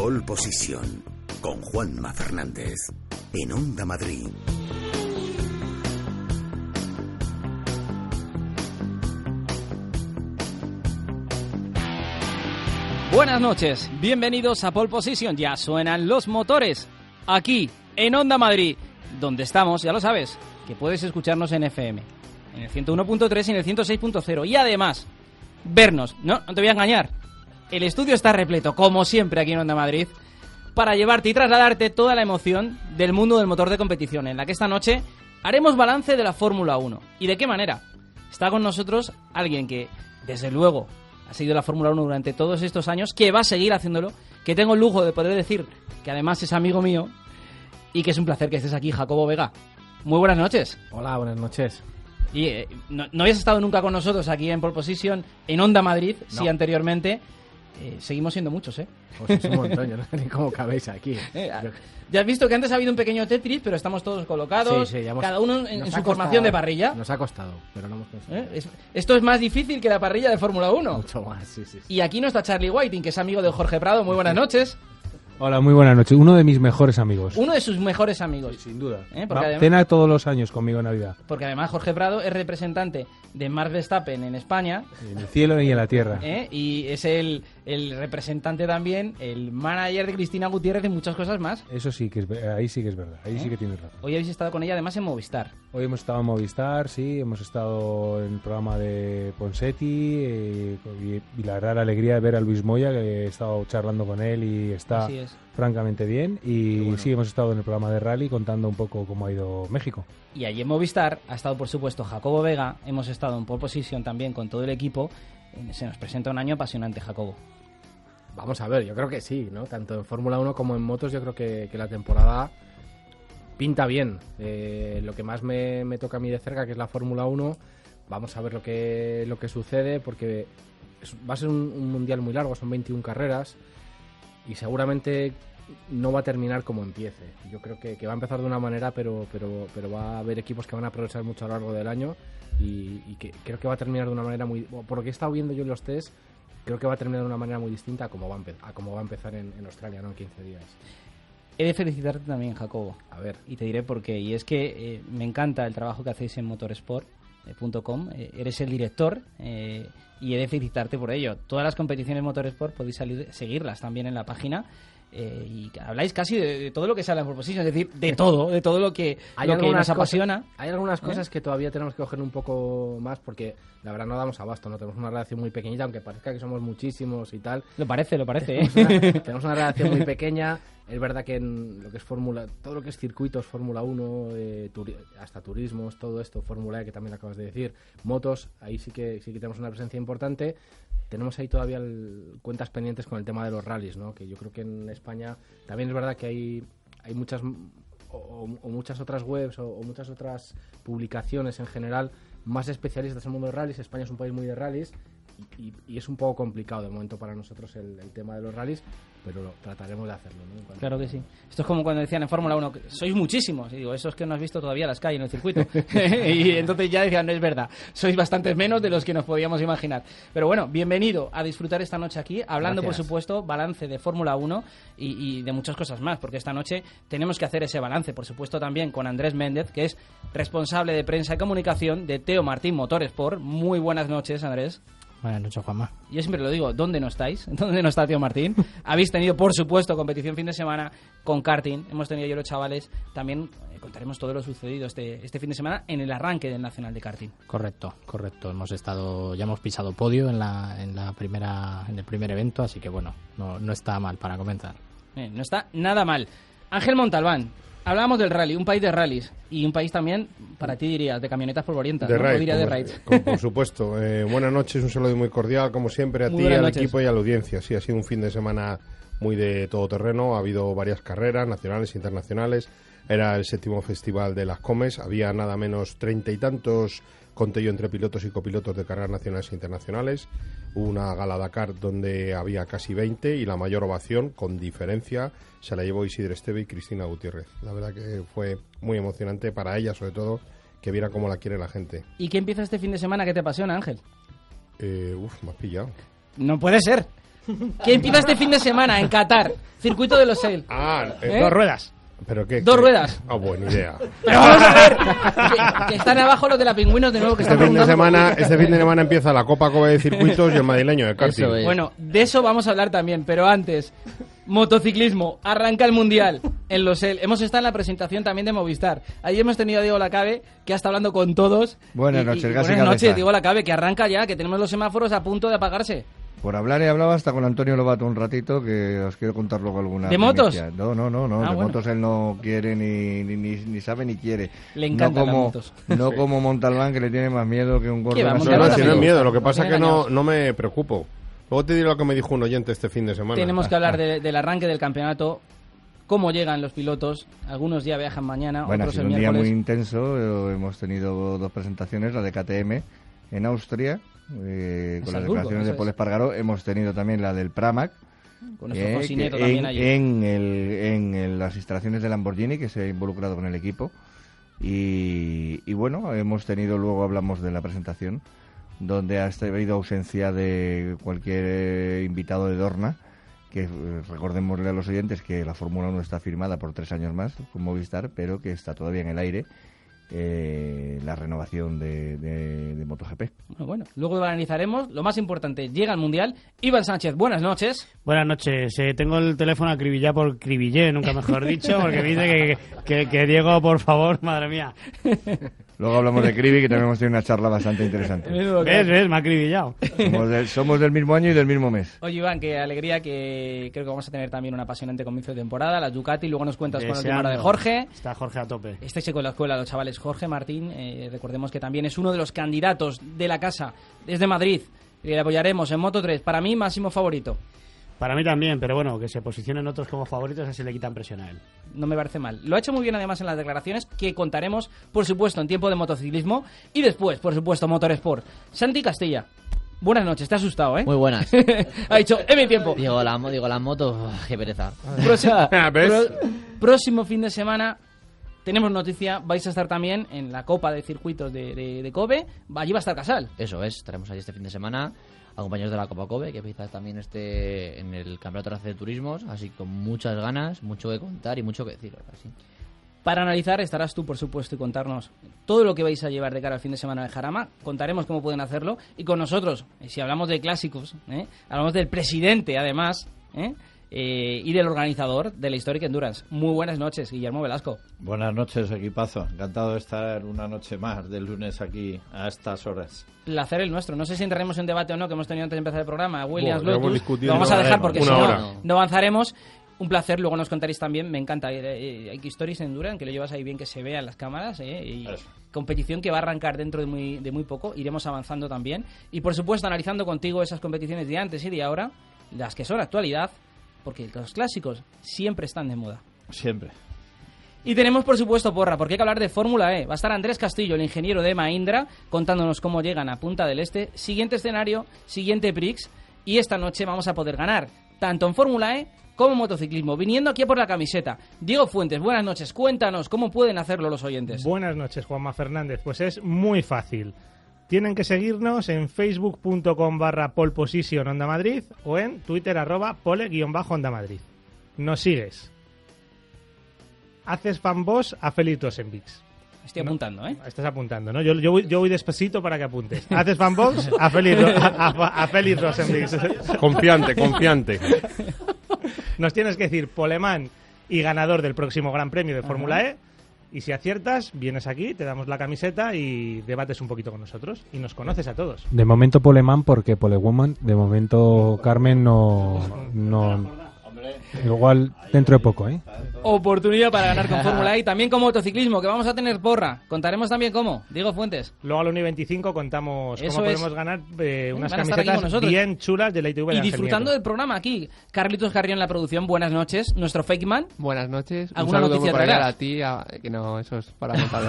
Pole Position con Juanma Fernández en Onda Madrid. Buenas noches, bienvenidos a Pole Position. Ya suenan los motores aquí en Onda Madrid, donde estamos, ya lo sabes, que puedes escucharnos en FM, en el 101.3 y en el 106.0 y además vernos. No te voy a engañar, el estudio está repleto, como siempre aquí en Onda Madrid, para llevarte y trasladarte toda la emoción del mundo del motor de competición, en la que esta noche haremos balance de la Fórmula 1. ¿Y de qué manera? Está con nosotros alguien que, desde luego, ha seguido la Fórmula 1 durante todos estos años, que va a seguir haciéndolo, que tengo el lujo de poder decir que además es amigo mío y que es un placer que estés aquí, Jacobo Vega. Muy buenas noches. Hola, buenas noches. Y no habías estado nunca con nosotros aquí en Pole Position, en Onda Madrid, no. Sí, anteriormente. Seguimos siendo muchos, ¿eh? Pues es un montón, yo no sé ni cómo cabéis aquí. Ya has visto que antes ha habido un pequeño Tetris, pero estamos todos colocados, sí, cada uno en su formación de parrilla. Nos ha costado, pero no hemos conseguido. Esto es más difícil que la parrilla de Fórmula 1. Mucho más, sí. Y aquí no está Charlie Whiting, que es amigo de Jorge Prado. Muy buenas noches. Hola, muy buenas noches. Uno de mis mejores amigos. Uno de sus mejores amigos. Sí, sin duda. Además, cena todos los años conmigo en Navidad. Porque además Jorge Prado es representante de Max Verstappen en España. En el cielo y en la tierra. Y es el representante también, el manager de Cristina Gutiérrez y muchas cosas más. Eso sí que es, ahí sí que es verdad. Ahí sí que tienes razón. Hoy habéis estado con ella además en Movistar. Hoy hemos estado en Movistar, sí. Hemos estado en el programa de Ponseti y la gran alegría de ver a Luis Moya, que he estado charlando con él y está francamente bien. Y bueno, sí, hemos estado en el programa de Rally contando un poco cómo ha ido México. Y allí en Movistar ha estado, por supuesto, Jacobo Vega. Hemos estado en Pole Position también con todo el equipo. Se nos presenta un año apasionante, Jacobo. Vamos a ver, yo creo que sí, ¿no? Tanto en Fórmula 1 como en motos, yo creo que la temporada pinta bien. Lo que más me toca a mí de cerca, que es la Fórmula 1, vamos a ver lo que sucede, porque va a ser un mundial muy largo, son 21 carreras, y seguramente no va a terminar como empiece. Yo creo que va a empezar de una manera, pero va a haber equipos que van a progresar mucho a lo largo del año, y que creo que va a terminar de una manera muy... Por lo que he estado viendo yo en los test, creo que va a terminar de una manera muy distinta a cómo va a empezar en Australia, ¿no? En 15 días. He de felicitarte también, Jacobo. A ver. Y te diré por qué. Y es que me encanta el trabajo que hacéis en motorsport.com. Eres el director y he de felicitarte por ello. Todas las competiciones Motorsport podéis seguirlas también en la página. Y habláis casi de todo lo que sale en Pole Position, es decir, de todo lo que nos apasiona. Hay algunas cosas que todavía tenemos que coger un poco más, porque la verdad no damos abasto, no tenemos una redacción muy pequeñita, aunque parezca que somos muchísimos y tal. Lo parece, Tenemos una redacción muy pequeña. Es verdad que en lo que es todo lo que es circuitos, Fórmula 1, hasta turismos, todo esto, Fórmula E, que también acabas de decir, motos, ahí sí que tenemos una presencia importante. Tenemos ahí todavía cuentas pendientes con el tema de los rallies, ¿no? Que yo creo que en España también es verdad que hay muchas o muchas otras webs o muchas otras publicaciones en general más especialistas en el mundo de rallies. España es un país muy de rallies y es un poco complicado de momento para nosotros el tema de los rallies, pero trataremos de hacerlo, ¿no? Claro que sí. Esto es como cuando decían en Fórmula 1, sois muchísimos. Y digo, esos que no has visto todavía las calles en el circuito. Y entonces ya decían, no es verdad, sois bastantes menos de los que nos podíamos imaginar. Pero bueno, bienvenido a disfrutar esta noche aquí, hablando, Gracias. Por supuesto, balance de Fórmula 1 y de muchas cosas más, porque esta noche tenemos que hacer ese balance, por supuesto, también con Andrés Méndez, que es responsable de prensa y comunicación de Teo Martín Motorsport. Muy buenas noches, Andrés. Buenas noches, Juanma. Yo siempre lo digo, ¿dónde no estáis? ¿Dónde no está Teo Martín? Habéis tenido, por supuesto, competición fin de semana con karting. Hemos tenido yo los chavales. También contaremos todo lo sucedido este fin de semana en el arranque del Nacional de Karting. Correcto. Ya hemos pisado podio en el primer evento, así que bueno, no está mal para comenzar. No está nada mal. Ángel Montalbán. Hablábamos del rally, un país de rallies y un país también, para ti dirías, de camionetas polvorientas, de ¿no? ride, diría de raids. Por supuesto. Buenas noches, un saludo muy cordial, como siempre, a ti, al equipo y a la audiencia. Sí, ha sido un fin de semana muy de todoterreno, ha habido varias carreras nacionales e internacionales. Era el 7º festival de las Comes, había nada menos 30 y tantos, conté yo, entre pilotos y copilotos de carreras nacionales e internacionales. Hubo una gala Dakar donde había casi 20 y la mayor ovación, con diferencia, se la llevó Isidre Esteve y Cristina Gutiérrez. La verdad que fue muy emocionante para ella, sobre todo, que viera cómo la quiere la gente. ¿Y qué empieza este fin de semana que te apasiona, Ángel? Me has pillado. No puede ser. que empieza este fin de semana en Qatar, circuito de Los Sail. 2 ruedas. ¿Pero qué? 2 ruedas. Buena idea. Pero vamos a ver, que están abajo los de la Pingüinos de nuevo. Que este fin de semana empieza la Copa Kobe de circuitos y el madrileño de karting. Bueno, de eso vamos a hablar también, pero antes, motociclismo, arranca el Mundial en Los Sail. Hemos estado en la presentación también de Movistar. Ahí hemos tenido a Diego Lacabe, que ha estado hablando con todos. Buenas noches, Buenas noches, Diego Lacabe, que arranca ya, que tenemos los semáforos a punto de apagarse. Por hablar he hablado hasta con Antonio Lobato un ratito, que os quiero contar luego alguna. ¿De motos? No, de motos él no quiere ni sabe ni quiere. Le encantan las motos. No como Montalbán, que le tiene más miedo que un gordo. No tiene miedo, lo que pasa es que no me preocupo. Luego te diré lo que me dijo un oyente este fin de semana. Tenemos que hablar del arranque del campeonato, cómo llegan los pilotos. Algunos ya viajan mañana, otros el miércoles. Un día muy intenso, hemos tenido 2 presentaciones, la de KTM en Austria, con las declaraciones de Paul Espargaró. Hemos tenido también la del Pramac, con nuestro Josineto también allí. En las instalaciones de Lamborghini, que se ha involucrado con el equipo. Y bueno, hemos tenido, luego hablamos de la presentación, donde ha habido ausencia de cualquier invitado de Dorna, que recordémosle a los oyentes que la Fórmula 1 está firmada por 3 años más con Movistar, pero que está todavía en el aire la renovación de MotoGP. Bueno, luego lo analizaremos. Lo más importante, llega el Mundial. Iván Sánchez, buenas noches. Buenas noches. Tengo el teléfono acribillado por Cribillé, nunca mejor dicho, porque me dice que Diego, por favor, madre mía. Luego hablamos de Cribi, que también hemos tenido una charla bastante interesante. ¿Ves? Me ha acribillado. Somos del mismo año y del mismo mes. Oye, Iván, qué alegría, que creo que vamos a tener también un apasionante comienzo de temporada, la Ducati. Luego nos cuentas con el tema de Jorge. Está Jorge a tope. Estáis con la escuela, los chavales. Jorge Martín, recordemos que también es uno de los candidatos de la casa desde Madrid. Le apoyaremos en Moto3. Para mí, máximo favorito. Para mí también, pero bueno, que se posicionen otros como favoritos, así le quitan presión a él. No me parece mal. Lo ha hecho muy bien además en las declaraciones, que contaremos, por supuesto, en tiempo de motociclismo. Y después, por supuesto, Motorsport. Santi Castilla, buenas noches, te has asustado, ¿eh? Muy buenas. Ha dicho, es mi tiempo. Digo, la moto, qué pereza. Próximo fin de semana tenemos noticia, vais a estar también en la Copa de Circuitos de Kobe. Allí va a estar Casal. Eso es, estaremos allí este fin de semana, acompañados de la Copa Kobe, que empieza también en el Campeonato Nacional de Turismos, así con muchas ganas, mucho que contar y mucho que decir. Así. Para analizar estarás tú, por supuesto, y contarnos todo lo que vais a llevar de cara al fin de semana de Jarama. Contaremos cómo pueden hacerlo. Y con nosotros, si hablamos de clásicos, hablamos del presidente, además, y del organizador de la Historic Endurance. Muy buenas noches, Guillermo Velasco. Buenas noches, equipazo. Encantado de estar una noche más del lunes aquí a estas horas. Placer el nuestro. No sé si entraremos en debate o no, que hemos tenido antes de empezar el programa. Williams, Lotus, lo vamos a dejar porque si no avanzaremos. Un placer, luego nos contaréis también, me encanta, hay Stories Endurance, que lo llevas ahí bien, que se vea en las cámaras, y competición que va a arrancar dentro de muy poco, iremos avanzando también, y por supuesto analizando contigo esas competiciones de antes y de ahora, las que son actualidad, porque los clásicos siempre están de moda. Siempre. Y tenemos, por supuesto, porra, porque hay que hablar de Fórmula E. Va a estar Andrés Castillo, el ingeniero de Mahindra, contándonos cómo llegan a Punta del Este, siguiente escenario, siguiente Prix, y esta noche vamos a poder ganar, tanto en Fórmula E, como motociclismo, viniendo aquí por la camiseta. Diego Fuentes, buenas noches, cuéntanos cómo pueden hacerlo los oyentes. Buenas noches, Juanma Fernández. Pues es muy fácil. Tienen que seguirnos en facebook.com/poleposition Onda Madrid o en Twitter @pole_Onda Madrid. Nos sigues. Haces fanboss a Félix Rosenbix. Estoy apuntando, ¿eh? Estás apuntando, ¿no? Yo voy despacito para que apuntes. Haces fanbox a Félix Rosenbix. Confiante. Nos tienes que decir polemán y ganador del próximo Gran Premio de Fórmula E. Y si aciertas, vienes aquí, te damos la camiseta y debates un poquito con nosotros. Y nos conoces a todos. De momento polemán, porque polewoman. De momento Carmen no. Igual dentro de poco, ¿eh? Oportunidad para ganar con Fórmula E y también con motociclismo, que vamos a tener porra. Contaremos también cómo. Diego Fuentes. Luego a la 1:25 contamos cómo podemos ganar unas van camisetas bien chulas de la ITV. Y disfrutando del programa aquí. Carlitos Carrión en la producción, buenas noches. Nuestro fake man. Buenas noches. ¿Alguna noticia traerás? A ti, que no, eso es para contar.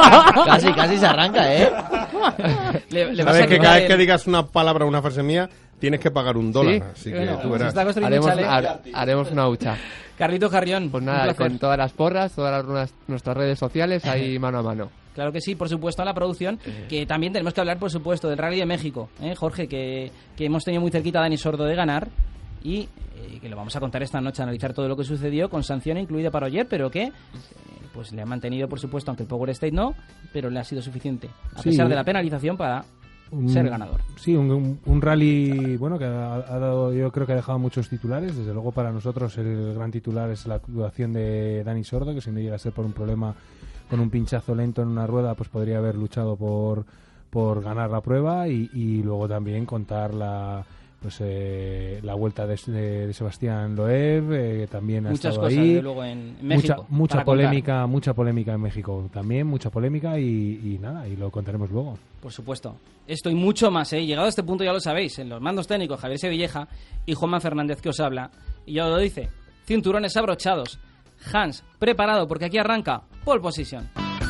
casi se arranca, ¿eh? ¿Sabes que cada vez que digas una palabra, una frase mía, tienes que pagar $1, ¿Sí? así que tú verás. Haremos una hucha. Carlitos Carrión, pues nada, con todas las porras, todas nuestras redes sociales, ahí mano a mano. Claro que sí, por supuesto, a la producción, que también tenemos que hablar, por supuesto, del Rally de México, Jorge, que hemos tenido muy cerquita a Dani Sordo de ganar y que lo vamos a contar esta noche, analizar todo lo que sucedió, con sanción incluida para Oyer, pero que pues le han mantenido, por supuesto, aunque el Power State no, pero le ha sido suficiente, a pesar de la penalización, para ser ganador. Sí, un rally bueno que ha dado, yo creo que ha dejado muchos titulares. Desde luego para nosotros el gran titular es la actuación de Dani Sordo, que si no llega a ser por un problema con un pinchazo lento en una rueda, pues podría haber luchado por ganar la prueba y luego también contar la vuelta de Sebastián Loeb, también ha muchas estado cosas, ahí. Luego en México, mucha polémica en México también, mucha polémica y nada, y lo contaremos luego. Por supuesto. Esto y mucho más, Llegado a este punto ya lo sabéis, en los mandos técnicos Javier Sevilleja y Juanma Fernández que os habla. Y ya lo dice, cinturones abrochados, Hans preparado porque aquí arranca Pole Position.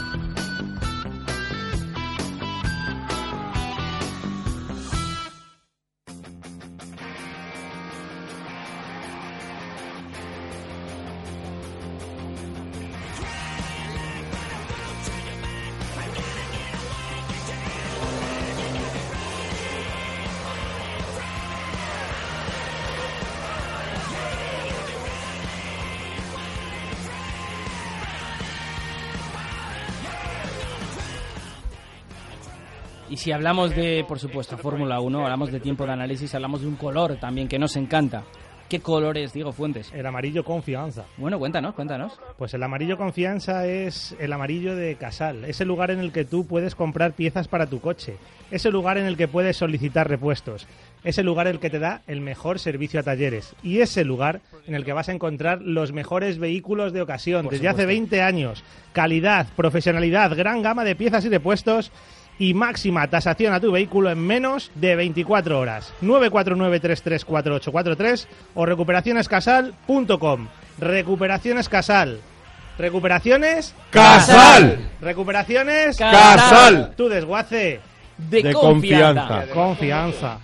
Y si hablamos de, por supuesto, Fórmula 1, hablamos de tiempo de análisis, hablamos de un color también que nos encanta. ¿Qué color es, Diego Fuentes? El amarillo confianza. Bueno, cuéntanos. Pues el amarillo confianza es el amarillo de Casal. Es el lugar en el que tú puedes comprar piezas para tu coche. Es el lugar en el que puedes solicitar repuestos. Es el lugar en el que te da el mejor servicio a talleres. Y es el lugar en el que vas a encontrar los mejores vehículos de ocasión. Desde hace 20 años. Calidad, profesionalidad, gran gama de piezas y repuestos y máxima tasación a tu vehículo en menos de 24 horas. 949334843 o recuperacionescasal.com. Recuperaciones Casal. Recuperaciones Casal. Recuperaciones Casal. Tu desguace de confianza. Confianza.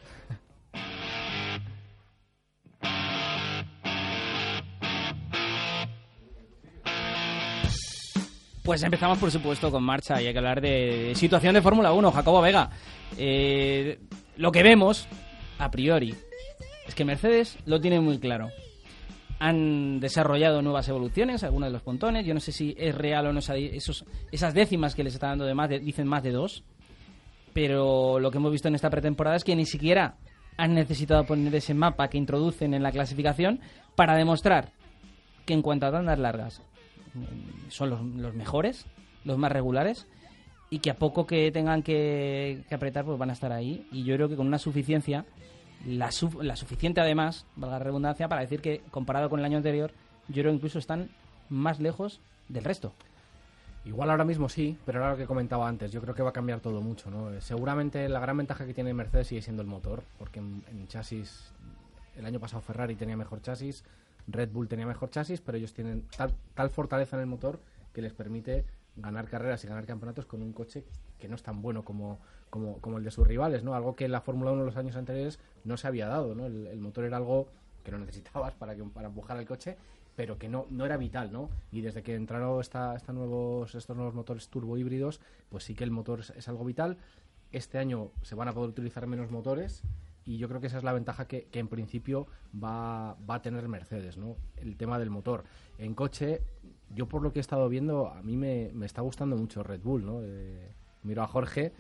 Pues empezamos, por supuesto, con marcha y hay que hablar de situación de Fórmula 1. Jacobo Vega, lo que vemos, a priori, es que Mercedes lo tiene muy claro. Han desarrollado nuevas evoluciones, algunos de los pontones. Yo no sé si es real o no, esas décimas que les está dando dicen más de 2. Pero lo que hemos visto en esta pretemporada es que ni siquiera han necesitado poner ese mapa que introducen en la clasificación para demostrar que en cuanto a tandas largas son los mejores, los más regulares, y que a poco que tengan que apretar pues van a estar ahí. Y yo creo que con una suficiencia, la suficiente además, valga la redundancia, para decir que comparado con el año anterior, yo creo que incluso están más lejos del resto. Igual ahora mismo sí, pero era lo que comentaba antes. Yo creo que va a cambiar todo mucho, ¿no? Seguramente la gran ventaja que tiene Mercedes sigue siendo el motor, porque en chasis, el año pasado Ferrari tenía mejor chasis, Red Bull tenía mejor chasis, pero ellos tienen tal fortaleza en el motor que les permite ganar carreras y ganar campeonatos con un coche que no es tan bueno como el de sus rivales, ¿no? Algo que en la Fórmula 1 los años anteriores no se había dado, ¿no? El motor era algo que no necesitabas para empujar el coche, pero que no era vital, ¿no? Y desde que entraron estos nuevos motores turbo híbridos, pues sí que el motor es algo vital. Este año se van a poder utilizar menos motores y yo creo que esa es la ventaja que en principio va a tener Mercedes, ¿no? El tema del motor. En coche, yo por lo que he estado viendo, a mí me está gustando mucho Red Bull, ¿no? Miro a Jorge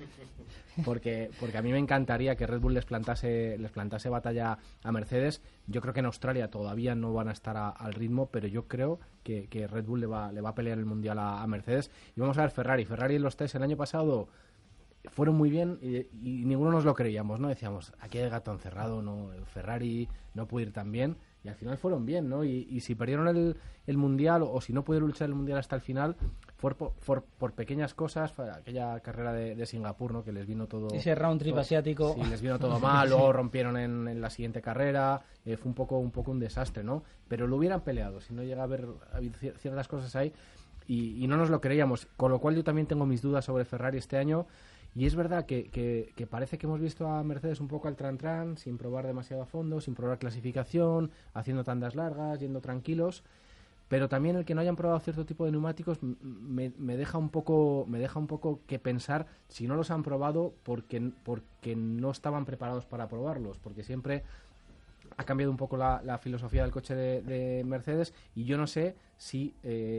porque a mí me encantaría que Red Bull les plantase batalla a Mercedes. Yo creo que en Australia todavía no van a estar al ritmo, pero yo creo que Red Bull le va a pelear el mundial a Mercedes. Y vamos a ver Ferrari en los test el año pasado fueron muy bien y ninguno nos lo creíamos, ¿no? Decíamos, aquí hay gato encerrado, no, Ferrari no puede ir tan bien, y al final fueron bien, ¿no? Y si perdieron el mundial o si no pudieron luchar el mundial hasta el final, fue por pequeñas cosas. Aquella carrera de Singapur, ¿no? Que les vino todo... Ese round trip asiático. Sí, les vino todo mal, luego rompieron en la siguiente carrera, fue un poco un desastre, ¿no? Pero lo hubieran peleado, si no llega a haber ciertas cosas ahí, y no nos lo creíamos, con lo cual yo también tengo mis dudas sobre Ferrari este año. Y es verdad que parece que hemos visto a Mercedes un poco al tran-tran, sin probar demasiado a fondo, sin probar clasificación, haciendo tandas largas, yendo tranquilos. Pero también el que no hayan probado cierto tipo de neumáticos me deja un poco que pensar si no los han probado porque no estaban preparados para probarlos, porque siempre ha cambiado un poco la filosofía del coche de Mercedes, y yo no sé si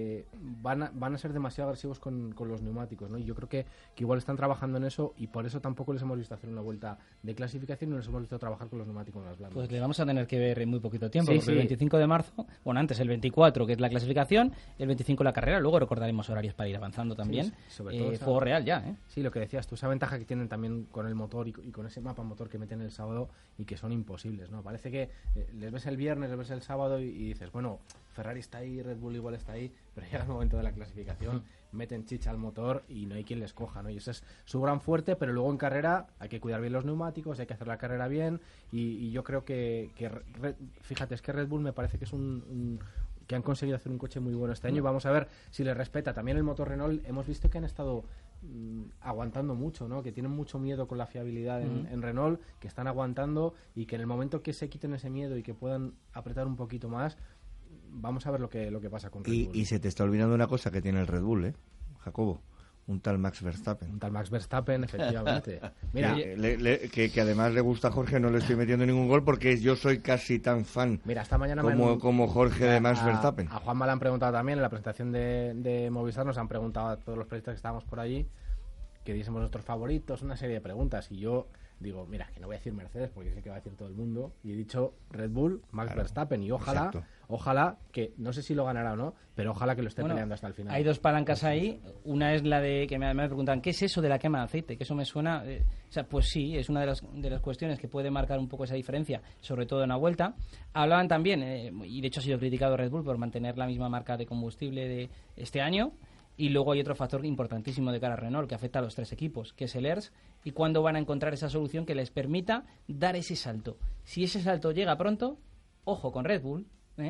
van a ser demasiado agresivos con los neumáticos, ¿no? Y yo creo que igual están trabajando en eso, y por eso tampoco les hemos visto hacer una vuelta de clasificación y no les hemos visto trabajar con los neumáticos en las blandas. Pues le vamos a tener que ver en muy poquito tiempo, porque el 25 de marzo, bueno, antes el 24, que es la clasificación, el 25 la carrera, luego recordaremos horarios para ir avanzando también. Sobre todo fuego real ya, ¿eh? Sí, lo que decías tú, esa ventaja que tienen también con el motor y con ese mapa motor que meten el sábado y que son imposibles, ¿no? Parece que les ves el viernes, les ves el sábado y dices, bueno, Ferrari está ahí, Red Bull igual está ahí, pero llega el momento de la clasificación, meten chicha al motor y no hay quien les coja, ¿no? Y ese es su gran fuerte, pero luego en carrera hay que cuidar bien los neumáticos, hay que hacer la carrera bien, y yo creo que fíjate, es que Red Bull me parece que es que han conseguido hacer un coche muy bueno este año, y vamos a ver si les respeta también el motor Renault. Hemos visto que han estado aguantando mucho, ¿no? Que tienen mucho miedo con la fiabilidad en Renault, que están aguantando, y que en el momento que se quiten ese miedo y que puedan apretar un poquito más, vamos a ver lo que pasa con Red Bull. Y se te está olvidando una cosa que tiene el Red Bull, Jacobo. Un tal Max Verstappen. Un tal Max Verstappen, efectivamente. Mira, que además le gusta a Jorge, no le estoy metiendo ningún gol porque yo soy casi tan fan. Mira, esta mañana como Jorge de Max Verstappen. A Juanma le han preguntado también, en la presentación de Movistar nos han preguntado a todos los periodistas que estábamos por allí que diésemos nuestros favoritos, una serie de preguntas, y yo digo, mira, que no voy a decir Mercedes porque sé que va a decir todo el mundo, y he dicho Red Bull, Max Verstappen, y ojalá que, no sé si lo ganará o no, pero ojalá que lo esté peleando hasta el final. Hay dos palancas ahí, una es la de que me preguntan, ¿qué es eso de la quema de aceite? Que eso me suena, o sea, pues sí, es una de las cuestiones que puede marcar un poco esa diferencia, sobre todo en una vuelta. Hablaban también, y de hecho ha sido criticado Red Bull por mantener la misma marca de combustible de este año. Y luego hay otro factor importantísimo de cara a Renault que afecta a los tres equipos, que es el ERS, y cuándo van a encontrar esa solución que les permita dar ese salto. Si ese salto llega pronto, ojo con Red Bull,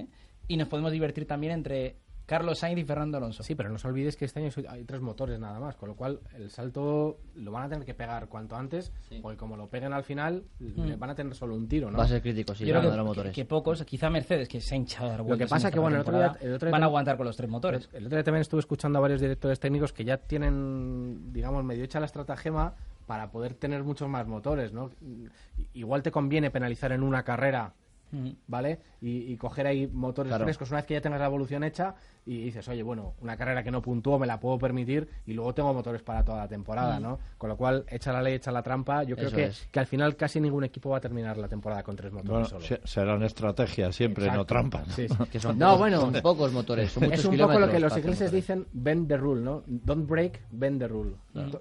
y nos podemos divertir también entre Carlos Sainz y Fernando Alonso. Sí, pero no os olvidéis que este año hay 3 motores nada más, con lo cual el salto lo van a tener que pegar cuanto antes, porque como lo peguen al final, van a tener solo un tiro, ¿no? Va a ser crítico, sí, yo creo de los motores. Que pocos, quizá Mercedes, que se ha hinchado a dar vueltas. Lo que pasa es que, bueno, el otro día van a aguantar con los 3 motores. El otro día también estuve escuchando a varios directores técnicos que ya tienen, digamos, medio hecha la estratagema para poder tener muchos más motores, ¿no? Igual te conviene penalizar en una carrera, ¿vale? Y coger ahí motores frescos una vez que ya tengas la evolución hecha, y dices, oye, bueno, una carrera que no puntúo me la puedo permitir y luego tengo motores para toda la temporada, ¿no? Con lo cual, echa la ley, echa la trampa. Yo creo que al final casi ningún equipo va a terminar la temporada con 3 motores solo. Serán estrategias siempre, no trampas. Sí. Que son son pocos motores, son muchos es un kilómetros. poco lo que los ingleses dicen, bend the rule, ¿no? Don't break, bend the rule.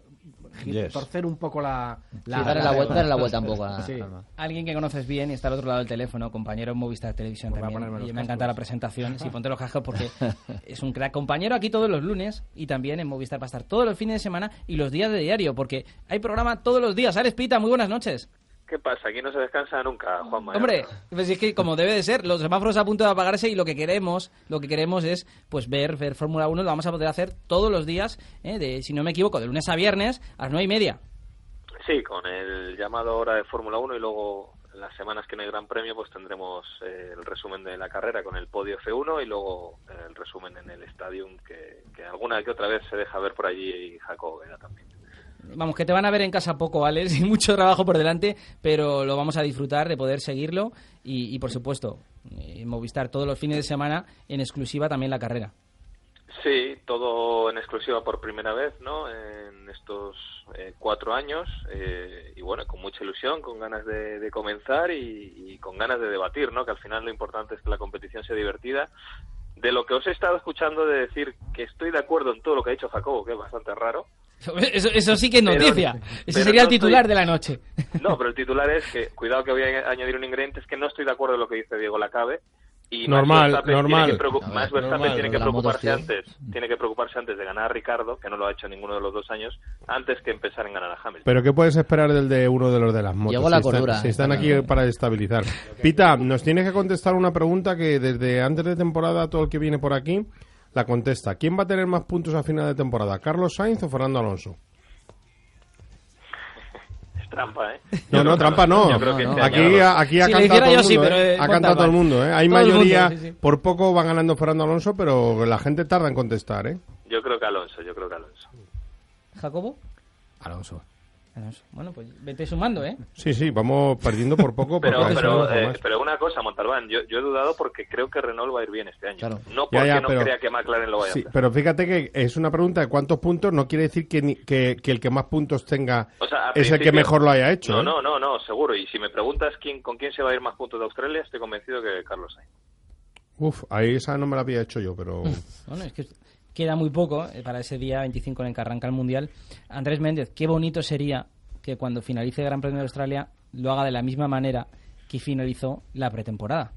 Torcer un poco darle la vuelta un poco a Alguien que conoces bien y está al otro lado del teléfono, compañero en Movistar Televisión también, y me encanta la presentación. Sí, ponte los cascos porque es un crack compañero aquí todos los lunes, y también en Movistar va a estar todos los fines de semana y los días de diario, porque hay programa todos los días. Alex Pita, muy buenas noches. ¿Qué pasa? Aquí no se descansa nunca, Juanma. Hombre, pues es que como debe de ser, los semáforos a punto de apagarse, y lo que queremos es pues ver Fórmula 1. Lo vamos a poder hacer todos los días, si no me equivoco, de lunes a viernes a las 9:30. Sí, con el llamado hora de Fórmula 1, y luego en las semanas que no hay Gran Premio pues tendremos el resumen de la carrera con el podio F1, y luego el resumen en el Stadium, que alguna que otra vez se deja ver por allí, y Jacob Vega también. Vamos, que te van a ver en casa poco, Alex, y mucho trabajo por delante, pero lo vamos a disfrutar de poder seguirlo, y por supuesto, Movistar todos los fines de semana, en exclusiva también la carrera. Sí, todo en exclusiva por primera vez, ¿no? En estos 4 años, y bueno, con mucha ilusión, con ganas de comenzar y con ganas de debatir, ¿no? Que al final lo importante es que la competición sea divertida. De lo que os he estado escuchando, de decir que estoy de acuerdo en todo lo que ha dicho Jacobo, que es bastante raro. Eso sí que es noticia. Ese sería el titular de la noche. No, pero el titular es que, cuidado que voy a añadir un ingrediente, es que no estoy de acuerdo en lo que dice Diego Lacabe. Y normal. Max Verstappen tiene que preocuparse antes de ganar a Ricardo, que no lo ha hecho ninguno de los 2 años, antes que empezar en ganar a Hamilton. Pero ¿qué puedes esperar del de uno de los de las motos? Llegó la cordura. Si están aquí para estabilizar. Pita, nos tienes que contestar una pregunta que desde antes de temporada todo el que viene por aquí la contesta. ¿Quién va a tener más puntos a final de temporada, Carlos Sainz o Fernando Alonso? Trampa, ¿eh? No, trampa no. Yo creo que aquí ha cantado todo el mundo, ha cantado todo el mundo, ¿eh? Hay todo mayoría, mundo, sí. Por poco van ganando Fernando Alonso, pero la gente tarda en contestar, ¿eh? Yo creo que Alonso. ¿Jacobo? Alonso. Bueno, pues vete sumando, ¿eh? Sí, vamos perdiendo por poco. Pero una cosa, Montalbán, yo he dudado porque creo que Renault va a ir bien este año. Claro. No porque no crea que McLaren lo vaya a hacer. Pero fíjate que es una pregunta de cuántos puntos, no quiere decir que el que más puntos tenga es el que mejor lo haya hecho. No, seguro. Y si me preguntas con quién se va a ir más puntos de Australia, estoy convencido que Carlos Sainz. Ahí esa no me la había hecho yo, pero... Bueno, es que queda muy poco para ese día 25 en el que arranca el Mundial. Andrés Méndez, qué bonito sería que cuando finalice el Gran Premio de Australia lo haga de la misma manera que finalizó la pretemporada.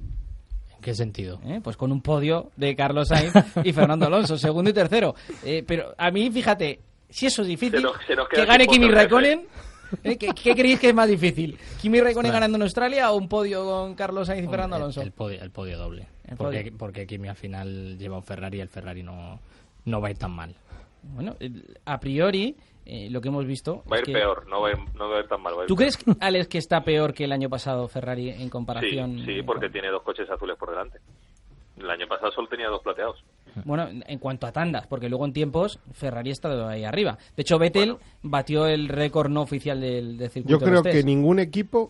¿En qué sentido? Pues con un podio de Carlos Sainz y Fernando Alonso, segundo y tercero. Pero a mí, fíjate, si eso es difícil, que gane Kimi Räikkönen. ¿Qué creéis que es más difícil? ¿Kimi Räikkönen ganando en Australia o un podio con Carlos Sainz y Fernando Alonso? El podio doble. Porque Kimi al final lleva un Ferrari y el Ferrari no va a ir tan mal. Bueno, a priori... lo que hemos visto... Va a ir peor, no va a ir tan mal. ¿Tú crees, Alex, que está peor que el año pasado Ferrari en comparación? Sí, porque tiene 2 coches azules por delante. El año pasado solo tenía 2 plateados. Bueno, en cuanto a tandas, porque luego en tiempos Ferrari está ahí arriba. De hecho, Vettel batió el récord no oficial del circuito. Yo creo que ningún equipo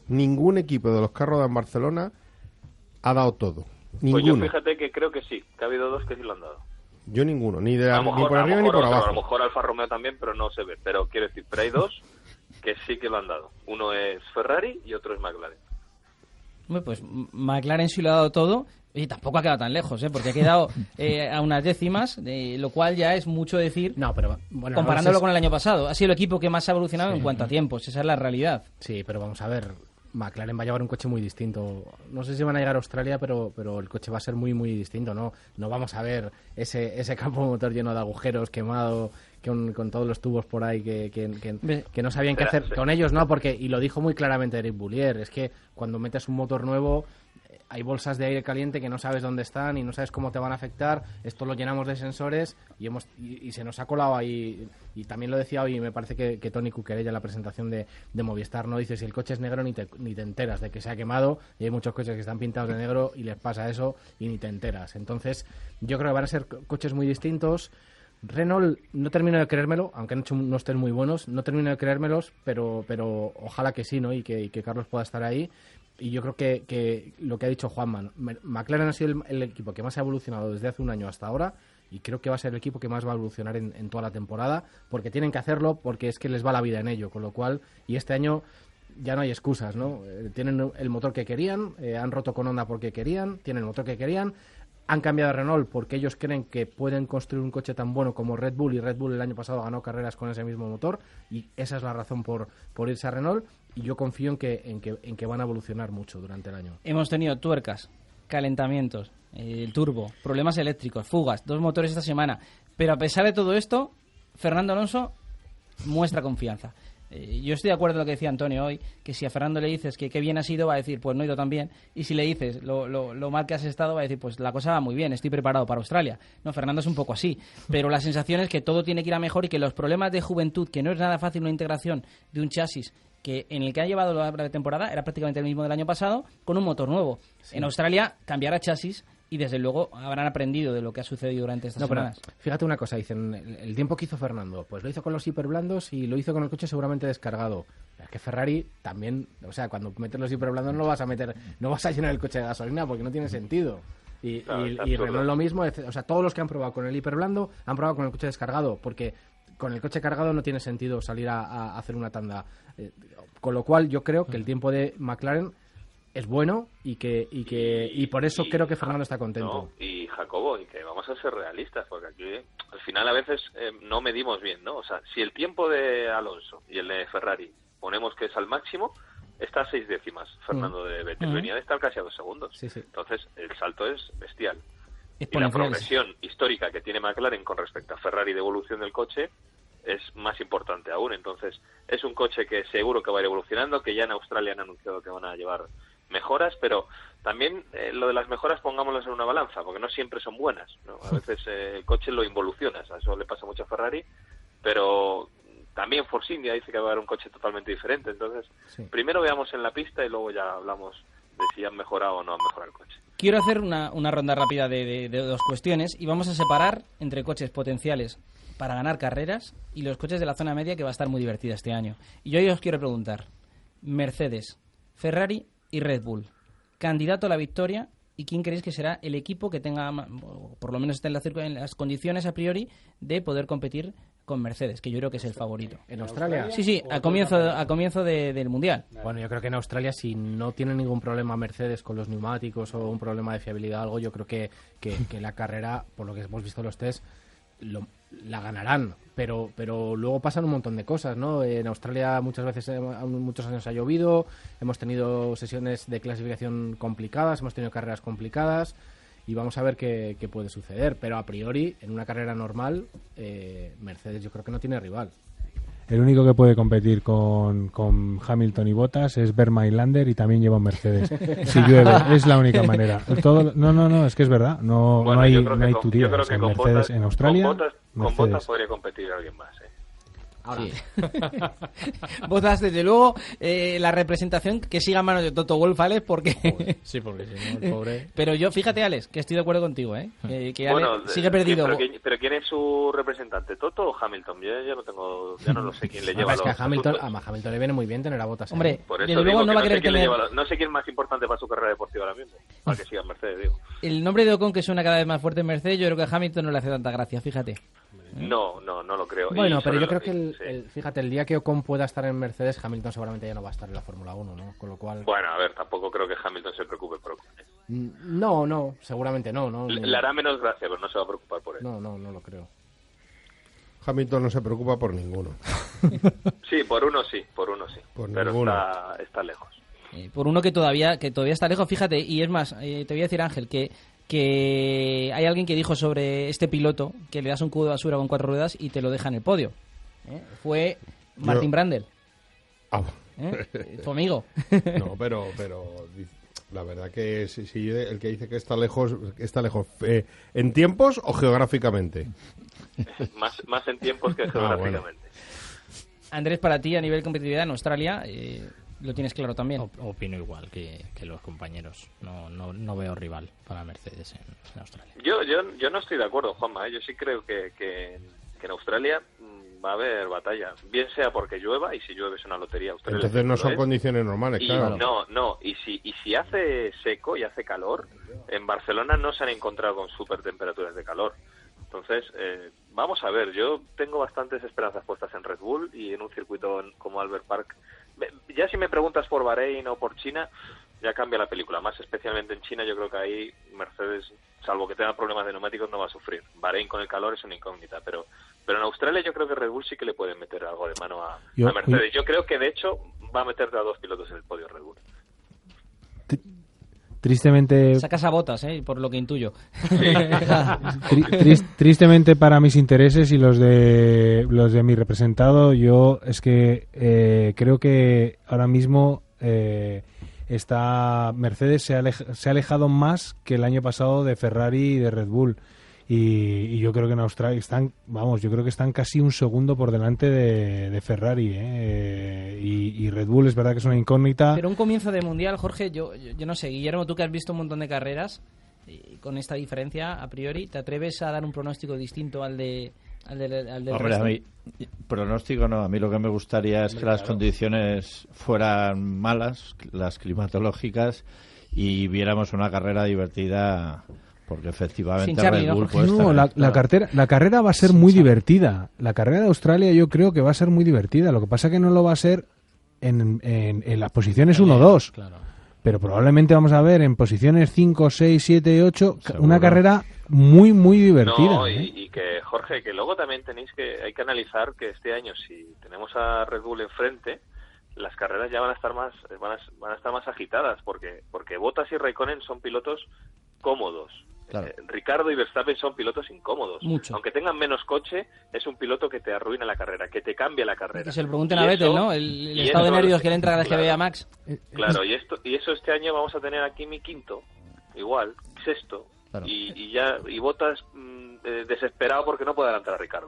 de los que rodan Barcelona ha dado todo. Ninguno. Pues yo fíjate que creo que sí, que ha habido 2 que sí lo han dado. Yo ninguno, ni por arriba ni por abajo. A lo mejor Alfa Romeo también, pero no se ve. Pero quiero decir, pero hay 2 que sí que lo han dado. Uno es Ferrari y otro es McLaren. Bueno, pues McLaren sí lo ha dado todo y tampoco ha quedado tan lejos, porque ha quedado a unas décimas, lo cual ya es mucho decir, pero comparándolo con el año pasado. Ha sido el equipo que más ha evolucionado en cuanto a tiempos, esa es la realidad. Sí, pero vamos a ver, McLaren va a llevar un coche muy distinto. No sé si van a llegar a Australia, pero el coche va a ser muy, muy distinto. No vamos a ver ese campo motor lleno de agujeros, quemado, con todos los tubos por ahí que no sabían qué hacer con ellos, ¿no? Y lo dijo muy claramente Eric Boulier, es que cuando metes un motor nuevo hay bolsas de aire caliente que no sabes dónde están y no sabes cómo te van a afectar. Esto lo llenamos de sensores y se nos ha colado ahí. Y también lo decía hoy, me parece que Tony Cuquerella en la presentación de Movistar, no dice, si el coche es negro ni te enteras de que se ha quemado, y hay muchos coches que están pintados de negro y les pasa eso y ni te enteras. Entonces yo creo que van a ser coches muy distintos. Renault no termino de creérmelo, aunque han hecho unos test muy buenos, no termino de creérmelos, pero ojalá que sí, ¿no? Y que Carlos pueda estar ahí. Y yo creo que lo que ha dicho Juanma, McLaren ha sido el equipo que más ha evolucionado desde hace un año hasta ahora, y creo que va a ser el equipo que más va a evolucionar en toda la temporada, porque tienen que hacerlo, porque es que les va la vida en ello, con lo cual, y este año ya no hay excusas, ¿no? Tienen el motor que querían, han roto con Honda porque querían, tienen el motor que querían, han cambiado a Renault porque ellos creen que pueden construir un coche tan bueno como Red Bull, y Red Bull el año pasado ganó carreras con ese mismo motor, y esa es la razón por irse a Renault, y yo confío en que van a evolucionar mucho durante el año. Hemos tenido tuercas, calentamientos, el turbo, problemas eléctricos, fugas, 2 motores esta semana, pero a pesar de todo esto, Fernando Alonso muestra confianza. Yo estoy de acuerdo en lo que decía Antonio hoy, que si a Fernando le dices que qué bien ha sido, va a decir, pues no he ido tan bien, y si le dices lo mal que has estado, va a decir, pues la cosa va muy bien, estoy preparado para Australia. No, Fernando es un poco así, pero la sensación es que todo tiene que ir a mejor y que los problemas de juventud, que no es nada fácil una integración de un chasis que en el que ha llevado la temporada era prácticamente el mismo del año pasado, con un motor nuevo. Sí. En Australia cambiará chasis y desde luego habrán aprendido de lo que ha sucedido durante estas semanas. Pero fíjate una cosa, dicen, el tiempo que hizo Fernando, pues lo hizo con los hiperblandos y lo hizo con el coche seguramente descargado. Es que Ferrari también, o sea, cuando metes los hiperblandos no vas a llenar el coche de gasolina porque no tiene sentido. Y Renault lo mismo, o sea, todos los que han probado con el hiperblando han probado con el coche descargado, porque con el coche cargado no tiene sentido salir a hacer una tanda. Con lo cual yo creo que el tiempo de McLaren es bueno y por eso creo que Fernando está contento. No, y Jacobo, y que vamos a ser realistas, porque aquí al final a veces no medimos bien, ¿no? O sea, si el tiempo de Alonso y el de Ferrari ponemos que es al máximo, está a 6 décimas Fernando de Vettel, venía de estar casi a 2 segundos. Sí. Entonces el salto es bestial. Y la progresión histórica que tiene McLaren con respecto a Ferrari de evolución del coche es más importante aún. Entonces es un coche que seguro que va a ir evolucionando, que ya en Australia han anunciado que van a llevar mejoras, pero también lo de las mejoras pongámoslas en una balanza, porque no siempre son buenas, ¿no? A veces el coche lo involucionas, a eso le pasa mucho a Ferrari, pero también Force India dice que va a haber un coche totalmente diferente. Entonces, primero veamos en la pista y luego ya hablamos de si han mejorado o no han mejorado el coche. Quiero hacer una ronda rápida de dos cuestiones y vamos a separar entre coches potenciales para ganar carreras y los coches de la zona media, que va a estar muy divertida este año. Y yo os quiero preguntar, Mercedes, Ferrari y Red Bull, candidato a la victoria, ¿y quién creéis que será el equipo que tenga, por lo menos esté en las condiciones a priori, de poder competir con Mercedes, que yo creo que es el favorito? ¿En Australia? Sí, a comienzo del Mundial. Bueno, yo creo que en Australia, si no tiene ningún problema Mercedes con los neumáticos o un problema de fiabilidad o algo, yo creo que la carrera, por lo que hemos visto en los test, la ganarán, pero luego pasan un montón de cosas, ¿no? En Australia muchas veces, muchos años ha llovido, hemos tenido sesiones de clasificación complicadas, hemos tenido carreras complicadas y vamos a ver qué puede suceder, pero a priori, en una carrera normal, Mercedes yo creo que no tiene rival. El único que puede competir con Hamilton y Bottas es Berma y Lander, y también lleva un Mercedes. Si llueve, es la única manera. No, es que es verdad. No hay turías. Yo creo que en con Mercedes Bottas, en Australia. con Bottas podría competir alguien más. Ahora. Sí. Bottas, desde luego, la representación que siga en manos de Toto Wolff, Alex, porque... Sí, porque si no, el pobre... Pero yo, fíjate, Alex, que estoy de acuerdo contigo, que bueno, Alex sigue perdido. Pero ¿quién es su representante? ¿Toto o Hamilton? Ya no lo sé quién le lleva es que a Hamilton le viene muy bien tener a Bottas. Hombre, por eso desde luego no va a querer tener... No sé quién es más importante para su carrera deportiva ahora mismo, para que siga en Mercedes, digo. El nombre de Ocon, que suena cada vez más fuerte en Mercedes, yo creo que a Hamilton no le hace tanta gracia, fíjate. No lo creo. Bueno, pero yo creo que fíjate, el día que Ocon pueda estar en Mercedes, Hamilton seguramente ya no va a estar en la Fórmula 1, ¿no? Con lo cual... Bueno, a ver, tampoco creo que Hamilton se preocupe por Ocon. No, seguramente no. Le hará menos gracia, pero no se va a preocupar por él. No lo creo. Hamilton no se preocupa por ninguno. Sí, por uno sí. Por pero ninguno. Está lejos. Por uno que todavía está lejos, fíjate, y es más, te voy a decir, Ángel, que hay alguien que dijo sobre este piloto que le das un cubo de basura con 4 ruedas y te lo deja en el podio. Fue Martin Brundle. Tu amigo. No, pero la verdad que si el que dice que está lejos, ¿en tiempos o geográficamente? más en tiempos que geográficamente. Bueno. Andrés, para ti, a nivel competitividad en Australia, lo tienes claro también. Opino igual que los compañeros. No veo rival para Mercedes en Australia. Yo no estoy de acuerdo, Juanma. Yo sí creo que en Australia va a haber batalla. Bien sea porque llueva, y si llueve es una lotería. Australia, entonces no son condiciones normales, claro. No. Y si hace seco y hace calor, en Barcelona no se han encontrado con super temperaturas de calor. Entonces, vamos a ver. Yo tengo bastantes esperanzas puestas en Red Bull y en un circuito como Albert Park. Ya si me preguntas por Bahrein o por China, ya cambia la película. Más especialmente en China, yo creo que ahí Mercedes, salvo que tenga problemas de neumáticos, no va a sufrir. Bahrein con el calor es una incógnita, pero en Australia yo creo que Red Bull sí que le puede meter algo de mano a Mercedes. Yo creo que de hecho va a meter a 2 pilotos en el podio Red Bull. Tristemente... Sacas a Bottas, por lo que intuyo. Sí. Tristemente para mis intereses y los de mi representado, yo es que creo que ahora mismo Mercedes se ha alejado más que el año pasado de Ferrari y de Red Bull. Y yo creo que en Australia están casi un segundo por delante de Ferrari, y Red Bull es verdad que es una incógnita. Pero un comienzo de mundial, Jorge, yo no sé, Guillermo, tú que has visto un montón de carreras, con esta diferencia a priori, ¿te atreves a dar un pronóstico distinto al del Hombre, resto? a mí, pronóstico no, a mí lo que me gustaría es que las condiciones fueran malas, las climatológicas, y viéramos una carrera divertida. Porque efectivamente Charlie, Red Bull la carrera va a ser muy divertida. La carrera de Australia yo creo que va a ser muy divertida. Lo que pasa que no lo va a ser en las posiciones 1-2. Claro. Pero probablemente vamos a ver en posiciones 5, 6, 7, 8 Seguro. una carrera muy, muy divertida. No, y que, Jorge, que luego también hay que analizar que este año, si tenemos a Red Bull enfrente, las carreras ya van a estar más agitadas, porque Bottas y Raikkonen son pilotos cómodos. Claro. Ricardo y Verstappen son pilotos incómodos. Mucho. Aunque tengan menos coche, es un piloto que te arruina la carrera, que te cambia la carrera. Que se lo pregunten a Vettel, ¿no? El estado de nervios que le entra gracias a Max. Claro, y eso este año vamos a tener a Kimi quinto, igual, sexto, Claro. y Bottas desesperado porque no puede adelantar a Ricardo.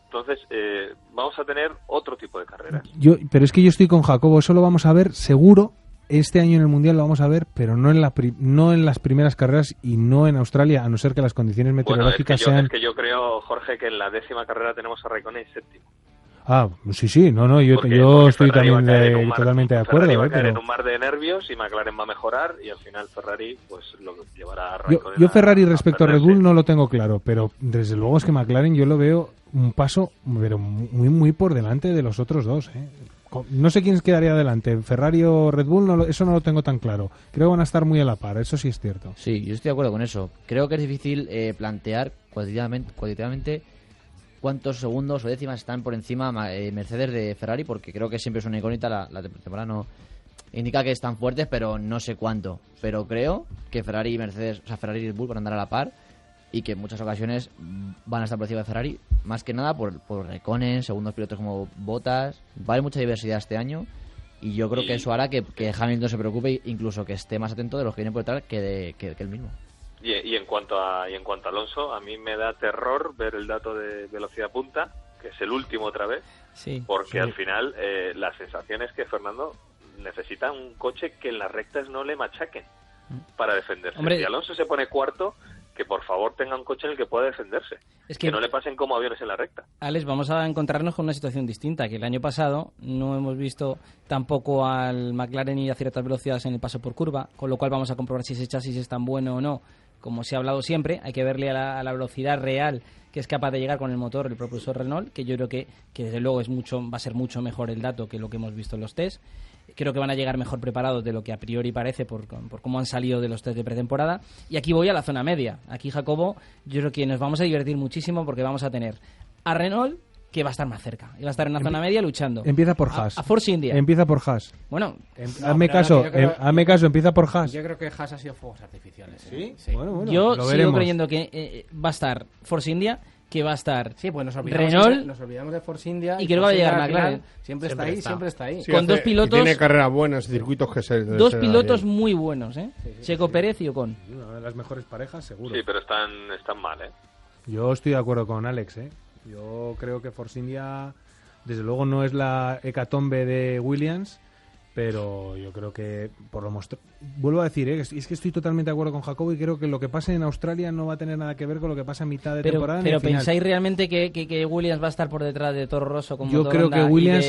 Entonces, vamos a tener otro tipo de carreras. Pero es que yo estoy con Jacobo, eso lo vamos a ver seguro. Este año en el Mundial lo vamos a ver, pero no en las primeras carreras y no en Australia, a no ser que las condiciones meteorológicas sean... Es que yo creo, Jorge, que en la 10ª carrera tenemos a Raikkonen séptimo. Ah, sí, no, yo estoy también totalmente de acuerdo. Ferrari va a caer en un mar de nervios y McLaren va a mejorar y al final Ferrari pues lo llevará a Raikkonen. Yo Ferrari respecto a Red Bull no lo tengo claro, pero desde luego es que McLaren yo lo veo un paso pero muy por delante de los otros dos, ¿eh? No sé quién quedaría adelante, Ferrari o Red Bull, eso no lo tengo tan claro. Creo que van a estar muy a la par, eso sí es cierto. Sí, yo estoy de acuerdo con eso. Creo que es difícil plantear cualitativamente cuántos segundos o décimas están por encima Mercedes de Ferrari, porque creo que siempre es una incógnita. La temporada no indica que están fuertes, pero no sé cuánto. Pero creo que Ferrari y Mercedes, o sea, Ferrari y Red Bull van a andar a la par y que en muchas ocasiones van a estar por encima de Ferrari, más que nada por Raikkonen, segundos pilotos como Bottas. Va a haber mucha diversidad este año y yo creo que eso hará que Hamilton se preocupe, incluso que esté más atento de los que vienen por detrás que él mismo. Y en cuanto a Alonso, a mí me da terror ver el dato de velocidad punta, que es el último otra vez, porque al final la sensación es que Fernando necesita un coche que en las rectas no le machaquen para defenderse. Si Alonso se pone cuarto, que por favor tenga un coche en el que pueda defenderse, que no le pasen como aviones en la recta. Alex, vamos a encontrarnos con una situación distinta, que el año pasado no hemos visto tampoco al McLaren ir a ciertas velocidades en el paso por curva, con lo cual vamos a comprobar si ese chasis es tan bueno o no. Como se ha hablado siempre, hay que verle a la velocidad real que es capaz de llegar con el motor, el propulsor Renault, que yo creo que desde luego va a ser mucho mejor el dato que lo que hemos visto en los test. Creo que van a llegar mejor preparados de lo que a priori parece por cómo han salido de los test de pretemporada. Y aquí voy a la zona media. Aquí, Jacobo, yo creo que nos vamos a divertir muchísimo porque vamos a tener a Renault, que va a estar más cerca. Y va a estar en la zona media luchando. Empieza por Haas. A Force India. Empieza por Haas. Bueno, hazme caso, empieza por Haas. Yo creo que Haas ha sido fuegos artificiales. ¿Sí? Bueno, yo sigo creyendo que va a estar Force India, que va a estar Renault, nos olvidamos de Force India y creo que va a llegar McLaren. Siempre está ahí. Sí, con dos pilotos. Tiene carreras buenas, circuitos que se. Dos pilotos muy buenos, ¿eh? Checo Pérez y Ocon. Una de las mejores parejas, seguro. Sí, pero están mal, ¿eh? Yo estoy de acuerdo con Alex, ¿eh? Yo creo que Force India, desde luego, no es la hecatombe de Williams, pero yo creo que, por lo vuelvo a decir, es que estoy totalmente de acuerdo con Jacobo y creo que lo que pase en Australia no va a tener nada que ver con lo que pasa a mitad de temporada. Pero ¿pensáis realmente que Williams va a estar por detrás de Toro Rosso con yo creo que Williams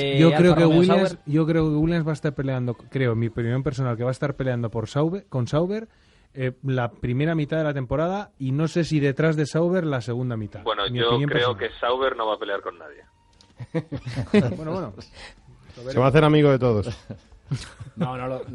va a estar peleando, creo, mi opinión personal, que va a estar peleando con Sauber la primera mitad de la temporada y no sé si detrás de Sauber la segunda mitad. Bueno, yo creo que Sauber no va a pelear con nadie. Bueno. Se va a hacer amigo de todos. No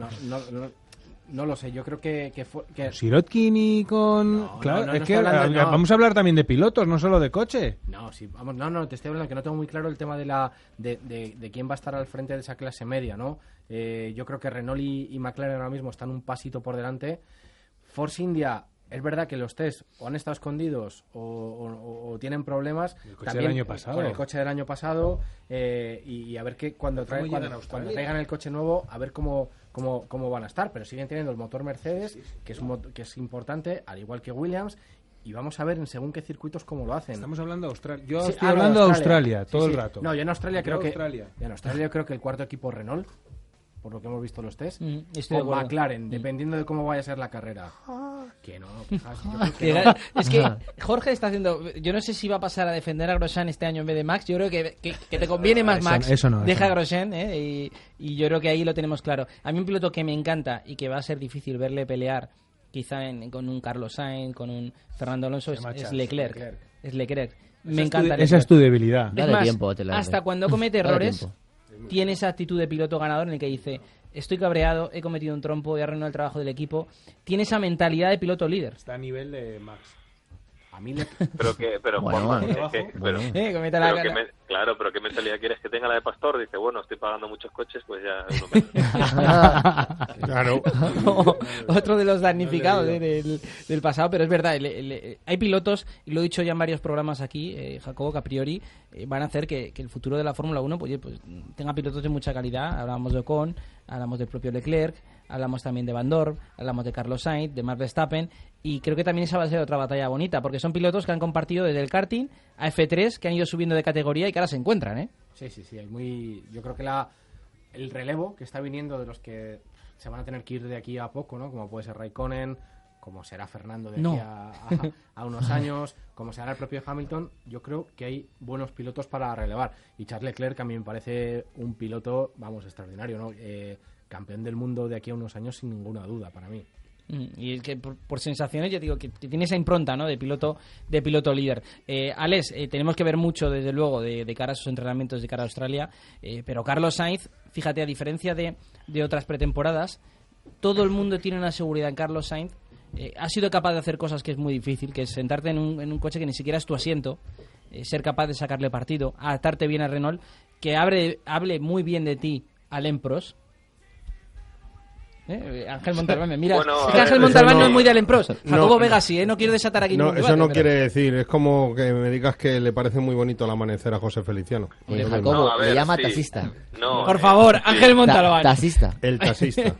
lo sé. Yo creo que Sirotkin y con... vamos a hablar también de pilotos, no solo de coche. Te estoy hablando que no tengo muy claro el tema de quién va a estar al frente de esa clase media, ¿no? Yo creo que Renault y McLaren ahora mismo están un pasito por delante. Force India, es verdad que los test o han estado escondidos o tienen problemas con el coche del año pasado y a ver que cuando traigan el coche nuevo a ver cómo van a estar, pero siguen teniendo el motor Mercedes, que es importante, al igual que Williams, y vamos a ver en según qué circuitos cómo lo hacen. Estamos hablando de Australia. Yo estoy hablando de Australia todo el rato. No, yo en Australia creo que el cuarto equipo es Renault, por lo que hemos visto los test, o McLaren, dependiendo de cómo vaya a ser la carrera. Que no, es que Jorge está haciendo... Yo no sé si va a pasar a defender a Grosjean este año en vez de Max. Yo creo que te conviene más Max. Deja a Grosjean, y yo creo que ahí lo tenemos claro. A mí un piloto que me encanta y que va a ser difícil verle pelear quizá con un Carlos Sainz, con un Fernando Alonso, es Leclerc. Es Leclerc. Me encanta. Esa es tu debilidad. Es más, hasta cuando comete errores, tiene esa actitud de piloto ganador en el que dice: estoy cabreado, he cometido un trompo, voy a arruinar el trabajo del equipo. Tiene esa mentalidad de piloto líder. Está a nivel de Max. A mí pero ¿qué mentalidad quieres que tenga la de Pastor? Dice, bueno, estoy pagando muchos coches, pues ya uno menos. Claro. Otro de los damnificados del pasado, pero es verdad, hay pilotos, y lo he dicho ya en varios programas aquí, Jacobo, que a priori van a hacer que el futuro de la Fórmula 1 pues tenga pilotos de mucha calidad. Hablábamos de Ocon, hablamos del propio Leclerc, hablamos también de Van Dorn, hablamos de Carlos Sainz, de Max Verstappen, y creo que también esa va a ser otra batalla bonita, porque son pilotos que han compartido desde el karting a F3, que han ido subiendo de categoría y que ahora se encuentran, ¿eh? Sí, yo creo que el relevo que está viniendo de los que se van a tener que ir de aquí a poco, ¿no? Como puede ser Raikkonen, como será Fernando de aquí a unos años, como será el propio Hamilton, yo creo que hay buenos pilotos para relevar. Y Charles Leclerc a mí me parece un piloto, extraordinario, ¿no? Campeón del mundo de aquí a unos años sin ninguna duda para mí. Y que por sensaciones, ya digo, que tiene esa impronta, ¿no? de piloto líder. Alex, tenemos que ver mucho, desde luego, de cara a sus entrenamientos, de cara a Australia, pero Carlos Sainz, fíjate, a diferencia de otras pretemporadas, todo el mundo tiene una seguridad en Carlos Sainz. Ha sido capaz de hacer cosas que es muy difícil, que es sentarte en un coche que ni siquiera es tu asiento, ser capaz de sacarle partido, adaptarte bien a Renault, que hable muy bien de ti Alain Prost. Ángel Montalbán, me mira. Bueno, es que Ángel Montalbán no es muy de Alain Prost. Jacobo Vega sí, no quiero desatar aquí ningún debate. Eso no quiere decir, es como que me digas que le parece muy bonito el amanecer a José Feliciano. Jacobo, le llama taxista. Por favor, Ángel Montalbán. Taxista. El taxista.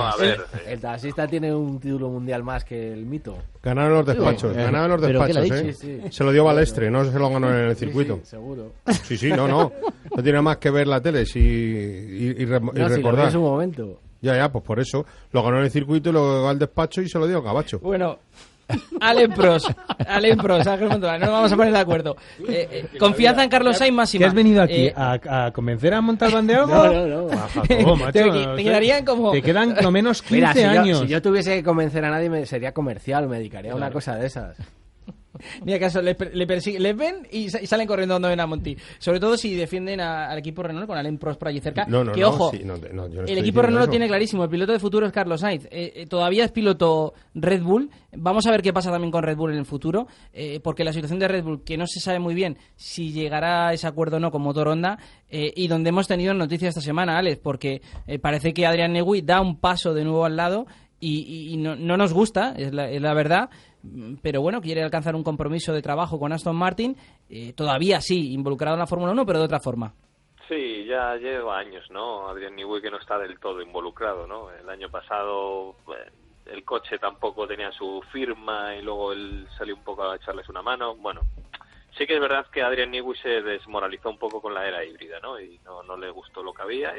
El taxista tiene un título mundial más que el mito. Ganaron los despachos, ¿eh? Se lo dio Balestre, no se lo ganó en el circuito. Sí, seguro. Sí, no. No tiene más que ver la tele y recordar. Si lo vi en su momento. Ya, pues por eso. Lo ganó en el circuito y lo ganó al despacho y se lo dio a Cabacho. Bueno, Alain Prost, Ángel Montalbán, no nos vamos a poner de acuerdo. Confianza en Carlos Sainz máxima. ¿Qué has venido aquí? ¿A convencer a Montalbán de algo? No. Jacobo, macho, te quedarían como... Te quedan lo menos 15 años. Si yo tuviese que convencer a nadie, sería comercial, me dedicaría a una cosa de esas. Ni acaso le persiguen, les ven y salen corriendo cuando ven a Monty. Sobre todo si defienden al equipo Renault con Alain Prost por allí cerca. Ojo, el equipo Renault lo tiene clarísimo. El piloto de futuro es Carlos Sainz. Todavía es piloto Red Bull. Vamos a ver qué pasa también con Red Bull en el futuro. Porque la situación de Red Bull, que no se sabe muy bien si llegará a ese acuerdo o no con motor Honda, y donde hemos tenido noticias esta semana, Alex, porque parece que Adrian Newey da un paso de nuevo al lado y no nos gusta, es la verdad. Pero bueno, quiere alcanzar un compromiso de trabajo con Aston Martin, todavía sí, involucrado en la Fórmula 1, pero de otra forma. Sí, ya lleva años, ¿no? Adrian Newey que no está del todo involucrado, ¿no? El año pasado el coche tampoco tenía su firma y luego él salió un poco a echarles una mano. Bueno, sí que es verdad que Adrian Newey se desmoralizó un poco con la era híbrida, ¿no? Y no le gustó lo que había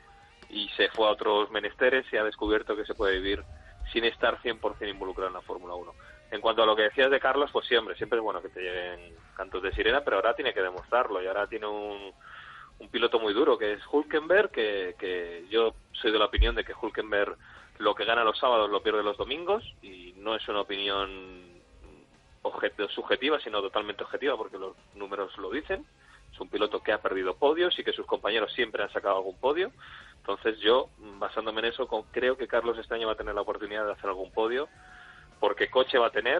y se fue a otros menesteres y ha descubierto que se puede vivir sin estar 100% involucrado en la Fórmula 1. En cuanto a lo que decías de Carlos, pues sí, hombre, siempre es bueno que te lleguen cantos de sirena, pero ahora tiene que demostrarlo y ahora tiene un piloto muy duro que es Hülkenberg, que yo soy de la opinión de que Hülkenberg lo que gana los sábados lo pierde los domingos y no es una opinión subjetiva, sino totalmente objetiva porque los números lo dicen. Es un piloto que ha perdido podios y que sus compañeros siempre han sacado algún podio. Entonces yo, basándome en eso, creo que Carlos este año va a tener la oportunidad de hacer algún podio porque coche va a tener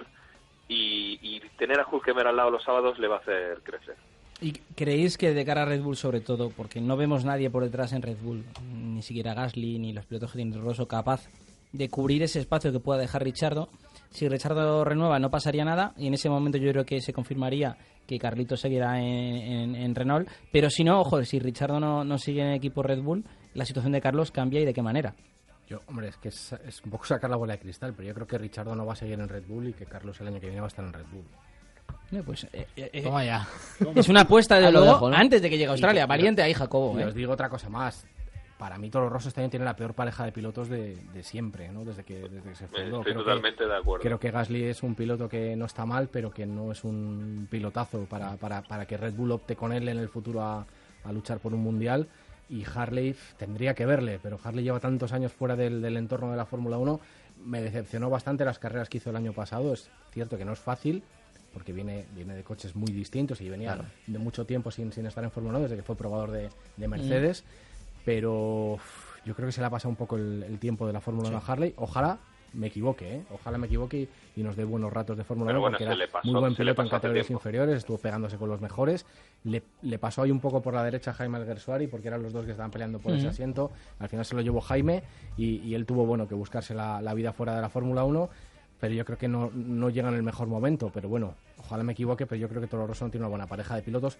y tener a Hülkenberg al lado los sábados le va a hacer crecer. ¿Y creéis que de cara a Red Bull sobre todo, porque no vemos nadie por detrás en Red Bull, ni siquiera Gasly ni los pilotos que tienen Rosso, capaz de cubrir ese espacio que pueda dejar Ricciardo? Si Ricciardo renueva no pasaría nada y en ese momento yo creo que se confirmaría que Carlitos seguirá en Renault, pero si no, ojo, si Ricciardo no sigue en el equipo Red Bull, la situación de Carlos cambia y de qué manera. Hombre, es que es un poco sacar la bola de cristal, pero yo creo que Ricciardo no va a seguir en Red Bull y que Carlos el año que viene va a estar en Red Bull. Pues, toma ya. Es una apuesta, de luego, antes de que llegue a Australia. Valiente ahí, Jacobo. Y os digo otra cosa más. Para mí, Toro Rosso este año tiene la peor pareja de pilotos de siempre, ¿no? Desde que se fundó. Estoy totalmente de acuerdo. Creo que Gasly es un piloto que no está mal, pero que no es un pilotazo para que Red Bull opte con él en el futuro a luchar por un mundial. Y Harley tendría que verle, pero Harley lleva tantos años fuera del entorno de la Fórmula 1. Me decepcionó bastante las carreras que hizo el año pasado. Es cierto que no es fácil, porque viene de coches muy distintos y venía de mucho tiempo sin estar en Fórmula 1, desde que fue probador de Mercedes. Pero yo creo que se le ha pasado un poco el tiempo de la Fórmula 1 a Harley. Ojalá me equivoque, Ojalá me equivoque y nos dé buenos ratos de Fórmula 1, porque era muy buen piloto en categorías inferiores, estuvo pegándose con los mejores. Le pasó ahí un poco por la derecha a Jaime Alguersuari, porque eran los dos que estaban peleando por ese asiento. Al final se lo llevó Jaime y él tuvo que buscarse la vida fuera de la Fórmula 1, pero yo creo que no llega en el mejor momento. Pero bueno, ojalá me equivoque, pero yo creo que Toro Rosso tiene una buena pareja de pilotos.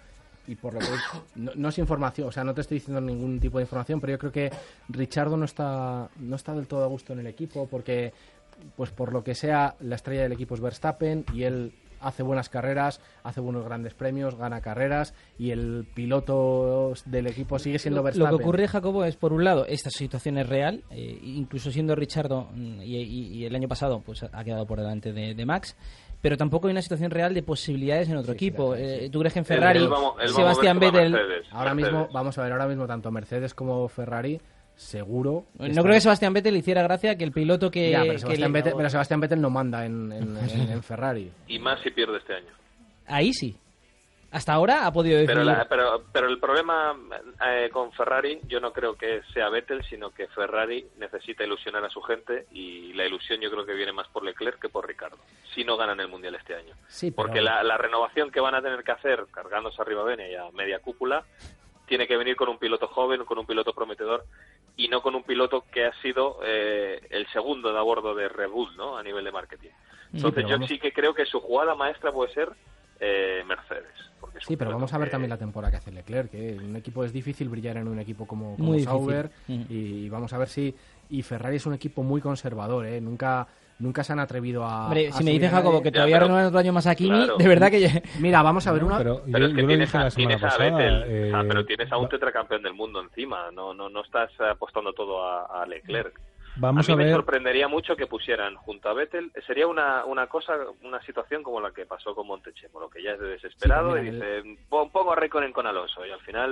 y por lo que no es información, o sea, no te estoy diciendo ningún tipo de información, pero yo creo que Ricciardo no está del todo a gusto en el equipo, porque pues por lo que sea, la estrella del equipo es Verstappen y él hace buenas carreras, hace buenos grandes premios, gana carreras y el piloto del equipo sigue siendo Verstappen. Lo que ocurre, Jacobo, es por un lado, esta situación es real, incluso siendo Ricciardo y el año pasado pues ha quedado por delante de Max, pero tampoco hay una situación real de posibilidades en otro equipo. Sí. ¿Tú crees que en Ferrari Sebastián Vettel... Ahora mismo, vamos a ver, tanto Mercedes como Ferrari... Seguro. No creo que Sebastián Vettel le hiciera gracia que el piloto que... Ya, pero Sebastián Vettel no manda en Ferrari. Y más si pierde este año. Ahí sí. Hasta ahora ha podido decir... Pero el problema con Ferrari yo no creo que sea Vettel, sino que Ferrari necesita ilusionar a su gente y la ilusión yo creo que viene más por Leclerc que por Ricciardo. Si no ganan el Mundial este año. Sí, porque la renovación que van a tener que hacer cargándose arriba Bene y a media cúpula tiene que venir con un piloto joven, con un piloto prometedor y no con un piloto que ha sido el segundo de a bordo de Red Bull, ¿no? A nivel de marketing. Entonces sí que creo que su jugada maestra puede ser Mercedes. Sí, pero vamos a ver también la temporada que hace Leclerc, que en un equipo es difícil brillar en un equipo como Sauber y vamos a ver si... Y Ferrari es un equipo muy conservador, Nunca se han atrevido a... Hombre, si me dices, Jacobo, que todavía renuevan otro año más a Kimi, claro. De verdad que... Mira, vamos a ver una... Pero es que tienes a Vettel, pero tienes a un tetracampeón del mundo encima, no estás apostando todo a Leclerc. Vamos a mí ver... me sorprendería mucho que pusieran junto a Vettel, sería una situación como la que pasó con Montechemolo, que ya es de desesperado y dice, pongo a Raikkonen con Alonso, y al final...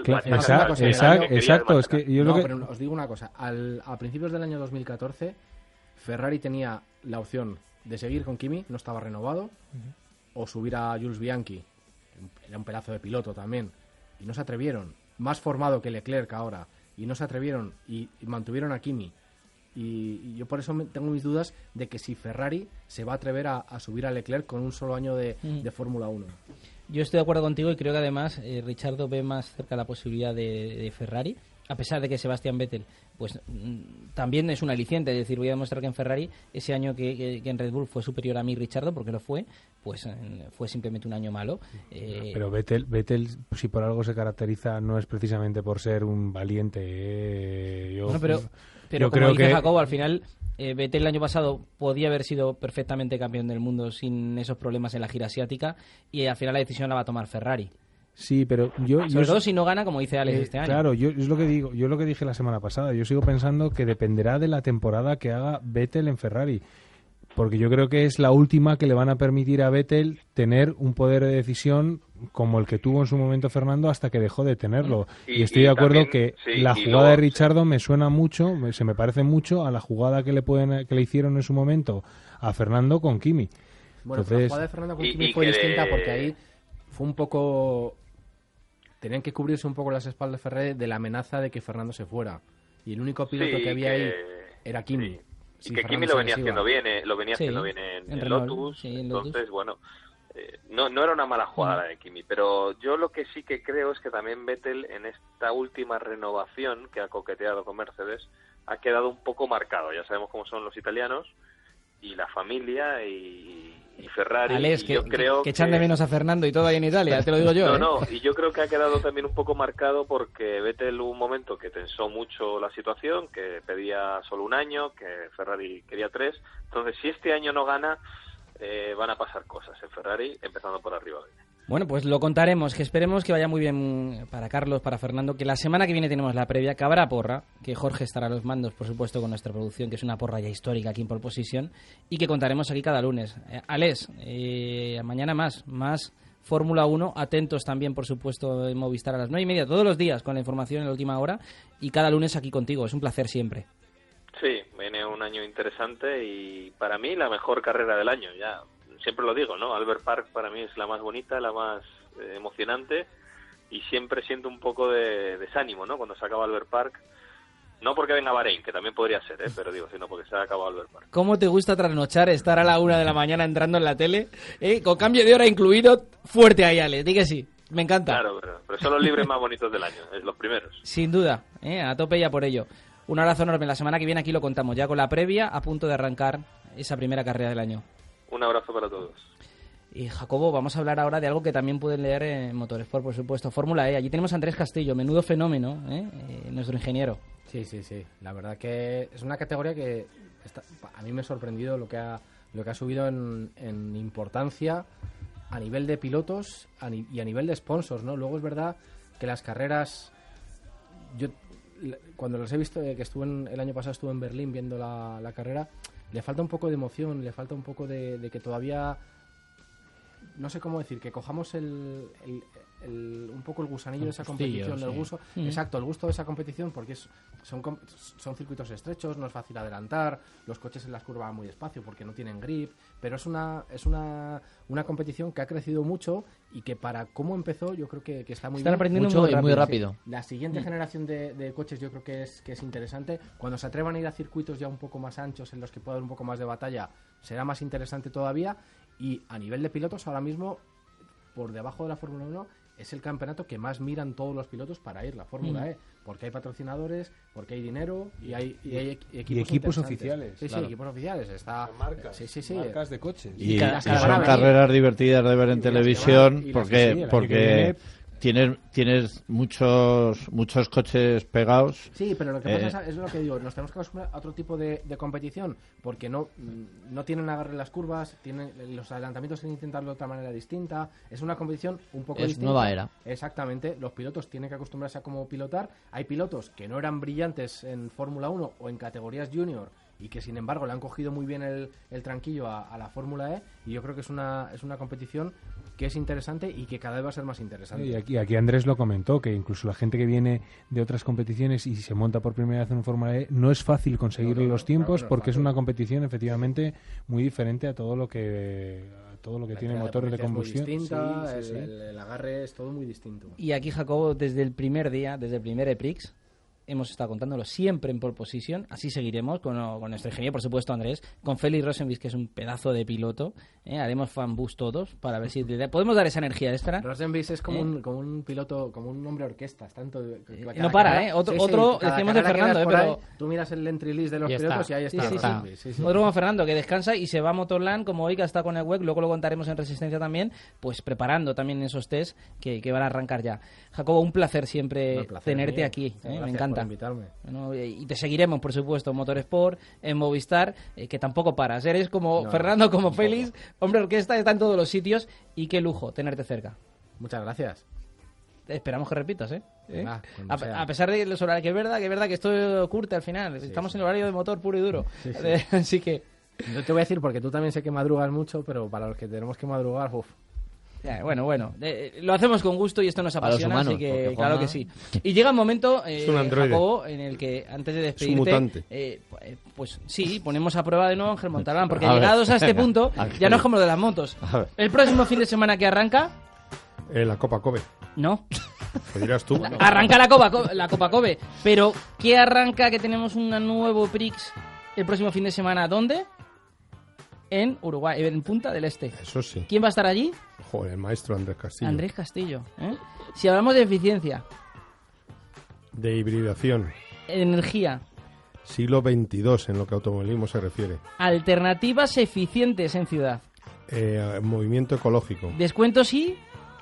Exacto, es que yo pero os digo una cosa, a principios del año 2014... Ferrari tenía la opción de seguir con Kimi, no estaba renovado, o subir a Jules Bianchi, era un pedazo de piloto también, y no se atrevieron, más formado que Leclerc ahora, y no se atrevieron y mantuvieron a Kimi. Y yo por eso tengo mis dudas de que si Ferrari se va a atrever a subir a Leclerc con un solo año de Fórmula 1. Yo estoy de acuerdo contigo y creo que además Ricciardo ve más cerca la posibilidad de Ferrari, a pesar de que Sebastián Vettel pues también es un aliciente, es decir, voy a demostrar que en Ferrari ese año que en Red Bull fue superior a mí Ricciardo, porque lo fue, pues fue simplemente un año malo. Pero Vettel, si por algo se caracteriza, no es precisamente por ser un valiente. Pero como creo dice que... Jacobo, al final Vettel el año pasado podía haber sido perfectamente campeón del mundo sin esos problemas en la gira asiática y al final la decisión la va a tomar Ferrari. Sí, pero sobre todo si no gana, como dice Alex este año. Claro, es lo que digo, yo lo que dije la semana pasada, yo sigo pensando que dependerá de la temporada que haga Vettel en Ferrari, porque yo creo que es la última que le van a permitir a Vettel tener un poder de decisión como el que tuvo en su momento Fernando hasta que dejó de tenerlo. Y estoy de acuerdo también, que la jugada de Ricciardo me suena mucho, se me parece mucho a la jugada que le hicieron en su momento a Fernando con Kimi. Bueno, entonces, la jugada de Fernando con Kimi fue distinta porque ahí fue un poco... Tenían que cubrirse un poco las espaldas de Ferrari de la amenaza de que Fernando se fuera. Y el único piloto que había ahí era Kimi. Sí. Y que Kimi lo venía haciendo bien, en Lotus. Entonces, bueno, no era una mala jugada de Kimi. Pero yo lo que sí que creo es que también Vettel en esta última renovación que ha coqueteado con Mercedes ha quedado un poco marcado. Ya sabemos cómo son los italianos y la familia y Ferrari. Alex, y yo creo que echan de menos a Fernando y todo ahí en Italia, te lo digo yo. Y yo creo que ha quedado también un poco marcado porque Vettel hubo un momento que tensó mucho la situación, que pedía solo un año, que Ferrari quería 3. Entonces, si este año no gana, van a pasar cosas en Ferrari, empezando por arriba. Bueno, pues lo contaremos, que esperemos que vaya muy bien para Carlos, para Fernando, que la semana que viene tenemos la previa, que habrá porra, que Jorge estará a los mandos, por supuesto, con nuestra producción, que es una porra ya histórica aquí en Pole Position, y que contaremos aquí cada lunes. Alex, mañana más Fórmula 1, atentos también, por supuesto, en Movistar a las 9:30, todos los días, con la información en la última hora, y cada lunes aquí contigo, es un placer siempre. Sí, viene un año interesante y para mí la mejor carrera del año, ya... Siempre lo digo, ¿no? Albert Park para mí es la más bonita, la más emocionante y siempre siento un poco de desánimo, ¿no? Cuando se acaba Albert Park. No porque venga Bahrein, que también podría ser, pero digo, sino porque se ha acabado Albert Park. ¿Cómo te gusta trasnochar, estar a la 1 de la mañana entrando en la tele? Con cambio de hora incluido, fuerte ahí, Ale, di que sí. Me encanta. Claro, pero son los libres más bonitos del año, los primeros. Sin duda, a tope ya por ello. Un abrazo enorme. La semana que viene aquí lo contamos, ya con la previa, a punto de arrancar esa primera carrera del año. Un abrazo para todos. Y Jacobo, vamos a hablar ahora de algo que también pueden leer en Motorsport, por supuesto, Fórmula E. Allí tenemos a Andrés Castillo, menudo fenómeno, nuestro ingeniero. Sí. La verdad que es una categoría que a mí me ha sorprendido lo que ha subido en importancia a nivel de pilotos y a nivel de sponsors, ¿no? Luego es verdad que las carreras, yo cuando los he visto, que el año pasado estuve en Berlín viendo la carrera, le falta un poco de emoción, le falta un poco de que todavía, no sé cómo decir, que cojamos un poco el gusanillo de esa competición, el gusto, exacto, el gusto de esa competición, porque son circuitos estrechos, no es fácil adelantar, los coches en las curvas van muy despacio porque no tienen grip, pero es una competición que ha crecido mucho y que para cómo empezó yo creo que está muy Están bien. aprendiendo mucho y muy rápido. La siguiente generación de coches yo creo que es interesante. Cuando se atrevan a ir a circuitos ya un poco más anchos en los que pueda haber un poco más de batalla, será más interesante todavía. Y a nivel de pilotos, ahora mismo, por debajo de la Fórmula 1, es el campeonato que más miran todos los pilotos para ir, la Fórmula E. Porque hay patrocinadores, porque hay dinero y hay equipos oficiales. Sí, claro. Equipos oficiales. Está marcas, marcas de coches. Y son carreras divertidas de ver en televisión porque tienes muchos coches pegados. Sí, pero lo que pasa es lo que digo, nos tenemos que acostumbrar a otro tipo de competición, porque no tienen agarre en las curvas, los adelantamientos tienen que intentarlo de otra manera distinta, es una competición un poco distinta. Es nueva era. Exactamente, los pilotos tienen que acostumbrarse a cómo pilotar. Hay pilotos que no eran brillantes en Fórmula 1 o en categorías junior y que sin embargo le han cogido muy bien el tranquillo a la Fórmula E, y yo creo que es una competición que es interesante y que cada vez va a ser más interesante. Y aquí Andrés lo comentó, que incluso la gente que viene de otras competiciones y se monta por primera vez en Fórmula E, no es fácil conseguir los tiempos, porque es una competición efectivamente muy diferente a todo lo que tiene motores de combustión. Es muy distinta, el agarre es todo muy distinto. Y aquí, Jacobo, desde el primer día, desde el primer EPRIX, hemos estado contándolo siempre en pole position, así seguiremos con nuestro ingeniero, por supuesto, Andrés, con Félix Rosenbis, que es un pedazo de piloto, haremos fanbus todos para ver si podemos dar esa energía extra. Rosenbis es como un piloto, como un hombre orquesta, tanto no para, otro decimos de Fernando, pero tú miras el entry list de los pilotos y ahí está. Sí. Otro como Fernando, que descansa y se va a Motorland, como hoy que está con el WEC, luego lo contaremos en Resistencia también, pues preparando también esos test que van a arrancar ya. Jacobo, un placer siempre tenerte aquí, me encanta. Invitarme. Bueno, y te seguiremos, por supuesto, en Motorsport, en Movistar, que tampoco paras. Eres como Fernando, como Félix, hombre orquesta, está en todos los sitios, y qué lujo tenerte cerca. Muchas gracias. Esperamos que repitas, a pesar de los horarios, que es verdad que esto curte al final. Estamos en el horario de motor puro y duro. Sí. Así que... Yo te voy a decir, porque tú también sé que madrugas mucho, pero para los que tenemos que madrugar, Bueno, lo hacemos con gusto y esto nos apasiona, así que claro que sí. Y llega un momento, Jacobo, en el que antes de despedirte, pues sí, ponemos a prueba de nuevo Ángel Montalbán, porque llegados a este punto, ya no es como lo de las motos. El próximo fin de semana que arranca... la Copa Kobe. No. ¿Qué dirás tú? Arranca la Copa Kobe, pero ¿qué arranca? Que tenemos un nuevo Prix el próximo fin de semana, ¿dónde? En Uruguay, en Punta del Este. Eso sí. ¿Quién va a estar allí? Joder, el maestro Andrés Castillo. Andrés Castillo. Si hablamos de eficiencia. De hibridación. Energía. Siglo XXII en lo que automovilismo se refiere. Alternativas eficientes en ciudad. Movimiento ecológico. Descuentos y...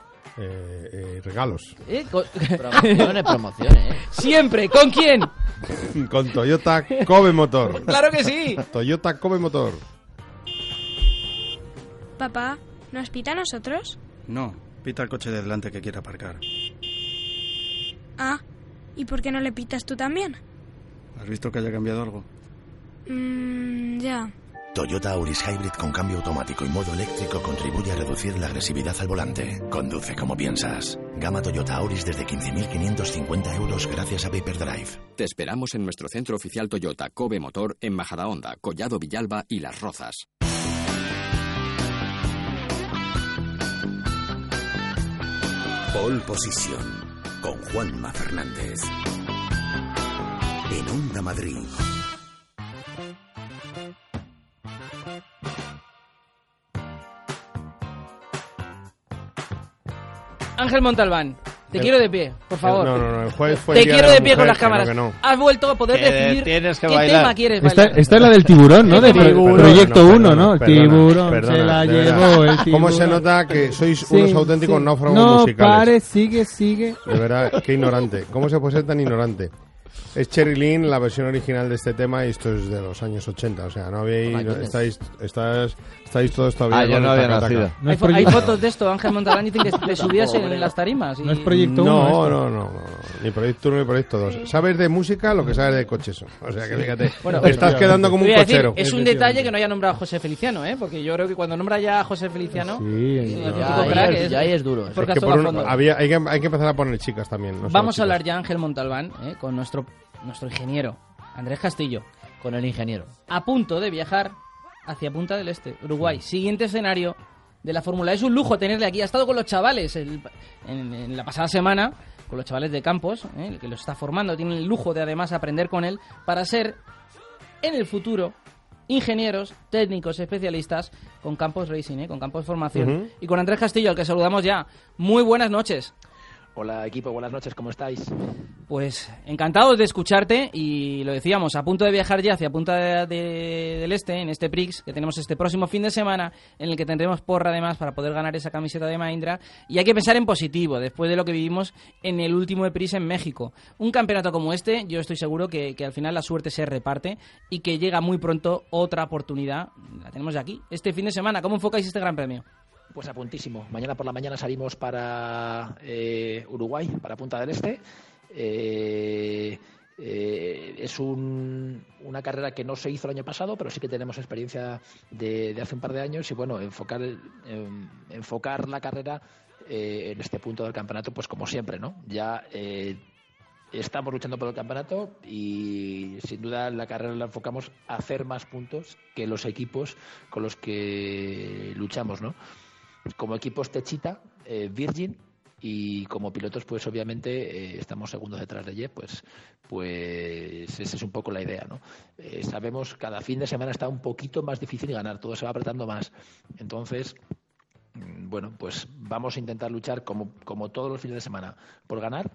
regalos. Promociones. Siempre. ¿Con quién? Con Toyota Kobe Motor. ¡Claro que sí! Toyota Kobe Motor. Papá, ¿nos pita a nosotros? No, pita al coche de delante que quiera aparcar. Ah, ¿y por qué no le pitas tú también? ¿Has visto que haya cambiado algo? Ya. Toyota Auris Hybrid con cambio automático y modo eléctrico contribuye a reducir la agresividad al volante. Conduce como piensas. Gama Toyota Auris desde 15.550 euros gracias a Payperdrive. Te esperamos en nuestro centro oficial Toyota Kobe Motor en Majadahonda, Collado Villalba y Las Rozas. Pole Position con Juanma Fernández en Onda Madrid. Ángel Montalbán, Te quiero de pie, por favor. No, el jueves fue Te quiero de pie con las cámaras. No. Has vuelto a poder decidir qué tema quieres bailar. Esta es la del tiburón, ¿no? De Proyecto 1, ¿no? El tiburón se la llevó, el tiburón. ¿Cómo se nota que sois unos auténticos náufragos musicales? No, pare, sigue. De verdad, qué ignorante. ¿Cómo se puede ser tan ignorante? Es Cherry Lynn, la versión original de este tema, y esto es de los años 80. O sea, no habéis... estáis todos todavía... yo no había nacido. Hay fotos de esto, Ángel Montalbán, dicen que te subías en las tarimas. ¿No es Proyecto 1? No. Ni Proyecto 1 ni Proyecto 2. Sabes de música lo que sabes de coches. O sea, que fíjate, estás quedando como un cochero. Es un detalle que no haya nombrado a José Feliciano, ¿eh? Porque yo creo que cuando nombra ya a José Feliciano... ya ahí es duro. Porque hay que empezar a poner chicas también. Vamos a hablar ya, Ángel Montalbán, con nuestro ingeniero, Andrés Castillo. Con el ingeniero. A punto de viajar hacia Punta del Este, Uruguay. Siguiente escenario de la Fórmula. Es un lujo tenerle aquí. Ha estado con los chavales en la pasada semana, con los chavales de Campos, el que los está formando. Tienen el lujo de además aprender con él para ser, en el futuro, ingenieros, técnicos, especialistas con Campos Racing, con Campos Formación. Y con Andrés Castillo, al que saludamos ya. Muy buenas noches. Hola equipo, buenas noches, ¿cómo estáis? Pues encantados de escucharte y lo decíamos, a punto de viajar ya hacia Punta del Este, en este Prix que tenemos este próximo fin de semana, en el que tendremos porra además para poder ganar esa camiseta de Mahindra, y hay que pensar en positivo, después de lo que vivimos en el último Prix en México. Un campeonato como este, yo estoy seguro que al final la suerte se reparte y que llega muy pronto otra oportunidad, la tenemos ya aquí, este fin de semana. ¿Cómo enfocáis este Gran Premio? Pues a puntísimo. Mañana por la mañana salimos para Uruguay, para Punta del Este. Es una carrera que no se hizo el año pasado, pero sí que tenemos experiencia de hace un par de años y bueno, enfocar la carrera en este punto del campeonato, pues como siempre, ¿no? Ya estamos luchando por el campeonato y sin duda la carrera la enfocamos a hacer más puntos que los equipos con los que luchamos, ¿no? Como equipos Techita, Virgin, y como pilotos pues obviamente estamos segundos detrás de Jeff, pues esa es un poco la idea, ¿no? Sabemos cada fin de semana está un poquito más difícil ganar, todo se va apretando más, entonces bueno, pues vamos a intentar luchar como todos los fines de semana por ganar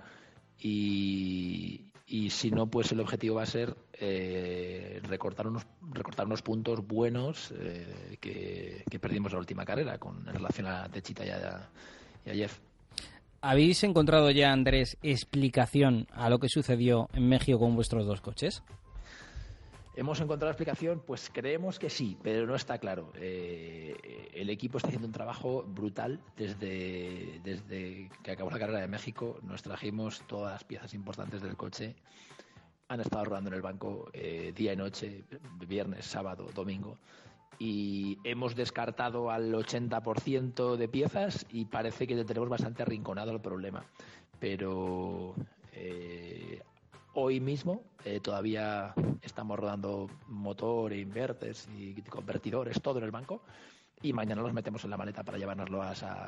y si no, pues el objetivo va a ser recortar unos puntos buenos que perdimos la última carrera en relación a Techita y a Jeff. ¿Habéis encontrado ya, Andrés, explicación a lo que sucedió en México con vuestros dos coches? ¿Hemos encontrado explicación? Pues creemos que sí, pero no está claro. El equipo está haciendo un trabajo brutal desde que acabó la carrera de México. Nos trajimos todas las piezas importantes del coche. Han estado rodando en el banco día y noche, viernes, sábado, domingo. Y hemos descartado al 80% de piezas y parece que tenemos bastante arrinconado el problema. Pero hoy mismo todavía estamos rodando motor, inverters y convertidores, todo en el banco, y mañana los metemos en la maleta para llevárnoslo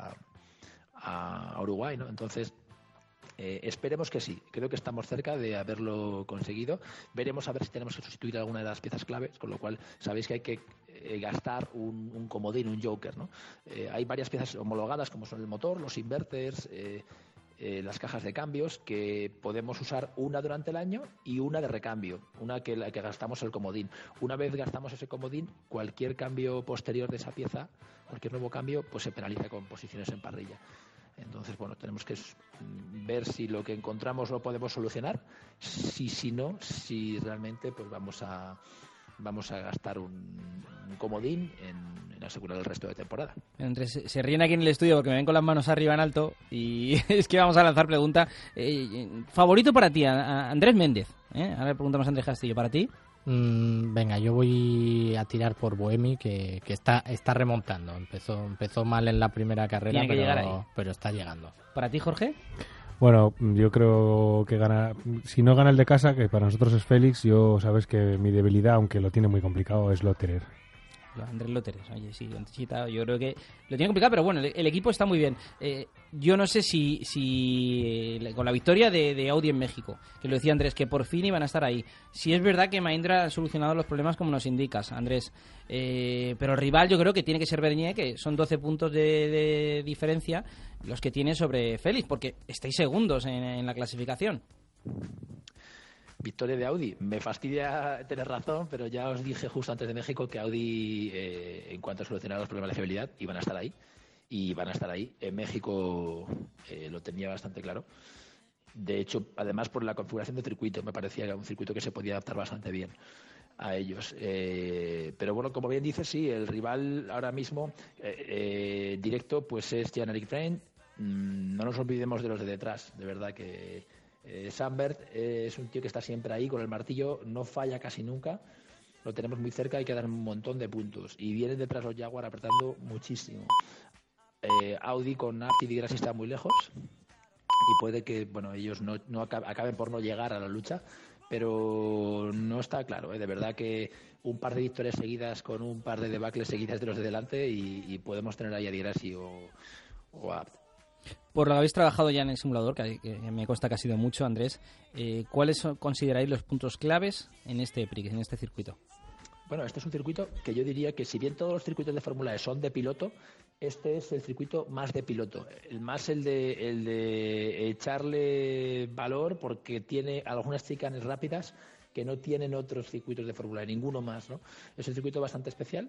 a Uruguay, ¿no? Entonces esperemos que sí, creo que estamos cerca de haberlo conseguido. Veremos a ver si tenemos que sustituir alguna de las piezas claves, con lo cual sabéis que hay que gastar un comodín, un joker, ¿no? Hay varias piezas homologadas como son el motor, los inverters, las cajas de cambios, que podemos usar una durante el año y una de recambio, una que gastamos el comodín. Una vez gastamos ese comodín, cualquier cambio posterior de esa pieza, cualquier nuevo cambio, pues se penaliza con posiciones en parrilla. Entonces, bueno, tenemos que ver si lo que encontramos lo podemos solucionar, si no, si realmente pues vamos a gastar un comodín en asegurar el resto de temporada. Andrés, se ríen aquí en el estudio porque me ven con las manos arriba en alto y es que vamos a lanzar pregunta. ¿Favorito para ti, Andrés Méndez? Ahora le preguntamos a Andrés Castillo, ¿para ti? Venga, yo voy a tirar por Buemi, que está remontando. Empezó mal en la primera carrera, pero está llegando. ¿Para ti, Jorge? Bueno, yo creo que gana. Si no gana el de casa, que para nosotros es Félix, yo sabes que mi debilidad, aunque lo tiene muy complicado, es Lotterer. Andrés Lóteres, oye, sí, yo creo que lo tiene complicado, pero bueno, el equipo está muy bien. Yo no sé si con la victoria de Audi en México, que lo decía Andrés, que por fin iban a estar ahí. Si es verdad que Mahindra ha solucionado los problemas como nos indicas, Andrés, pero el rival yo creo que tiene que ser Bernier, que son 12 puntos de diferencia los que tiene sobre Félix, porque estáis segundos en la clasificación. Victoria de Audi. Me fastidia tener razón, pero ya os dije justo antes de México que Audi, en cuanto a solucionar los problemas de fiabilidad, iban a estar ahí. Y van a estar ahí. En México lo tenía bastante claro. De hecho, además por la configuración del circuito, me parecía que era un circuito que se podía adaptar bastante bien a ellos. Pero bueno, como bien dices, sí, el rival ahora mismo directo pues es Jan-Eric Freund. No nos olvidemos de los de detrás, de verdad que Sandberg es un tío que está siempre ahí con el martillo, no falla casi nunca, lo tenemos muy cerca, hay que dar un montón de puntos y vienen detrás los Jaguar apretando muchísimo. Audi con Abt y Di Grassi está muy lejos y puede que ellos no acaben por no llegar a la lucha, pero no está claro, de verdad que un par de victorias seguidas con un par de debacles seguidas de los de delante y podemos tener ahí a Di Grassi o Abt. Por lo que habéis trabajado ya en el simulador, que me consta que ha sido mucho, Andrés, ¿cuáles consideráis los puntos claves en este Prix, en este circuito? Bueno, este es un circuito que yo diría que si bien todos los circuitos de Fórmula E son de piloto, este es el circuito más de piloto, el de echarle valor porque tiene algunas chicanes rápidas que no tienen otros circuitos de Fórmula E, ninguno más, ¿no? Es un circuito bastante especial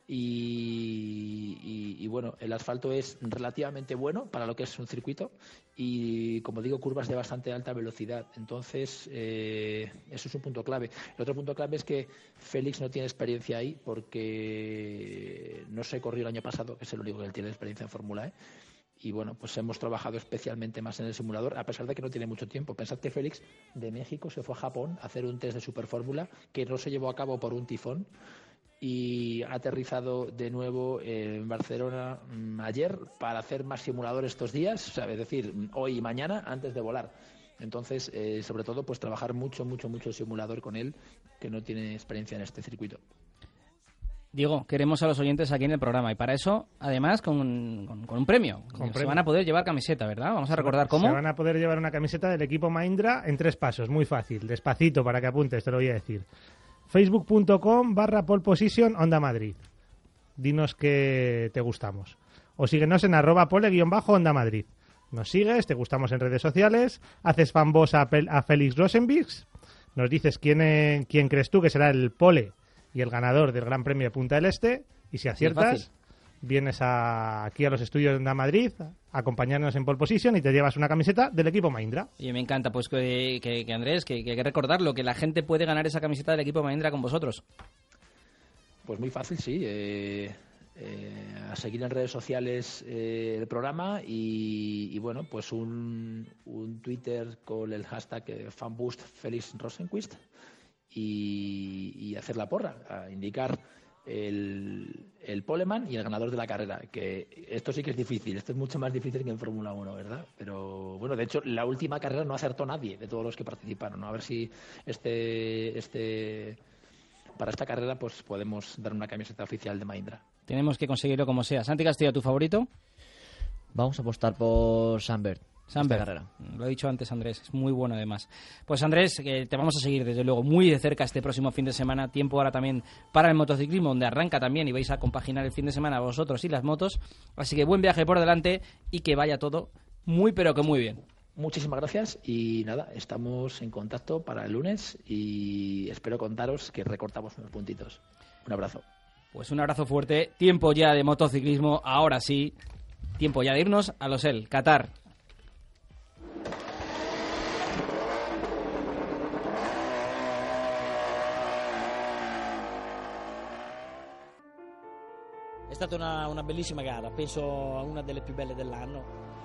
y bueno, el asfalto es relativamente bueno para lo que es un circuito y, como digo, curvas de bastante alta velocidad. Entonces, eso es un punto clave. El otro punto clave es que Félix no tiene experiencia ahí porque no se corrió el año pasado, que es el único que él tiene experiencia en Fórmula E. Y bueno, pues hemos trabajado especialmente más en el simulador, a pesar de que no tiene mucho tiempo. Pensad que Félix de México se fue a Japón a hacer un test de Superfórmula que no se llevó a cabo por un tifón y ha aterrizado de nuevo en Barcelona ayer para hacer más simulador estos días, es decir, hoy y mañana antes de volar. Entonces, sobre todo, pues trabajar mucho el simulador con él, que no tiene experiencia en este circuito. Diego, queremos a los oyentes aquí en el programa y para eso, además, con un premio. Se van a poder llevar camiseta, ¿verdad? Vamos a recordar cómo. Se van a poder llevar una camiseta del equipo Mahindra en 3 pasos, muy fácil, despacito para que apuntes, te lo voy a decir. Facebook.com/poleposition Onda Madrid. Dinos que te gustamos. O síguenos en @pole_Onda Madrid. Nos sigues, te gustamos en redes sociales, haces fanboss a Félix Rosenbix, nos dices quién crees tú que será el pole y el ganador del Gran Premio de Punta del Este, y si aciertas, vienes aquí a los estudios de Onda Madrid a acompañarnos en Pole Position y te llevas una camiseta del equipo Mahindra. Y me encanta, pues que Andrés, que hay que recordarlo, que la gente puede ganar esa camiseta del equipo Mahindra con vosotros. Pues muy fácil, sí. A seguir en redes sociales el programa y bueno, pues un Twitter con el hashtag fanboost Félix Rosenquist y hacer la porra, a indicar el poleman y el ganador de la carrera, que esto sí que es difícil, esto es mucho más difícil que en Fórmula 1, ¿verdad? Pero bueno, de hecho la última carrera no acertó nadie de todos los que participaron, ¿no? A ver si para esta carrera pues podemos dar una camiseta oficial de Mahindra. Tenemos que conseguirlo como sea. Santi Castillo, ¿tu favorito? Vamos a apostar por Sandberg. Carrera. Lo he dicho antes, Andrés, es muy bueno además. Pues Andrés, te vamos a seguir desde luego muy de cerca este próximo fin de semana. Tiempo ahora también para el motociclismo, donde arranca también y vais a compaginar el fin de semana vosotros y las motos. Así que buen viaje por delante y que vaya todo muy pero que muy bien. Muchísimas gracias y nada, estamos en contacto para el lunes y espero contaros que recortamos unos puntitos. Un abrazo. Pues un abrazo fuerte. Tiempo ya de motociclismo, ahora sí. Tiempo ya de irnos a Losail, Qatar. È stata una bellissima gara, penso una delle più belle dell'anno.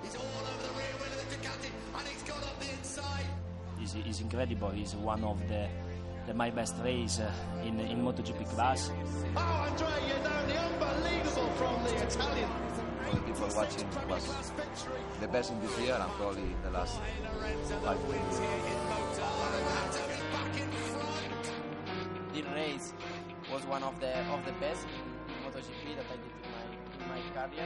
He's incredible. He's one of my best race in MotoGP class. Oh, Andrea, the unbelievable from the Italian. For the people watching, was the best in this year and probably the last 5 years. The race was one of the best. speed that I did in my career.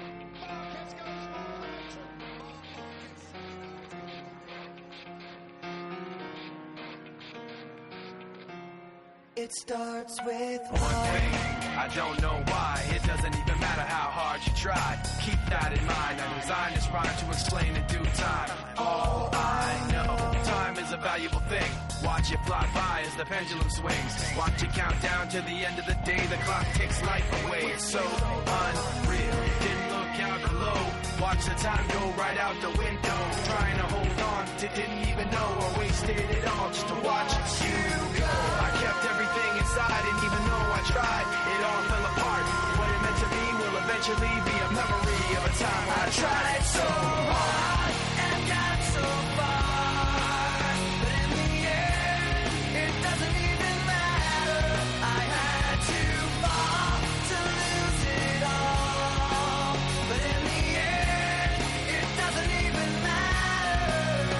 It starts with one thing, I don't know why. It doesn't even matter how hard you try. Keep that in mind. I designed this rhyme to explain in due time. All I know, time is a valuable thing. Watch it fly by as the pendulum swings. Watch it count down to the end of the day. The clock takes life away. It's so unreal. Didn't look out below. Watch the time go right out the window. Trying to hold on to didn't even know or wasted it all just to watch you go. I kept everything inside and even though I tried, it all fell apart. What it meant to be will eventually be a memory of a time I tried so hard and got so far. But in the end, it doesn't even matter. I had to fall to lose it all. But in the end, it doesn't even matter.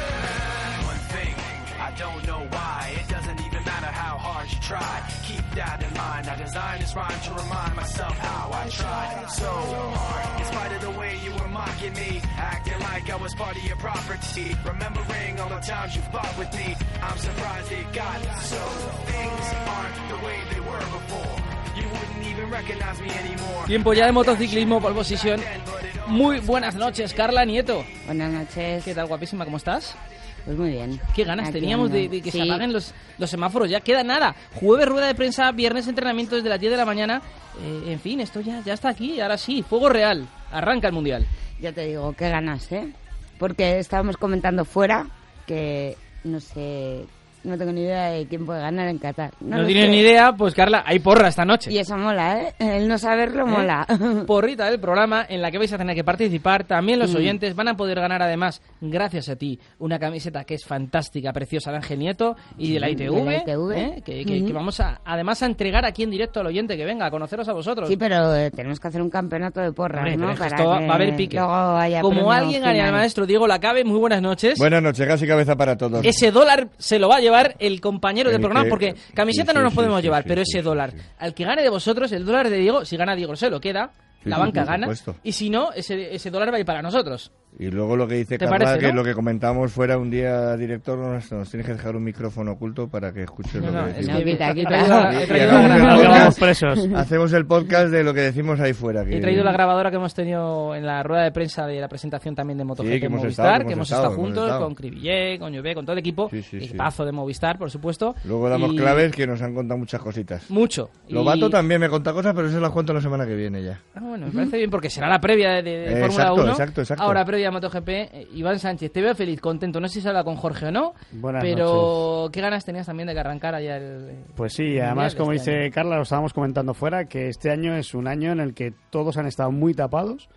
One thing, I don't know why. It doesn't even matter how hard you try. Keep that in mind. I designed this rhyme to remind myself how I tried so hard. In spite of the way you were mocking me, acting like I was part of your property. Remembering all the times you fought with me, I'm surprised it got so. Things aren't the way they were before. You wouldn't even recognize me anymore. Tiempo ya de motociclismo, pole position. Muy buenas noches, Carla Nieto. Buenas noches. ¿Qué tal, guapísima? ¿Cómo estás? Pues muy bien. Qué ganas Aquí teníamos ando. de que Sí. se apaguen los semáforos. Ya queda nada. Jueves rueda de prensa, viernes entrenamiento desde las 10 de la mañana. En fin, esto ya está aquí. Ahora sí, fuego real. Arranca el Mundial. Ya te digo, qué ganas, ¿eh? Porque estábamos comentando fuera que, no sé, no tengo ni idea de quién puede ganar en Qatar. No tienes ni idea, pues Carla, hay porra esta noche. Y eso mola, ¿eh? El no saberlo mola. Porrita del programa en la que vais a tener que participar. También los oyentes van a poder ganar, además, gracias a ti, una camiseta que es fantástica, preciosa, de Ángel Nieto y de la ITV, De la ITV. que vamos además a entregar aquí en directo al oyente que venga a conoceros a vosotros. Sí, pero tenemos que hacer un campeonato de porras, Hombre, ¿no? pero es que Para esto va que a haber pique. luego haya Como premio alguien gane al final. maestro Diego Lacabe, muy buenas noches. Buenas noches, casi cabeza para todos. Ese dólar se lo va a llevar el compañero del El programa, que- porque camiseta sí, no nos sí, podemos sí, llevar, sí, pero sí, ese dólar, al que gane de vosotros, el dólar de Diego, si gana Diego se lo queda, Sí, la sí, banca por gana, supuesto. y si no, ese dólar va a ir para nosotros. Y luego lo que dice ¿Te Carla, parece, que no? lo que comentamos fuera un día, director, nos tienes que dejar un micrófono oculto para que escuches lo que es decimos. que quita. he traído Y la hagamos grabadora. hacemos el podcast de lo que decimos ahí fuera. Que... He traído la grabadora que hemos tenido en la rueda de prensa de la presentación también de MotoGP Sí, que hemos Movistar, estado, que hemos estado juntos con Cribillé, con Llobé, con todo el equipo, equipazo de Movistar, por supuesto. Luego damos Y claves que nos han contado muchas cositas. Mucho. Lobato Y- también me conta cosas, pero eso las cuento la semana que viene ya. Ah, bueno, me parece bien porque será la previa de Fórmula Exacto, 1. exacto. Ahora previa a MotoGP. Iván Sánchez, te veo feliz, contento. No sé si se habla con Jorge o no, Buenas pero qué ganas tenías también de que arrancara ya el... Pues sí, el además, Mundial como este dice año. Carla, lo estábamos comentando fuera, que este año es un año en el que todos han estado muy tapados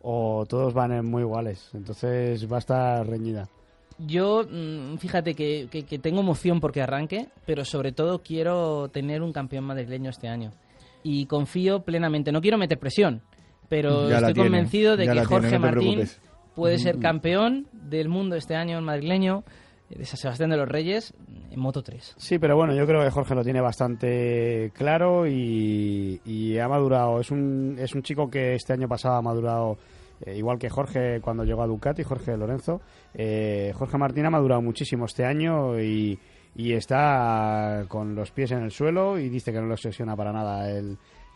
o todos van en muy iguales. Entonces va a estar reñida. Yo, fíjate que tengo emoción porque arranque, pero sobre todo quiero tener un campeón madrileño este año. Y confío plenamente. No quiero meter presión, pero Ya la estoy tiene, convencido de ya que la tiene, Jorge no te Martín preocupes. puede ser campeón del mundo este año, el madrileño, de San Sebastián de los Reyes, en Moto 3. Sí, pero bueno, yo creo que Jorge lo tiene bastante claro y ha madurado. Es un chico que este año pasado ha madurado, igual que Jorge cuando llegó a Ducati, Jorge Lorenzo. Jorge Martín ha madurado muchísimo este año y está con los pies en el suelo y dice que no le obsesiona para nada el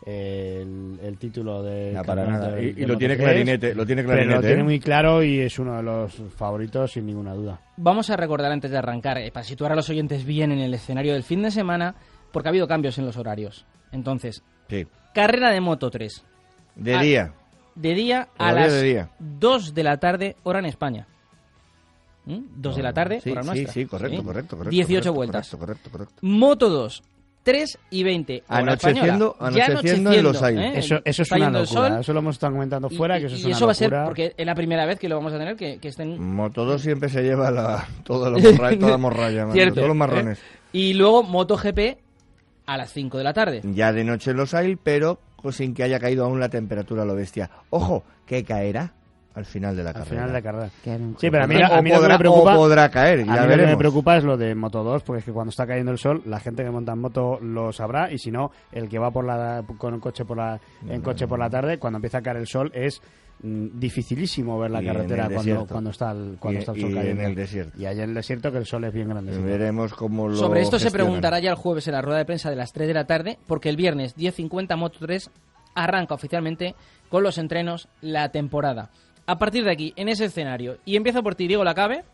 título de No, para campeonato nada. de- Y de lo tiene Moto3, clarinete, lo tiene pero clarinete, lo tiene ¿eh? muy claro y es uno de los favoritos sin ninguna duda. Vamos a recordar antes de arrancar, para situar a los oyentes bien en el escenario del fin de semana, porque ha habido cambios en los horarios. Entonces, Sí. carrera de Moto 3. De día. De día a Todavía las de día. 2 de la tarde, hora en España. 2 de la tarde, Sí, hora sí, nuestra. sí, correcto, correcto. 18 correcto, vueltas. Correcto. Moto 2, 3 y 20. hora Anocheciendo- española. Ya anocheciendo en Los Aires. Eso es Está una yendo el locura. sol. Eso lo hemos estado comentando fuera, que eso es Y una eso va a ser locura. porque es la primera vez que lo vamos a tener que estén... Moto 2 siempre se lleva toda la morralla, mano, Cierto, todos los marrones. Y luego MotoGP a las 5 de la tarde. Ya de noche en Los Aires, pero sin que haya caído aún la temperatura a lo bestia. Ojo, que caerá. al final de la carrera. Al final de la carrera. Claro. Sí, pero a mí lo que me preocupa... O podrá caer, ya a mí veremos. Lo que me preocupa es lo de Moto2, porque es que cuando está cayendo el sol, la gente que monta en moto lo sabrá, y si no, el que va con un coche en coche por la tarde, cuando empieza a caer el sol, es dificilísimo ver la carretera cuando está el sol cayendo. En el desierto. Y allá en el desierto, que el sol es bien grande. Veremos cómo lo Sobre esto gestionan. se preguntará ya el jueves en la rueda de prensa de las 3 de la tarde, porque el viernes 10:50 Moto3 arranca oficialmente con los entrenos la temporada. A partir de aquí, en ese escenario, y empiezo por ti, Diego Lacabe,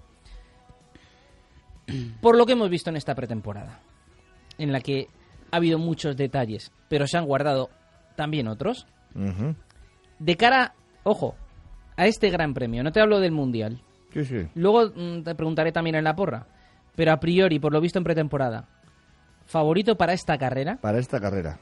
por lo que hemos visto en esta pretemporada, en la que ha habido muchos detalles, pero se han guardado también otros. De cara, ojo, a este Gran Premio, no te hablo del Mundial. Sí, sí. Luego te preguntaré también en la porra, pero a priori, por lo visto en pretemporada, ¿favorito para esta carrera? Para esta carrera.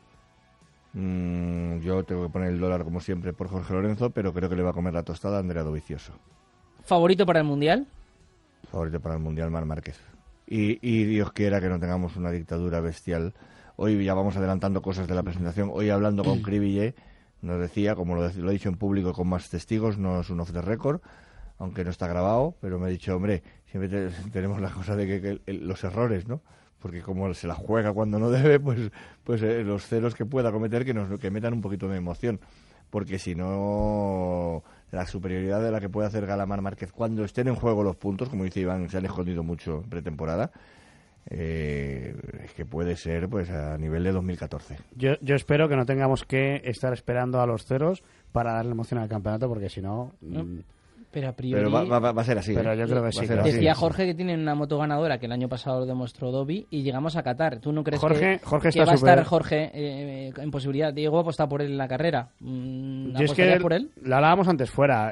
Yo tengo que poner el dólar como siempre por Jorge Lorenzo, pero creo que le va a comer la tostada a Andrea Dovizioso. ¿Favorito para el Mundial? Favorito para el Mundial, Marc Márquez. Y Dios quiera que no tengamos una dictadura bestial. Hoy ya vamos adelantando cosas de la presentación. Hoy hablando con Cribillé, nos decía, como lo he dicho en público con más testigos, no es un off the record, aunque no está grabado, pero me ha dicho, hombre, siempre tenemos la cosa de que los errores, ¿no? Porque como se la juega cuando no debe, pues los ceros que pueda cometer que metan un poquito de emoción, porque si no, la superioridad de la que puede hacer gala Marc Márquez cuando estén en juego los puntos, como dice Iván, se han escondido mucho en pretemporada, es que puede ser pues a nivel de 2014. Yo espero que no tengamos que estar esperando a los ceros para darle emoción al campeonato, porque si no... Pero a priori... Pero va a ser así. Pero yo creo que sí. Decía Jorge que tienen una moto ganadora que el año pasado lo demostró Dobby y llegamos a Qatar. ¿Tú no crees que va a estar Jorge en posibilidad? Diego apostar por él en la carrera. ¿Apostarías por él? La hablábamos antes fuera.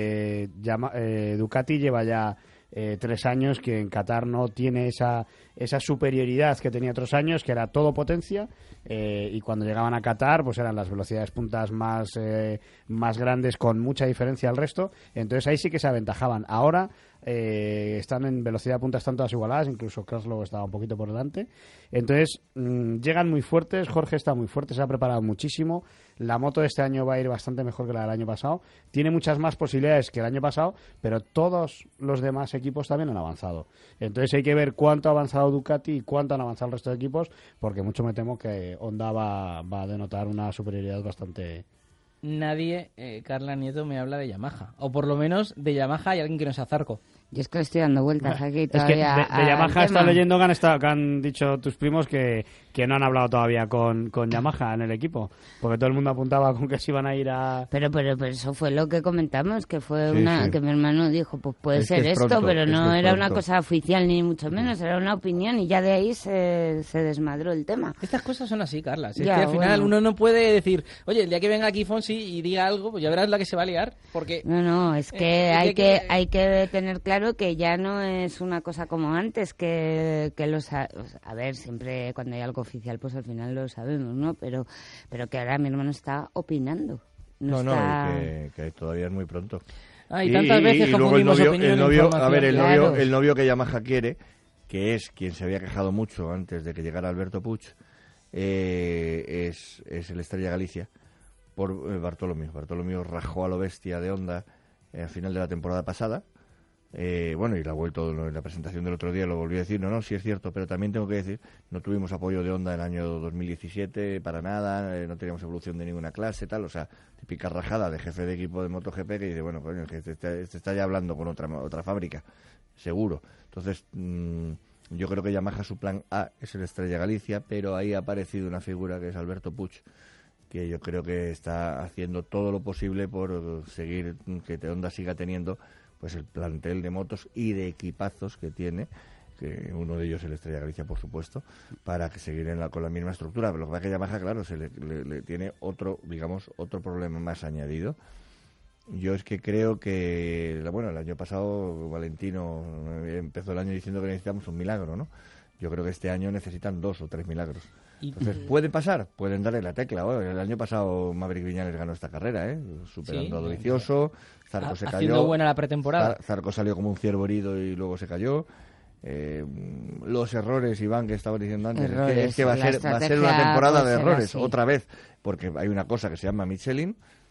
Ducati lleva ya 3 años que en Qatar no tiene esa superioridad que tenía otros años, que era todo potencia, y cuando llegaban a Qatar pues eran las velocidades puntas más grandes con mucha diferencia al resto, entonces ahí sí que se aventajaban. Ahora están en velocidad punta, están todas igualadas, incluso Kraslow estaba un poquito por delante, entonces llegan muy fuertes. Jorge está muy fuerte, se ha preparado muchísimo. La moto de este año va a ir bastante mejor que la del año pasado, tiene muchas más posibilidades que el año pasado, pero todos los demás equipos también han avanzado, entonces hay que ver cuánto ha avanzado Ducati y cuánto han avanzado el resto de equipos, porque mucho me temo que Honda va a denotar una superioridad bastante... Nadie, Carla Nieto, me habla de Yamaha, o por lo menos de Yamaha hay alguien que no sea Zarco. Yo es que le estoy dando vueltas aquí todavía. Es que de Yamaha está leyendo que han dicho tus primos que no han hablado todavía con Yamaha en el equipo, porque todo el mundo apuntaba con que se iban a ir a... Pero eso fue lo que comentamos, que fue que mi hermano dijo, pues puede ser esto, pronto, pero no era una cosa oficial ni mucho menos, era una opinión, y ya de ahí se desmadró el tema. Estas cosas son así, Carla. Si es que al final uno no puede decir, oye, el día que venga aquí Fonsi y diga algo, pues ya verás la que se va a liar, porque... No, es que hay que tener claro que ya no es una cosa como antes, que a ver, siempre cuando hay algo oficial pues al final lo sabemos, ¿no? Pero que ahora mi hermano está opinando. Que todavía es muy pronto. Y tantas veces confundimos opinión e información. A ver, el novio que Yamaha quiere, que es quien se había quejado mucho antes de que llegara Alberto Puig, es el Estrella Galicia por Bartolomeo. Bartolomeo rajó a lo bestia de Honda al final de la temporada pasada. Y lo ha vuelto en la presentación del otro día, lo volvió a decir, sí es cierto, pero también tengo que decir, no tuvimos apoyo de Honda en el año 2017 para nada, no teníamos evolución de ninguna clase, tal, o sea, típica rajada de jefe de equipo de MotoGP que dice, bueno, coño, que este está ya hablando con otra fábrica, seguro. Entonces, yo creo que Yamaha su plan A es el Estrella Galicia, pero ahí ha aparecido una figura que es Alberto Puig, que yo creo que está haciendo todo lo posible por seguir, que Honda siga teniendo pues el plantel de motos y de equipazos que tiene, que uno de ellos es el Estrella Galicia, por supuesto, para que seguir con la misma estructura. Pero lo que pasa es que Yamaha, claro, se le tiene otro problema más añadido. Yo es que creo que, el año pasado Valentino empezó el año diciendo que necesitamos un milagro, ¿no? Yo creo que este año necesitan 2 o 3 milagros. Entonces, ¿puede pasar? Pueden darle la tecla. El año pasado Maverick Viñales ganó esta carrera, superando a Dovizioso. Zarco se cayó. Haciendo buena la pretemporada. Zarco salió como un ciervo herido y luego se cayó. Los errores, Iván, que estaba diciendo antes, es que va a ser una temporada de errores, otra vez. Porque hay una cosa que se llama Michelin,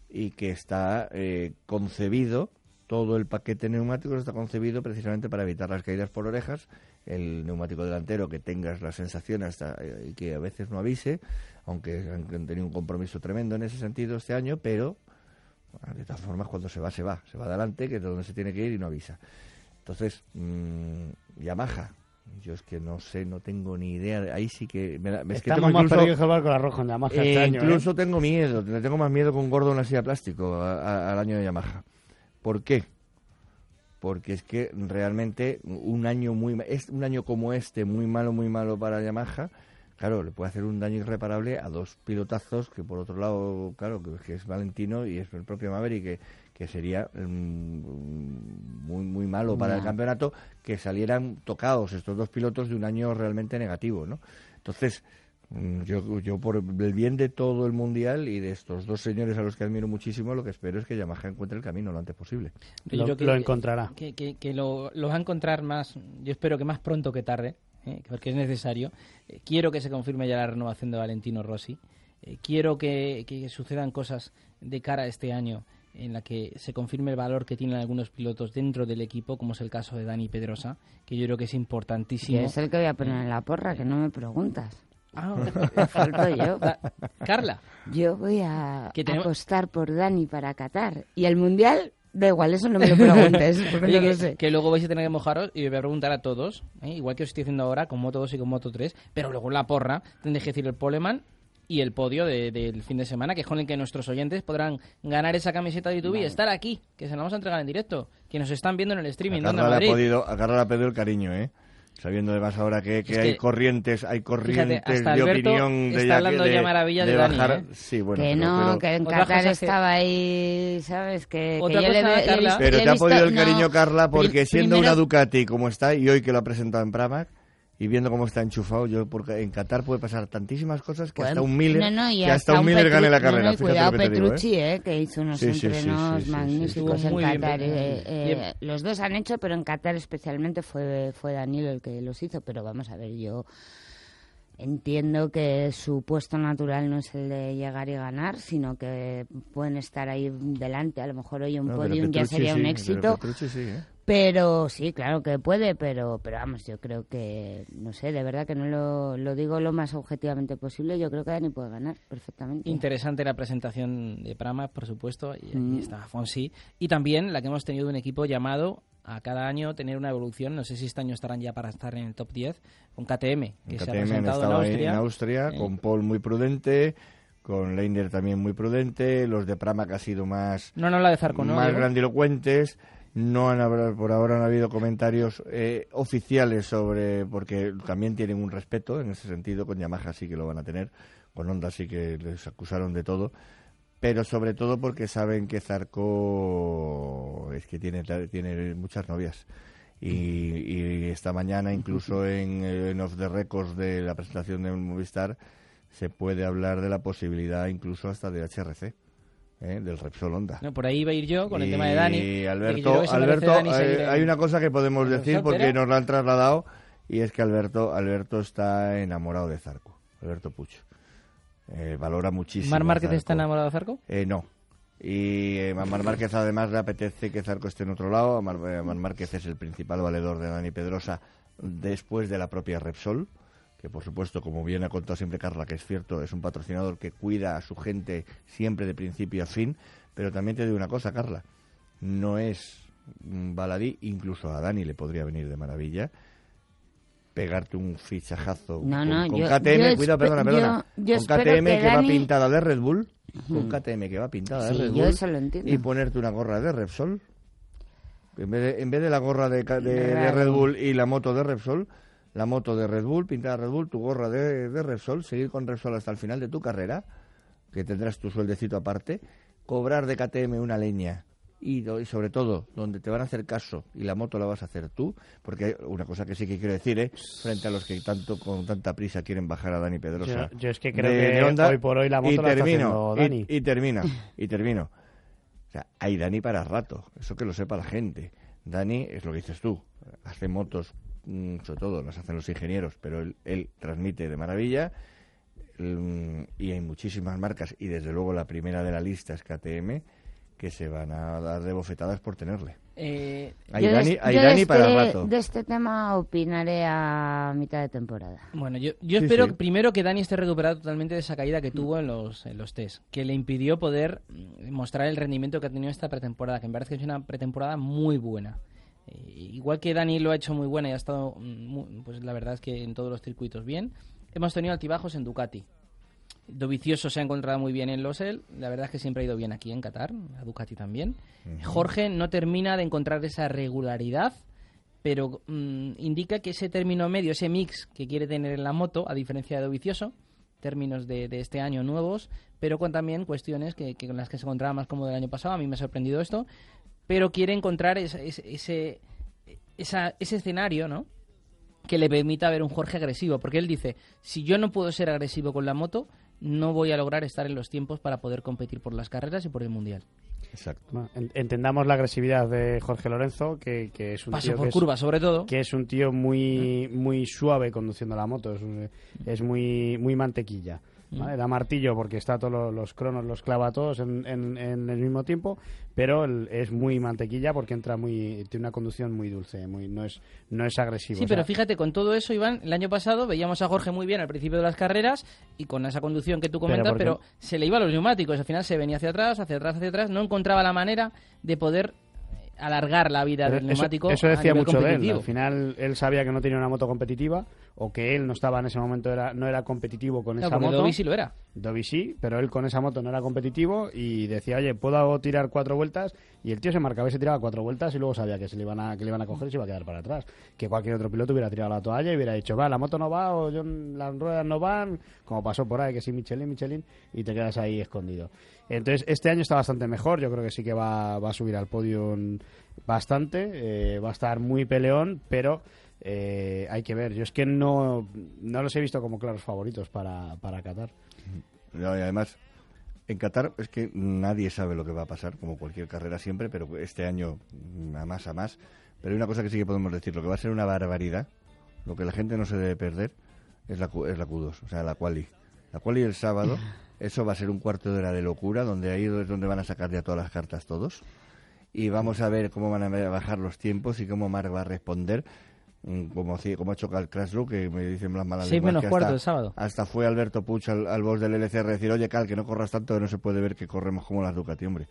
y que está concebido, todo el paquete neumático está concebido precisamente para evitar las caídas por orejas. El neumático delantero, que tengas la sensación hasta y que a veces no avise, aunque han tenido un compromiso tremendo en ese sentido este año, pero de todas formas cuando se va adelante, que es donde se tiene que ir y no avisa. Entonces, Yamaha, yo es que no sé, no tengo ni idea, ahí sí que... Estamos más perdidos que el barco de arroz con Yamaha este año. Incluso tengo miedo, le tengo más miedo con Gordo en la silla de plástico al año de Yamaha. ¿Por qué? Porque es que realmente un año como este, muy malo para Yamaha, claro, le puede hacer un daño irreparable a dos pilotazos que por otro lado, claro, que es Valentino y es el propio Maverick, que sería muy malo para el campeonato que salieran tocados estos dos pilotos de un año realmente negativo, ¿no? Entonces, yo por el bien de todo el mundial y de estos dos señores a los que admiro muchísimo, lo que espero es que Yamaha encuentre el camino lo antes posible. Lo encontrará. Que lo va a encontrar más, yo espero que más pronto que tarde, porque es necesario. Quiero que se confirme ya la renovación de Valentino Rossi. Quiero que sucedan cosas de cara a este año en la que se confirme el valor que tienen algunos pilotos dentro del equipo, como es el caso de Dani Pedrosa, que yo creo que es importantísimo. Y es el que voy a poner en la porra, que no me preguntas. Falto yo. Carla. Yo voy a apostar por Dani para Qatar. Y el Mundial, da igual, eso no me lo preguntes, porque Oye, no lo sé. Que luego vais a tener que mojaros y os voy a preguntar a todos, igual que os estoy haciendo ahora con Moto 2 y con Moto 3, pero luego en la porra tendréis que decir el poleman y el podio del fin de semana, que es con el que nuestros oyentes podrán ganar esa camiseta de YouTube y estar aquí, que se la vamos a entregar en directo, que nos están viendo en el streaming. A Carla le ha pedido el cariño, sabiendo además ahora que hay corrientes fíjate, de opinión está hablando ya maravilla de Dani, bajar. Sí, bueno, que en Qatar estaba ahí, ¿sabes? Que otra yo cosa, pero te ha podido el cariño, Carla, porque siendo una Ducati como está, y hoy que lo ha presentado en Pramac, y viendo cómo está enchufado, porque en Qatar puede pasar tantísimas cosas que hasta un Miller, gane la carrera. Cuidado Petrucci, que hizo unos entrenos magníficos en Qatar. Los dos han hecho, pero en Qatar especialmente fue Daniel el que los hizo. Pero vamos a ver, yo entiendo que su puesto natural no es el de llegar y ganar, sino que pueden estar ahí delante. A lo mejor hoy un podium ya sería un éxito. Pero sí, claro que puede, pero vamos, yo creo que, no sé, de verdad que no lo digo lo más objetivamente posible, yo creo que Dani puede ganar perfectamente. Interesante la presentación de Pramac, por supuesto, y aquí está Fonsi, y también la que hemos tenido un equipo llamado a cada año tener una evolución, no sé si este año estarán ya para estar en el top 10, con KTM, que se ha presentado en Austria, con Paul muy prudente, con Leiner también muy prudente, los de Pramac ha sido más, la de Zarco, más grandilocuentes. Por ahora no ha habido comentarios oficiales porque también tienen un respeto en ese sentido. Con Yamaha sí que lo van a tener, con Honda sí que les acusaron de todo, pero sobre todo porque saben que Zarco es que tiene muchas novias y esta mañana incluso en Off the Records de la presentación de Movistar se puede hablar de la posibilidad incluso hasta de HRC. Del Repsol Honda. No, por ahí iba a ir yo con el tema de Dani. Y Alberto, hay una cosa que podemos decir porque nos lo han trasladado y es que Alberto está enamorado de Zarco, Alberto Puch. Valora muchísimo. ¿Mar Márquez está enamorado de Zarco? No. Y a Mar Márquez además le apetece que Zarco esté en otro lado. Mar Márquez es el principal valedor de Dani Pedrosa después de la propia Repsol, que por supuesto, como bien ha contado siempre Carla, que es cierto, es un patrocinador que cuida a su gente siempre de principio a fin, pero también te digo una cosa, Carla, no es baladí, incluso a Dani le podría venir de maravilla pegarte un fichajazo con KTM, perdona, con KTM que va pintada de Red Bull, y ponerte una gorra de Repsol, en vez de la gorra de Red Bull y la moto de Repsol, la moto de Red Bull, pintada Red Bull, tu gorra de Repsol, seguir con Repsol hasta el final de tu carrera, que tendrás tu sueldecito aparte, cobrar de KTM una leña y sobre todo donde te van a hacer caso y la moto la vas a hacer tú, porque hay una cosa que sí que quiero decir, frente a los que con tanta prisa quieren bajar a Dani Pedrosa. Yo es que creo que Honda, hoy por hoy la moto la está haciendo Dani. Y termino. O sea, hay Dani para rato, eso que lo sepa la gente. Dani, es lo que dices tú, hace motos, sobre todo las hacen los ingenieros, pero él transmite de maravilla. y hay muchísimas marcas, y desde luego la primera de la lista es KTM, que se van a dar de bofetadas por tenerle. Hay Dani para rato. De este tema opinaré a mitad de temporada. Bueno, yo espero primero que Dani esté recuperado totalmente de esa caída que tuvo en los test, que le impidió poder mostrar el rendimiento que ha tenido esta pretemporada, que me parece que es una pretemporada muy buena. Igual que Dani lo ha hecho muy buena y ha estado, pues la verdad es que en todos los circuitos bien, hemos tenido altibajos en Ducati. Dovizioso se ha encontrado muy bien en Losail, la verdad es que siempre ha ido bien aquí en Qatar, a Ducati también. Jorge no termina de encontrar esa regularidad, pero indica que ese término medio, ese mix que quiere tener en la moto, a diferencia de Dovizioso, términos de este año nuevos, pero con también cuestiones que con las que se encontraba más cómodo el año pasado. A mí me ha sorprendido esto, pero quiere encontrar ese escenario, ¿no?, que le permita ver un Jorge agresivo, porque él dice, si yo no puedo ser agresivo con la moto, no voy a lograr estar en los tiempos para poder competir por las carreras y por el Mundial. Exacto. Bueno, entendamos la agresividad de Jorge Lorenzo, que es un paso tío por curva, sobre todo, que es un tío muy suave conduciendo la moto, es muy mantequilla. ¿Vale? Da martillo porque está todos los cronos, los clava todos en el mismo tiempo, pero es muy mantequilla porque tiene una conducción muy dulce, no es agresivo. Sí, pero fíjate, con todo eso, Iván, el año pasado veíamos a Jorge muy bien al principio de las carreras y con esa conducción que tú comentas, pero se le iba a los neumáticos, al final se venía hacia atrás, no encontraba la manera de poder alargar la vida del neumático. Eso decía mucho de él. Al final él sabía que no tenía una moto competitiva, o que él no estaba en ese momento, no era competitivo con esa moto. Dovi sí lo era. Dovi sí, pero él con esa moto no era competitivo y decía, oye, puedo tirar 4 vueltas, y el tío se marcaba y se tiraba 4 vueltas y luego sabía que le iban a coger y se iba a quedar para atrás. Que cualquier otro piloto hubiera tirado la toalla y hubiera dicho, la moto no va, o las ruedas no van, como pasó por ahí, que sí, Michelin, y te quedas ahí escondido. Entonces, este año está bastante mejor, yo creo que sí que va a subir al podio bastante, va a estar muy peleón, pero hay que ver. Yo es que no los he visto como claros favoritos para Qatar. No, y además, en Qatar es que nadie sabe lo que va a pasar, como cualquier carrera siempre, pero este año a más. Pero hay una cosa que sí que podemos decir, lo que va a ser una barbaridad, lo que la gente no se debe perder, es la Q2, o sea, la quali. La quali el sábado, eso va a ser un cuarto de hora de locura, donde ahí es donde van a sacar ya todas las cartas todos. Y vamos a ver cómo van a bajar los tiempos y cómo Marc va a responder, como ha hecho el Crashlow, que me dicen las malas 6 menos cuarto el sábado. Hasta fue Alberto Puig al boss del LCR a decir, oye, Cal, que no corras tanto, que no se puede ver que corremos como las Ducati, hombre.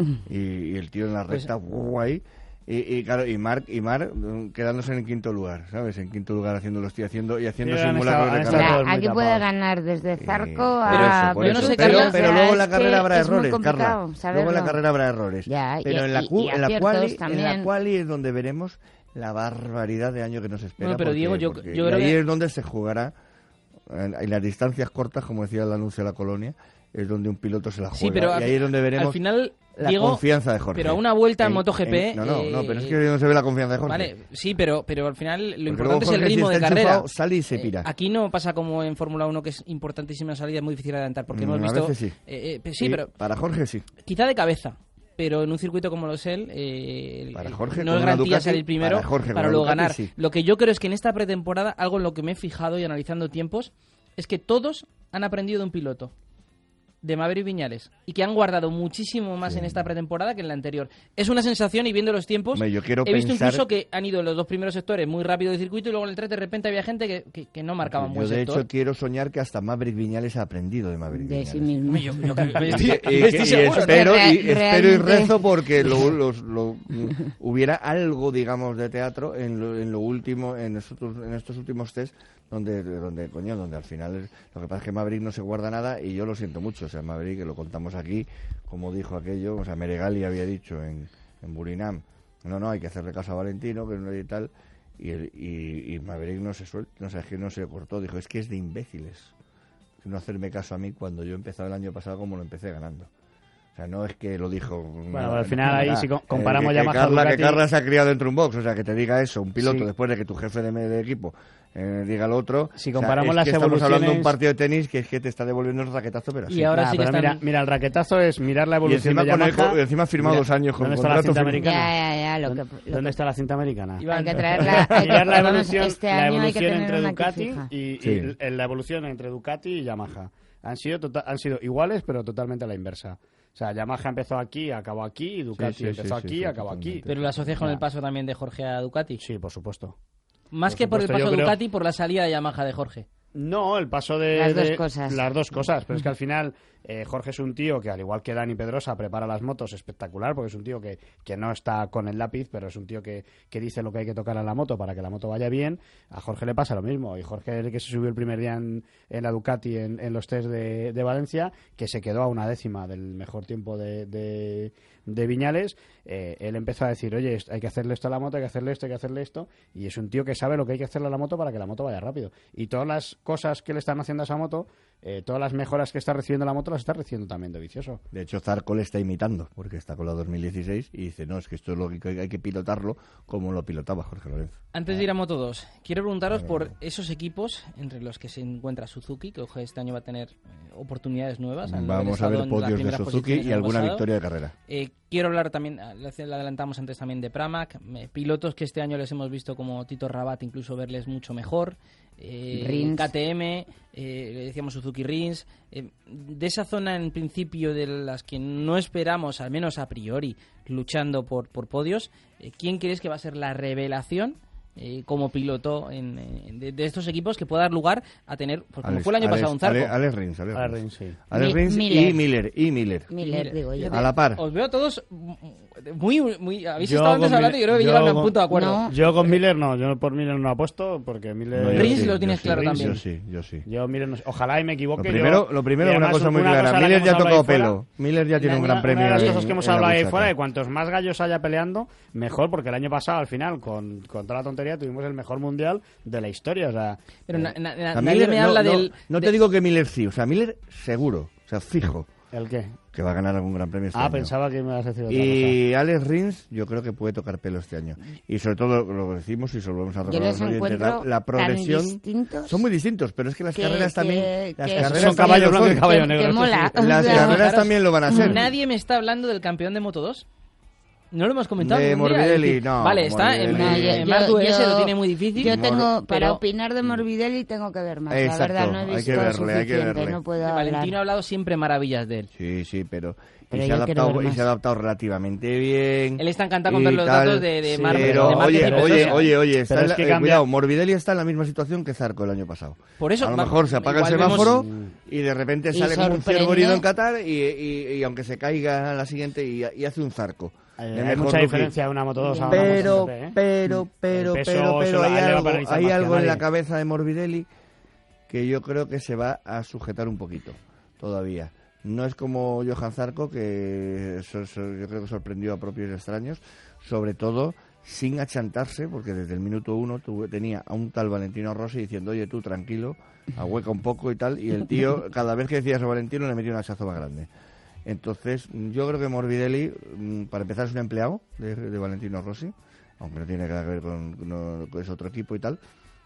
Y el tío en la recta, ahí. Y claro, y Marc quedándose en el quinto lugar, ¿sabes? En quinto lugar haciendo simulacros de carrera. Aquí puede ganar desde Zarco a... Pero luego en la carrera habrá errores, Carla. Luego en la carrera habrá errores. Pero en la quali es donde veremos la barbaridad de año que nos espera. Bueno, pero Diego, yo creo ahí es donde se jugará, en las distancias cortas, como decía el anuncio de la Colonia, es donde un piloto se la juega. Sí, pero y ahí es donde veremos... Al final, la Diego, confianza de Jorge. Pero a una vuelta en MotoGP... No, pero es que no se ve la confianza de Jorge. Vale, sí, pero al final lo importante es el ritmo de carrera. Sale y se pira. Aquí no pasa como en Fórmula 1, que es importantísima la salida, es muy difícil adelantar, porque hemos visto... A veces sí. Sí, pero... Para Jorge sí. Quizá de cabeza, pero en un circuito como Losail para Jorge, no es garantía salir primero para luego ganar. Sí. Lo que yo creo es que en esta pretemporada, algo en lo que me he fijado y analizando tiempos, es que todos han aprendido de un piloto, de Maverick Viñales, y que han guardado muchísimo más en esta pretemporada que en la anterior. Es una sensación, y viendo los tiempos, he visto incluso que han ido en los 2 primeros sectores muy rápido del circuito, y luego en el 3 de repente había gente que no marcaba un buen sector. Yo de hecho quiero soñar que hasta Maverick Viñales ha aprendido de Maverick Viñales. Sí mismo. Espero y rezo porque hubiera algo, digamos, de teatro en lo último, en estos últimos test, donde al final lo que pasa es que Maverick no se guarda nada, y yo lo siento mucho. O sea, Maverick, que lo contamos aquí, como dijo aquello, o sea, Meregali había dicho en Burinam, no, hay que hacerle caso a Valentino, que no y tal, y Maverick no se suelta, no sé, es que no se cortó, dijo, es que es de imbéciles no hacerme caso a mí cuando yo empezaba el año pasado como lo empecé ganando. O sea, no es que lo dijo... Bueno, al final ahí si comparamos Yamaha Ducati... Que Carla se ha criado dentro de un box, o sea, que te diga eso, un piloto, después de que tu jefe de equipo diga lo otro... Si comparamos las evoluciones... Estamos hablando de un partido de tenis que es que te está devolviendo el raquetazo, pero así. Y ahora sí que están... mira, el raquetazo es mirar la evolución de Yamaha... Y encima ha firmado 2 años con contrato. ¿Dónde está la cinta americana? ¿Dónde está la cinta americana? Hay que traerla... Mirar la evolución, este año entre Ducati y la evolución entre Ducati y Yamaha. han sido iguales, pero totalmente a la inversa. O sea, Yamaha empezó aquí, acabó aquí, y Ducati empezó aquí, acabó aquí. ¿Pero lo asocias con el paso también de Jorge a Ducati? Sí, por supuesto. Más que por el paso de Ducati, por la salida de Yamaha de Jorge. No, el paso de... Las dos cosas, pero es que al final Jorge es un tío que, al igual que Dani Pedrosa, prepara las motos espectacular, porque es un tío que no está con el lápiz, pero es un tío que dice lo que hay que tocar a la moto para que la moto vaya bien. A Jorge le pasa lo mismo, y Jorge, el que se subió el primer día en la Ducati en los test de Valencia, que se quedó a una décima del mejor tiempo de Viñales, él empezó a decir, oye, hay que hacerle esto a la moto, hay que hacerle esto, hay que hacerle esto, y es un tío que sabe lo que hay que hacerle a la moto para que la moto vaya rápido. Y todas las cosas que le están haciendo a esa moto, todas las mejoras que está recibiendo la moto, las está recibiendo también de Vicioso. De hecho, Zarco le está imitando, porque está con la 2016 y dice, no, es que esto es lo que hay que pilotarlo como lo pilotaba Jorge Lorenzo. Antes de ir a Moto 2, quiero preguntaros por esos equipos entre los que se encuentra Suzuki, que este año va a tener oportunidades nuevas. Vamos a ver podios de Suzuki y alguna victoria de carrera. Quiero hablar también, lo adelantamos antes también, de Pramac, pilotos que este año les hemos visto como Tito Rabat, incluso verles mucho mejor, KTM, le decíamos Suzuki Rins, de esa zona en principio de las que no esperamos, al menos a priori, luchando por podios, ¿quién crees que va a ser la revelación como piloto de estos equipos que pueda dar lugar a tener, pues como fue el año pasado, un Zarco? Alex Rins, sí. Alex Rins y Miller. Miller, digo yo. A la par. Os veo todos muy habéis estado antes hablando y creo que llegaron a un punto de acuerdo. No. Yo con Miller no, yo por Miller no apuesto, porque Miller... Rins lo tienes claro también. Yo sí. Yo Miller no, ojalá y me equivoque. Lo primero una cosa muy clara, Miller ya ha tocado pelo. Miller ya tiene un gran premio. Una de las cosas que hemos hablado ahí fuera, de cuantos más gallos haya peleando, mejor, porque el año pasado, al final, con toda la tontería, tuvimos el mejor mundial de la historia, o sea... Pero nadie me habla del... No te digo que Miller sí, o sea, Miller seguro, o sea, fijo. ¿El qué? Que va a ganar algún gran premio este año. Pensaba que me ibas a decir otra y cosa. Alex Rins, yo creo que puede tocar pelo este año. Y sobre todo, lo decimos y se lo vamos a recordar, la progresión... Son muy distintos, pero es que las carreras también... Las carreras son caballo blanco y caballo negro. Mola. Las carreras también lo van a ser. Nadie me está hablando del campeón de Moto 2. No lo hemos comentado. De Morbidelli, no. Vale, está. Marco ese lo tiene muy difícil. Yo tengo, para opinar de Morbidelli, tengo que ver más. Exacto, la verdad, no he visto hay que verle. No puedo Valentino ha hablado siempre maravillas de él. Sí, pero se ha adaptado relativamente bien. Él está encantado con ver los datos de Marvel. Pero, oye, cuidado, Morbidelli está en la misma situación que Zarco el año pasado. Por eso, a lo mejor se apaga el semáforo y de repente sale como un ciervo herido en Qatar y aunque se caiga a la siguiente y hace un Zarco. Hay mucha diferencia de una Moto 2 a una pero GP, hay algo en la cabeza de Morbidelli que yo creo que se va a sujetar un poquito todavía. No es como Johan Zarco, que yo creo que sorprendió a propios y extraños, sobre todo sin achantarse, porque desde el minuto 1 tenía a un tal Valentino Rossi diciendo, oye tú tranquilo, ahueca un poco y tal, y el tío cada vez que decía eso a Valentino le metía un hachazo más grande. Entonces, yo creo que Morbidelli, para empezar, es un empleado de Valentino Rossi, aunque no tiene nada que ver con ese otro equipo y tal.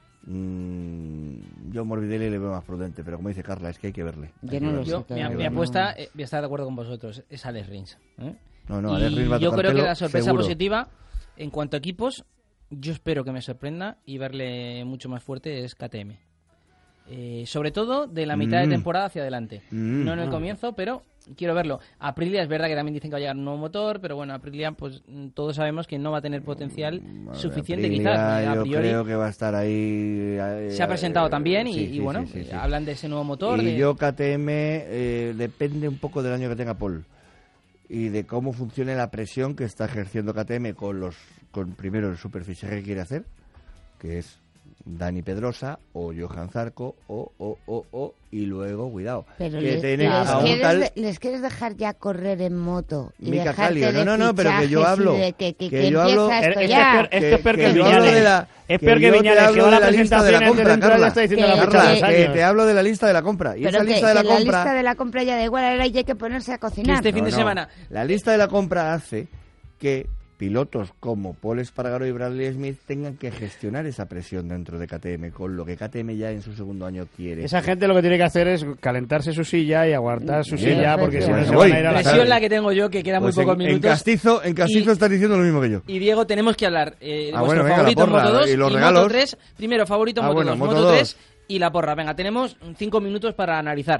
Yo Morbidelli le veo más prudente, pero como dice Carla, es que hay que verle. Mi apuesta, voy a estar de acuerdo con vosotros, es Alex Rins. Alex Rins va a tocar yo creo pelo, que la sorpresa seguro. Positiva, en cuanto a equipos, yo espero que me sorprenda y verle mucho más fuerte es KTM. Sobre todo de la mitad de temporada hacia adelante. No en el comienzo, pero quiero verlo. Aprilia es verdad que también dicen que va a llegar un nuevo motor, pero bueno, Aprilia pues todos sabemos que no va a tener potencial suficiente. Aprilia, quizás. A priori, yo creo que va a estar ahí. Se ha presentado también y bueno, hablan de ese nuevo motor. Y yo KTM depende un poco del año que tenga Paul y de cómo funcione la presión que está ejerciendo KTM con primero el superficie que quiere hacer, que es Dani Pedrosa o Johan Zarco y luego, cuidado, pero que les quieres dejar ya correr en moto y Mica dejarte Calio. de No, pero que yo hablo que yo hablo es peor que Viñales. Es peor que Viñales, que va a la presentación que te hablo de la lista de la compra. Y esa lista de la compra, la lista de la compra ya da igual, ahora hay que ponerse a cocinar. Este fin de semana la lista de la compra hace que pilotos como Paul Espargaro y Bradley Smith tengan que gestionar esa presión dentro de KTM, con lo que KTM ya en su segundo año quiere. Esa gente lo que tiene que hacer es calentarse su silla y aguantar su silla, porque si no se van a ir a la presión la que tengo yo, que queda muy pocos minutos. En Castizo estás diciendo lo mismo que yo. Y Diego, tenemos que hablar de vuestro favorito en Moto 2 y Moto 3. Primero, favorito en Moto 2, Moto 3 y la porra. Venga, tenemos 5 minutos para analizar.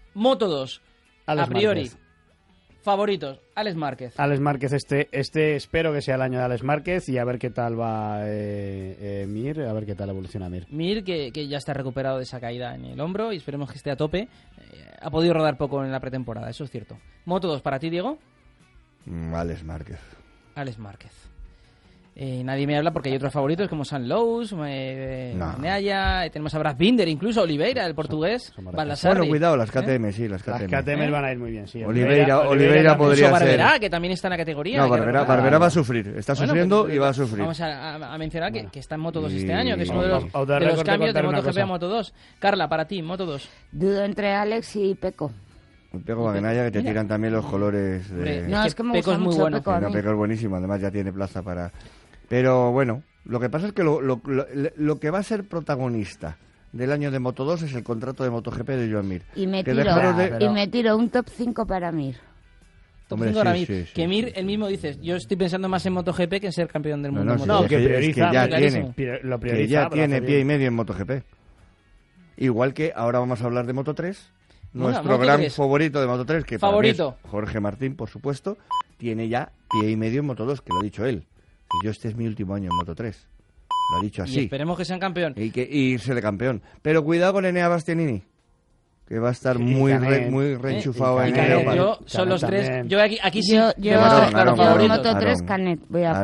Moto 2, Alex a priori, Márquez. favoritos, Alex Márquez. Alex Márquez, este espero que sea el año de Alex Márquez y a ver qué tal va Mir, a ver qué tal evoluciona Mir. Mir, que ya está recuperado de esa caída en el hombro y esperemos que esté a tope. Ha podido rodar poco en la pretemporada, eso es cierto. Moto 2, ¿para ti, Diego? Alex Márquez. Alex Márquez. Nadie me habla porque hay otros favoritos como San Lowe's, Neaya, tenemos a Brad Binder, incluso Oliveira, el portugués, Baldassarri. Bueno, cuidado, las KTM, sí, las KTM. Las KTM van a ir muy bien, sí. Oliveira podría ser. Barberá, que también está en la categoría. No, Barberá va a sufrir, está sufriendo y va a sufrir. Vamos a mencionar que está en Moto 2 este año, que es uno de los cambios de MotoGP a Moto 2. Carla, para ti, Moto 2. Dudo entre Alex y Peco. Pego Bagnaia, que te tiran también los colores de... No, es que me Peco gusta es muy mucho bueno. Peco a mí. Peco es buenísimo, además ya tiene plaza para... Pero bueno, lo que pasa es que lo que va a ser protagonista del año de Moto 2 es el contrato de MotoGP de Joan Mir. Y me tiro un top 5 para Mir. Top 5 para Mir. Que Mir, él mismo dice, yo estoy pensando más en MotoGP que en ser campeón del mundo. No, que prioriza. Que ya tiene pie y medio en MotoGP. Igual que ahora vamos a hablar de Moto 3. Nuestro gran favorito de Moto 3, que para mí es Jorge Martín, por supuesto, tiene ya pie y medio en Moto 2, que lo ha dicho él. Que yo este es mi último año en Moto 3. Lo ha dicho así. Y esperemos que sean campeón. Y irse de campeón. Pero cuidado con Enea Bastianini, que va a estar muy reenchufado en Enea. Yo son los tres. Yo aquí sí. Yo Moto 3 Canet.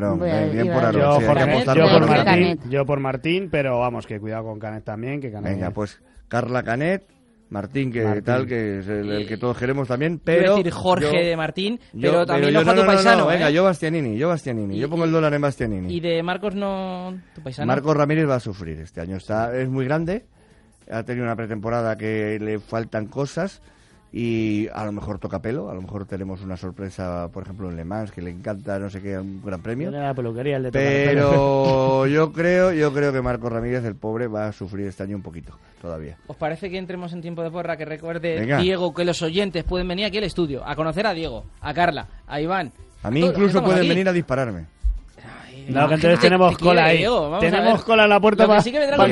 Yo por Martín, pero vamos, que cuidado con Canet también. Que Canet... Venga, pues Carla Canet. Martín, que es el que todos queremos también, pero... Quiero decir Jorge de Martín, pero también ojo a tu paisano. Venga, yo Bastianini. Yo pongo el dólar en Bastianini. ¿Y de Marcos no tu paisano? Marcos Ramírez va a sufrir este año. Es muy grande, ha tenido una pretemporada que le faltan cosas y a lo mejor toca pelo, a lo mejor tenemos una sorpresa, por ejemplo, en Le Mans, que le encanta, no sé qué, un gran premio. La peluquería, el de pero yo creo que Marcos Ramírez, el pobre, va a sufrir este año un poquito, todavía. ¿Os parece que entremos en tiempo de porra? Que recuerde, Diego, que los oyentes pueden venir aquí al estudio a conocer a Diego, a Carla, a Iván. A mí incluso pueden venir a dispararme. No, que entonces tenemos cola ahí. Tenemos cola en la puerta para...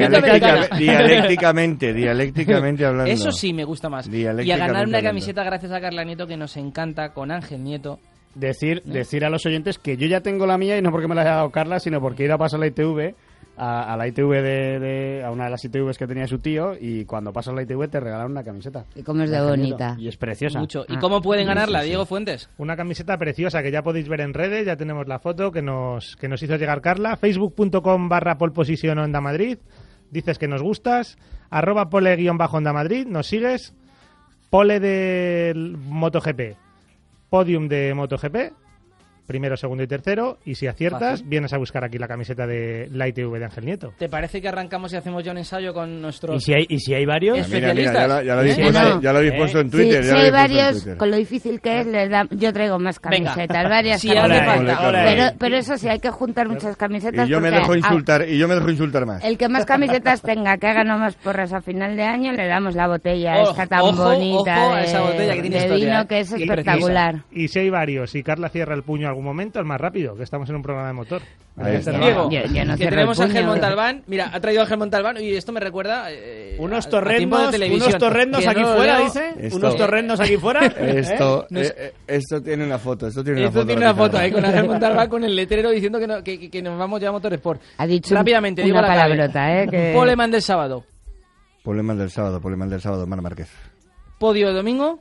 Dialécticamente hablando. Eso sí me gusta más. Y a ganar una camiseta gracias a Carla Nieto, que nos encanta, con Ángel Nieto. Decir a los oyentes que yo ya tengo la mía y no porque me la haya dado Carla, sino porque ir a pasar la ITV... A la ITV a una de las ITVs que tenía su tío, y cuando pasas la ITV te regalan una camiseta. Y cómo es de bonita. Y es preciosa. Mucho. ¿Y cómo pueden ganarla, Diego Fuentes? Una camiseta preciosa que ya podéis ver en redes, ya tenemos la foto que nos hizo llegar Carla. Facebook.com/polposición Onda Madrid. Dices que nos gustas. @pole_Onda Madrid. Nos sigues. Pole del MotoGP. Podium de MotoGP. Primero, segundo y tercero, y si aciertas, vienes a buscar aquí la camiseta de la ITV de Ángel Nieto. ¿Te parece que arrancamos y hacemos ya un ensayo con nuestros ¿Y si hay varios? especialistas? Ya lo habéis puesto en Twitter. Si hay varios, con lo difícil que es, yo traigo más camisetas, varias si hace falta. Pero eso sí, hay que juntar muchas camisetas. Y yo me dejo insultar más. El que más camisetas tenga, que haga nomás porras a final de año, le damos la botella esta tan bonita esa botella que tiene de historia, vino, que es espectacular. Y si hay varios, y Carla cierra el puño algún momento, el más rápido, que estamos en un programa de motor. Diego, que tenemos a Ángel Montalbán. Mira, ha traído a Ángel Montalbán y esto me recuerda unos torrendos aquí fuera, dice. Unos torrendos aquí fuera. Esto tiene una foto. Esto tiene una foto ahí con Ángel Montalbán con el letrero diciendo que nos vamos ya a Motorsport. Ha dicho rápidamente, una palabrota, Poleman del sábado. Poleman del sábado, Mar Márquez. Podio de domingo.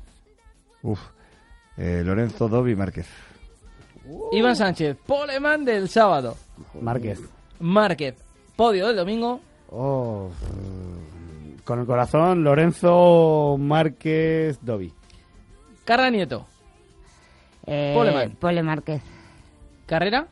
Lorenzo, Dovi, Márquez. Iván Sánchez, Poleman del sábado. Márquez, podio del domingo. Con el corazón, Lorenzo, Márquez, Dovi. Carla Nieto. Pole Márquez. ¿Carrera?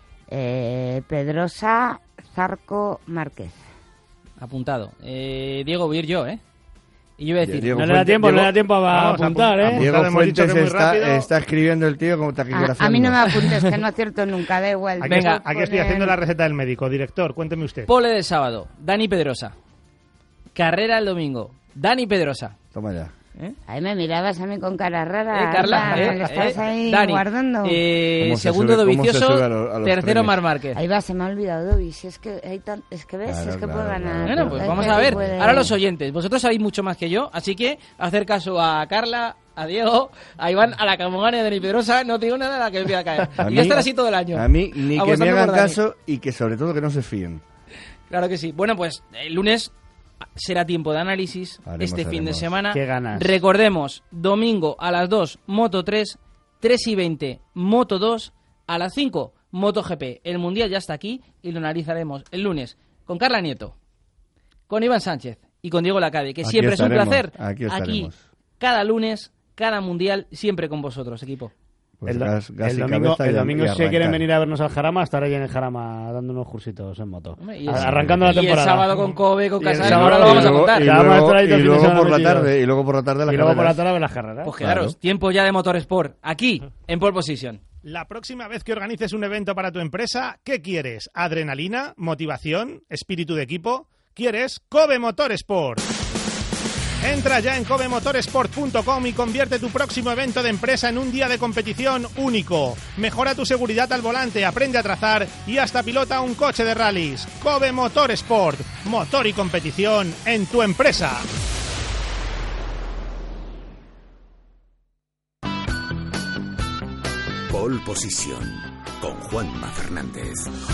Pedrosa, Zarco, Márquez. Apuntado. Diego, voy a ir yo, Y yo voy a decir... No le da tiempo a apuntar, Diego Fuentes está escribiendo el tío como taquigrafía. A mí no me apuntes, que no acierto nunca, da igual. Venga, aquí estoy haciendo la receta del médico. Director, cuénteme usted. Pole del sábado, Dani Pedrosa. Carrera el domingo, Dani Pedrosa. Toma ya. A mí me mirabas a mí con cara rara. Carla, me lo estás ahí Dani, guardando. Segundo Dovizioso, tercero Marc Márquez. Ahí va, se me ha olvidado Dovi. Si es que ves, claro, es que puedo ganar. Bueno, pues vamos a ver. Ahora los oyentes, vosotros sabéis mucho más que yo, así que hacer caso a Carla, a Diego, a Iván, a la Camogania de Dani Pedrosa, no tengo nada a la que me voy a caer. Y ya estar así todo el año. A mí ni que me hagan caso y que sobre todo que no se fíen. Claro que sí. Bueno, pues el lunes será tiempo de análisis. Fin de semana. ¿Qué ganas? Recordemos, domingo a las 2, Moto 3, 3:20, Moto 2, a las 5, MotoGP. El Mundial ya está aquí y lo analizaremos el lunes con Carla Nieto, con Iván Sánchez y con Diego Lacade, que siempre es un placer. Aquí, cada lunes, cada Mundial, siempre con vosotros, equipo. Pues el domingo si quieren venir a vernos al Jarama, estaré en el Jarama dando unos cursitos en moto. Arrancando la temporada. Y el sábado con Kobe, con Casal, ahora lo vamos a contar. Y luego por la tarde, a ver las carreras. Pues quedaros, tiempo ya de Motorsport, aquí, en Pole Position. La próxima vez que organices un evento para tu empresa, ¿qué quieres? ¿Adrenalina? ¿Motivación? ¿Espíritu de equipo? ¿Quieres Kobe Motorsport? Entra ya en kobemotorsport.com y convierte tu próximo evento de empresa en un día de competición único. Mejora tu seguridad al volante, aprende a trazar y hasta pilota un coche de rallies. Kobe Motorsport, motor y competición en tu empresa. Pole Position con Juanma Fernández.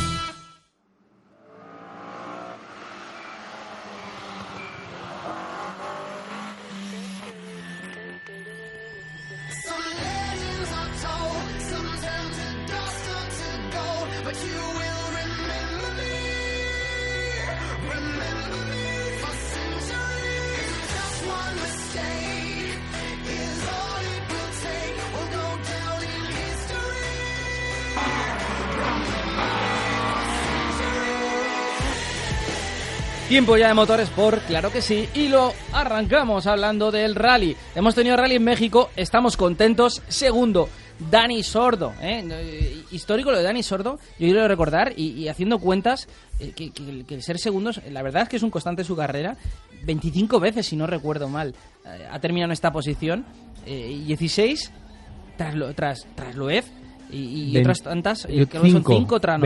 Tiempo ya de Motorsport, claro que sí, y lo arrancamos hablando del rally. Hemos tenido rally en México, estamos contentos. Segundo, Dani Sordo, histórico lo de Dani Sordo, yo quiero recordar, y haciendo cuentas, que el ser segundos, la verdad es que es un constante de su carrera, 25 veces, si no recuerdo mal, ha terminado en esta posición, 16 tras Loeb, y otras tantas, creo que son 5 tras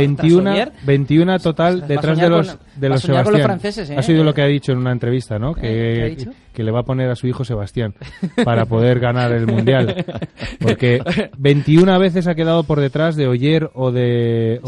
21 total detrás de los Sebastián. Con los franceses, ha sido lo que ha dicho en una entrevista, ¿no? Que le va a poner a su hijo Sebastián para poder ganar el Mundial. Porque 21 veces ha quedado por detrás de Ogier o de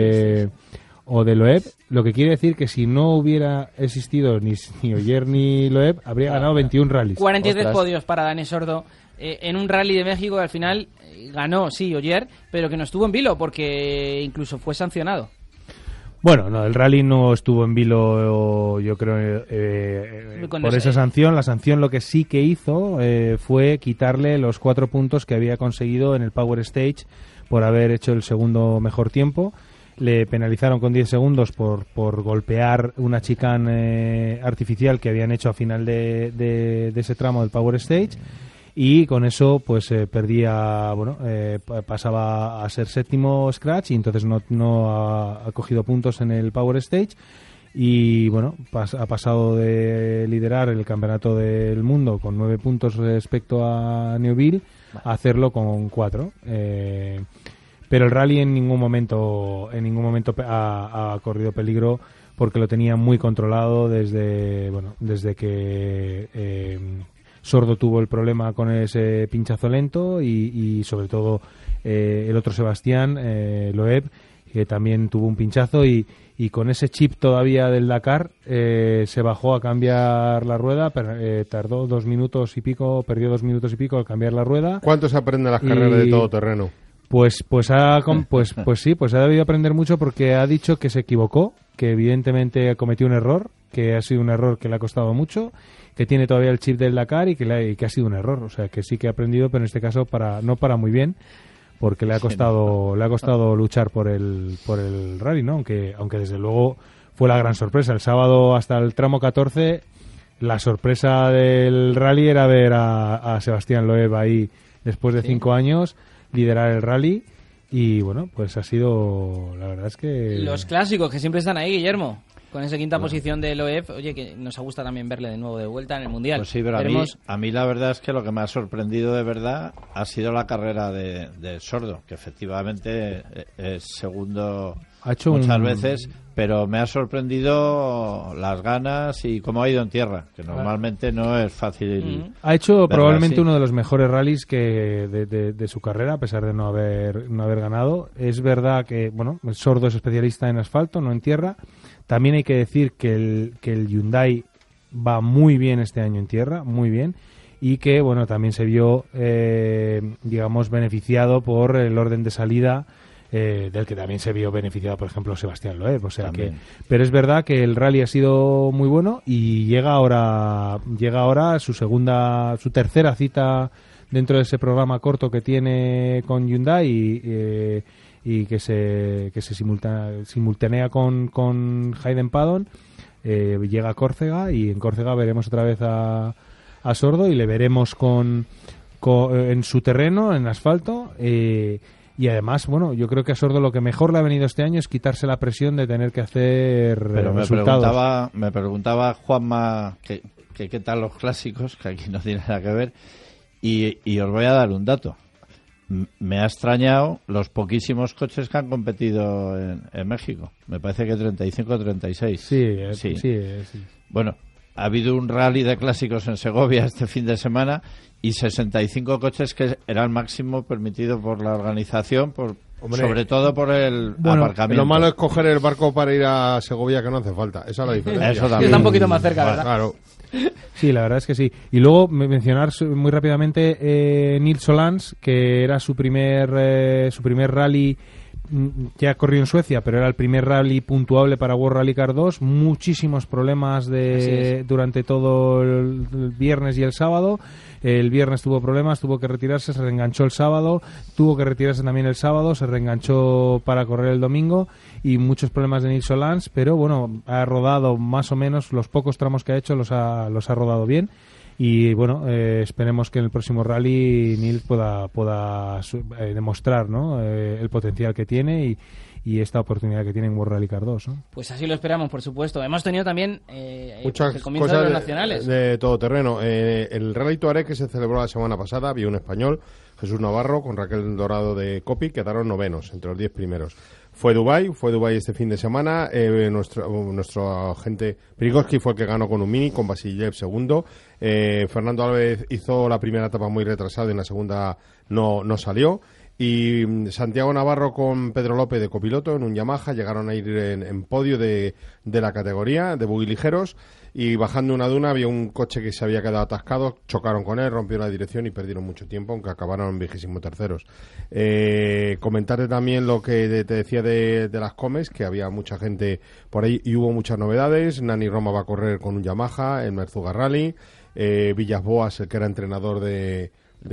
Loeb, lo que quiere decir que si no hubiera existido ni Ogier ni Loeb, habría ganado 21 rallies. 43 podios para Dani Sordo en un rally de México que al final ganó, sí, Ogier, pero que no estuvo en vilo porque incluso fue sancionado. Bueno, no, el rally no estuvo en vilo, yo creo, por esa sanción. La sanción lo que sí que hizo fue quitarle los 4 puntos que había conseguido en el Power Stage por haber hecho el segundo mejor tiempo. Le penalizaron con 10 segundos por golpear una chicane artificial que habían hecho a final de ese tramo del Power Stage. Y con eso pues perdía, pasaba a ser séptimo Scratch y entonces no ha cogido puntos en el Power Stage y bueno, ha pasado de liderar el campeonato del mundo con 9 puntos respecto a Neuville a hacerlo con 4. Pero el rally en ningún momento ha corrido peligro porque lo tenía muy controlado desde que Sordo tuvo el problema con ese pinchazo lento y sobre todo el otro Sebastián, Loeb, que también tuvo un pinchazo y con ese chip todavía del Dakar se bajó a cambiar la rueda, tardó 2 minutos y pico, perdió 2 minutos y pico al cambiar la rueda. ¿Cuánto se aprende en las carreras de todoterreno? Pues ha debido aprender mucho porque ha dicho que se equivocó, que evidentemente cometió un error, que ha sido un error que le ha costado mucho, que tiene todavía el chip del Dakar y que ha sido un error, o sea que sí que ha aprendido, pero en este caso no para muy bien, porque le ha costado luchar por el rally, ¿no? Aunque desde luego fue la gran sorpresa. El sábado hasta el tramo 14 la sorpresa del rally era ver a Sebastián Loeb ahí después de 5 años liderar el rally. Y bueno, pues ha sido, la verdad es que... Los clásicos que siempre están ahí, Guillermo. con esa quinta posición del OEF, oye, que nos gusta también verle de nuevo de vuelta en el Mundial. Pues sí, pero a mí la verdad es que lo que me ha sorprendido de verdad ha sido la carrera de Sordo, que efectivamente es segundo muchas veces, pero me ha sorprendido las ganas y cómo ha ido en tierra, que normalmente no es fácil. Ha hecho probablemente uno de los mejores rallies de su carrera, a pesar de no haber ganado. Es verdad que, bueno, el Sordo es especialista en asfalto, no en tierra. También hay que decir que el Hyundai va muy bien este año en tierra, muy bien, y que, bueno, también se vio, digamos, beneficiado por el orden de salida, del que también se vio beneficiado, por ejemplo, Sebastián Loeb. O sea que, pero es verdad que el rally ha sido muy bueno y llega ahora su tercera cita dentro de ese programa corto que tiene con Hyundai y que se simultanea con Hayden Paddon. Llega a Córcega y en Córcega veremos otra vez a Sordo y le veremos en su terreno, en asfalto. Y además, bueno, yo creo que a Sordo lo que mejor le ha venido este año es quitarse la presión de tener que hacer resultados. Me preguntaba Juanma que qué tal los clásicos, que aquí no tiene nada que ver, y os voy a dar un dato. Me ha extrañado los poquísimos coches que han competido en México. Me parece que 35 o 36. Sí. Bueno, ha habido un rally de clásicos en Segovia este fin de semana y 65 coches, que era el máximo permitido por la organización, sobre todo por el aparcamiento. Lo malo es coger el barco para ir a Segovia, que no hace falta. Esa es la diferencia. Eso también. Está un poquito más cerca, ¿verdad? Claro. Sí, la verdad es que sí. Y luego mencionar muy rápidamente Nils Solans, que era su primer rally. Ya corrió en Suecia, pero era el primer rally puntuable para World Rally Car 2. Muchísimos problemas durante todo el viernes y el sábado. El viernes tuvo problemas, tuvo que retirarse, se reenganchó el sábado, tuvo que retirarse también el sábado, se reenganchó para correr el domingo, y muchos problemas de Nils Solans, pero bueno, ha rodado más o menos los pocos tramos que ha hecho, los ha rodado bien. Y bueno, esperemos que en el próximo rally Nils pueda demostrar, ¿no? El potencial que tiene y esta oportunidad que tiene en World Rally Car 2, ¿no? Pues así lo esperamos, por supuesto. Hemos tenido también muchas el comienzo cosas de los nacionales. De todoterreno. El Rally Tuareg, que se celebró la semana pasada, había un español, Jesús Navarro, con Raquel Dorado de Copi, quedaron novenos entre los 10 primeros. Fue Dubái este fin de semana. Nuestro agente Prigozhin fue el que ganó con un Mini, con Vasiliev segundo. Fernando Álvarez hizo la primera etapa muy retrasada y en la segunda no salió. Y Santiago Navarro con Pedro López de copiloto en un Yamaha llegaron a ir en podio de la categoría de buggy ligeros, y bajando una duna había un coche que se había quedado atascado, chocaron con él, rompieron la dirección y perdieron mucho tiempo, aunque acabaron en 23º. Comentarte también lo que te decía de las Comes, que había mucha gente por ahí y hubo muchas novedades. Nani Roma va a correr con un Yamaha en Merzuga Rally. Villas Boas, el que era entrenador de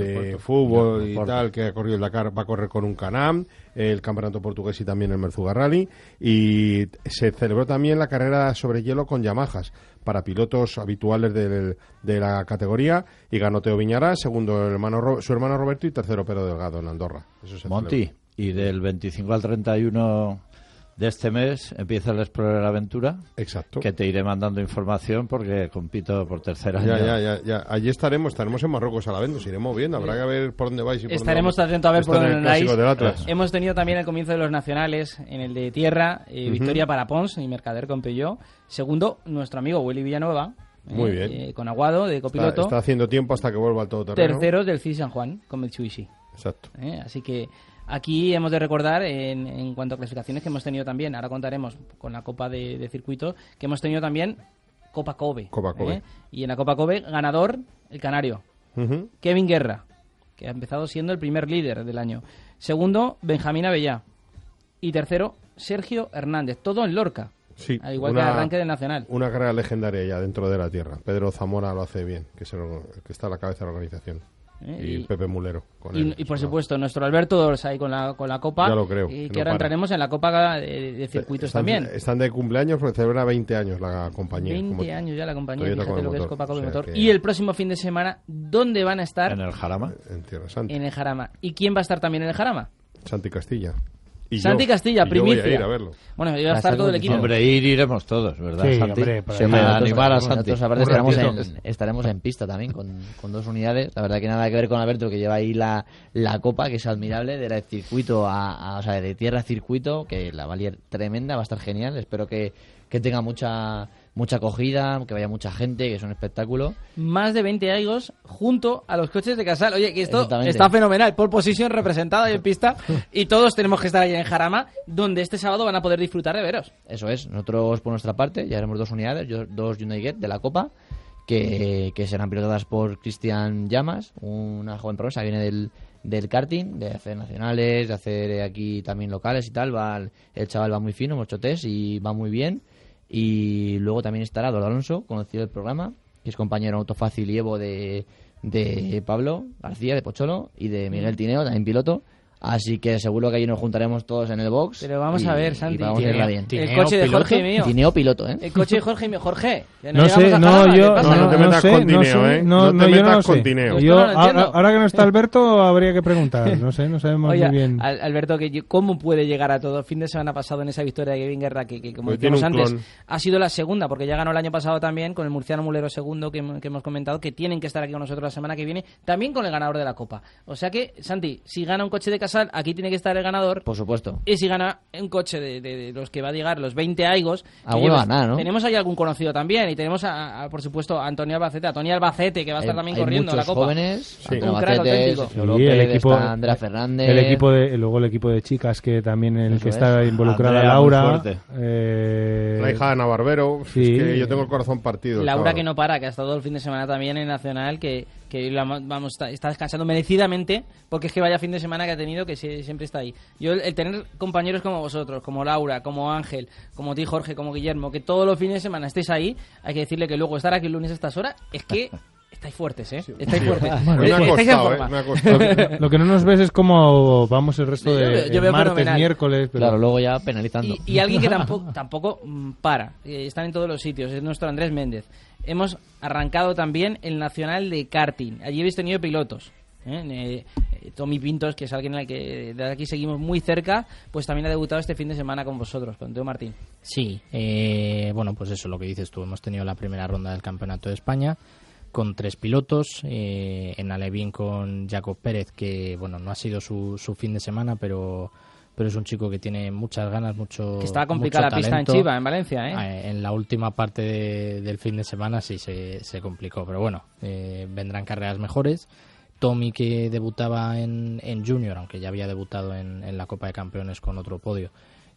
fútbol y tal, que ha corrido el Dakar, va a correr con un Can-Am, el campeonato portugués y también el Merzuga Rally. Y se celebró también la carrera sobre hielo con Yamahas para pilotos habituales de la categoría, y ganó Teo Viñarás, segundo su hermano Roberto y tercero Pedro Delgado en Andorra. Eso se Monty, celebró. Y del 25 al 31 de este mes empieza el Explorer Aventura. Exacto. Que te iré mandando información porque compito por tercer año. Ya. Allí estaremos en Marruecos a la vez, nos iremos viendo. Habrá que ver por dónde vais y por estaremos dónde atentos a ver por dónde vais. Hemos tenido también el comienzo de los nacionales en el de tierra, victoria para Pons y Mercader con Peugeot. Segundo, nuestro amigo Willy Villanueva. Muy bien. Con Aguado de copiloto. Está haciendo tiempo hasta que vuelva al todoterreno. Terceros del CIS San Juan con Mitsubishi. Exacto. Así que aquí hemos de recordar, en cuanto a clasificaciones, que hemos tenido también, ahora contaremos con la Copa de Circuito, que hemos tenido también Copa Kobe. Y en la Copa Kobe, ganador, el canario, Kevin Guerra, que ha empezado siendo el primer líder del año. Segundo, Benjamín Avellá. Y tercero, Sergio Hernández. Todo en Lorca. Sí, al igual que el arranque del Nacional. Una carrera legendaria ya dentro de la tierra. Pedro Zamora lo hace bien, que está a la cabeza de la organización. Y Pepe Mulero con él, y por supuesto nuestro Alberto Dorsay con la Copa, ya lo creo, y que ahora entraremos en la Copa de circuitos también. Están de cumpleaños porque celebra 20 años la compañía. 20 años ya la compañía, fíjate lo que es Copa Kobe Motor. Y el próximo fin de semana, ¿dónde van a estar? En el Jarama. En Tierra Santa. En el Jarama. ¿Y quién va a estar también en el Jarama? Santi Castilla. Santi Castilla, primicia. Yo voy a ir a verlo. Bueno, iba a estar todo el equipo. Hombre, iremos todos, ¿verdad, sí, Santi? Hombre, animar a Santi. Nosotros aparte estaremos en pista también con 2 unidades. La verdad que nada que ver con Alberto, que lleva ahí la copa, que es admirable, de circuito o sea, de tierra a circuito, que la va a liar tremenda, va a estar genial. Espero que tenga mucha acogida, que vaya mucha gente, que es un espectáculo. Más de 20 aigos junto a los coches de Casal. Oye, que esto está fenomenal. Pole position representada ahí en pista y todos tenemos que estar ahí en Jarama, donde este sábado van a poder disfrutar de veros. Eso es. Nosotros, por nuestra parte, ya haremos 2 unidades, 2 Hyundai Get de la Copa, que serán pilotadas por Cristian Llamas, una joven promesa, viene del karting, de hacer nacionales, de hacer aquí también locales y tal. El chaval va muy fino, hemos hecho test y va muy bien. Y luego también estará Don Alonso, conocido del programa, que es compañero autofácil y Evo de Pablo García, de Pocholo, y de Miguel Tineo, también piloto. Así que seguro que allí nos juntaremos todos en el box. Pero vamos a ver, Santi. Vamos a irla bien. El coche de Jorge y mío. Tineo piloto, ¿eh? El coche de Jorge y mío. Jorge. No sé, no te metas con Tineo, ¿eh? No te metas con Tineo. Ahora que no está Alberto, habría que preguntar. No sé, no sabemos muy bien. Alberto, ¿cómo puede llegar a todo? Fin de semana pasado en esa victoria de Kevin Guerra, que como dijimos antes, ha sido la segunda, porque ya ganó el año pasado también con el murciano Mulero segundo, que hemos comentado, que tienen que estar aquí con nosotros la semana que viene, también con el ganador de la Copa. O sea que, Santi, si gana un coche de Casal, aquí tiene que estar el ganador. Por supuesto. Y si gana un coche de los que va a llegar, los 20 aigos. Alguno gana, ¿no? Tenemos ahí algún conocido también. Y tenemos, por supuesto, a Antonio Albacete, que va a estar también corriendo la Copa. Jóvenes, sí. Un crack auténtico. Sí, el equipo, Andrea Fernández. Luego el equipo de chicas, que también en el que está involucrada Laura. La hija de Ana Barbero. Sí. Es que yo tengo el corazón partido. Laura, que no para, que ha estado el fin de semana también en Nacional, que está descansando merecidamente, porque es que vaya fin de semana que ha tenido, que siempre está ahí. Yo el tener compañeros como vosotros, como Laura, como Ángel, como ti Jorge, como Guillermo, que todos los fines de semana estéis ahí, hay que decirle que luego estar aquí el lunes a estas horas es que estáis fuertes, ¿eh? Estáis fuertes. Bueno, estáis en forma. Lo que no nos ves es como vamos el resto de yo veo martes, fenomenal. Miércoles. Pero... Claro, luego ya penalizando. Y alguien que tampoco para. Están en todos los sitios. Es nuestro Andrés Méndez. Hemos arrancado también el Nacional de Karting. Allí habéis tenido pilotos. Tommy Pintos, que es alguien al que de aquí seguimos muy cerca, pues también ha debutado este fin de semana con vosotros, con Teo Martín. Sí, bueno, pues eso, lo que dices tú. Hemos tenido la primera ronda del Campeonato de España con 3 pilotos, en Alevín con Jacob Pérez, que bueno, no ha sido su fin de semana, pero es un chico que tiene muchas ganas, que estaba complicada la pista en Chiva, en Valencia, en la última parte del fin de semana sí se complicó, pero bueno, vendrán carreras mejores. Tommy, que debutaba en Junior, aunque ya había debutado en la Copa de Campeones con otro podio,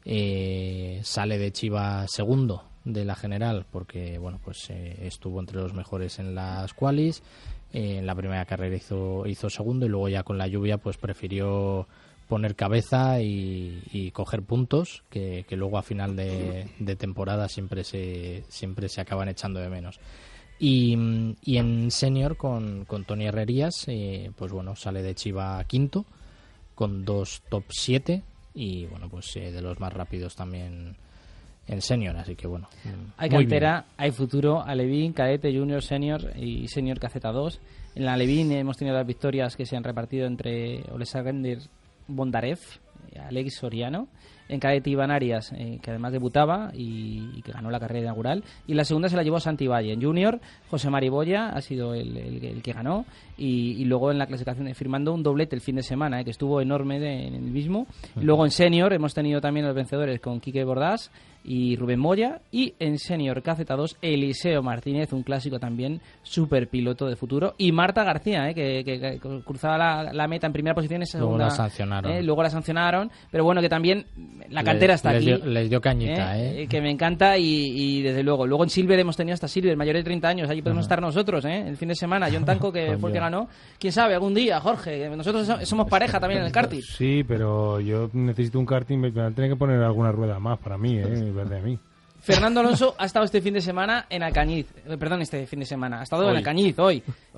sale de Chiva segundo de la general, porque bueno, pues estuvo entre los mejores en las qualis. En la primera carrera hizo segundo, y luego ya con la lluvia pues prefirió poner cabeza y coger puntos que luego a final de temporada siempre se acaban echando de menos. Y en senior con Tony Herrerías, pues bueno, sale de Chiva quinto con 2 top 7 y bueno, pues de los más rápidos también en senior, así que bueno. Hay cantera, hay futuro. Alevín, cadete, junior, senior y senior KZ2. En la Alevín hemos tenido las victorias que se han repartido entre Oleksandr Bondarev, Alex Soriano. En cadete Iván Arias, que además debutaba y que ganó la carrera inaugural. Y la segunda se la llevó Santi Valle. En junior, José Mari Boya ha sido el que ganó. Y luego en la clasificación, firmando un doblete el fin de semana, que estuvo enorme en el mismo. Y luego en senior hemos tenido también los vencedores con Quique Bordás y Rubén Moya. Y en senior KZ2, Eliseo Martínez, un clásico también, super piloto de futuro. Y Marta García, que cruzaba la meta en primera posición. Luego la sancionaron. Luego la sancionaron. Pero bueno, que también la cantera está aquí. Les dio cañita, que me encanta. Y desde luego. Luego en Silver hemos tenido hasta Silver, mayor de 30 años. Allí podemos estar nosotros, el fin de semana. John Tanco, que fue el que ganó. Quién sabe, algún día, Jorge. Nosotros somos pareja también en el karting. Sí, pero yo necesito un karting. Me van a tener que poner alguna rueda más para mí, en vez de a mí. Fernando Alonso ha estado este fin de semana en Alcañiz. Este fin de semana. Ha estado en Alcañiz hoy.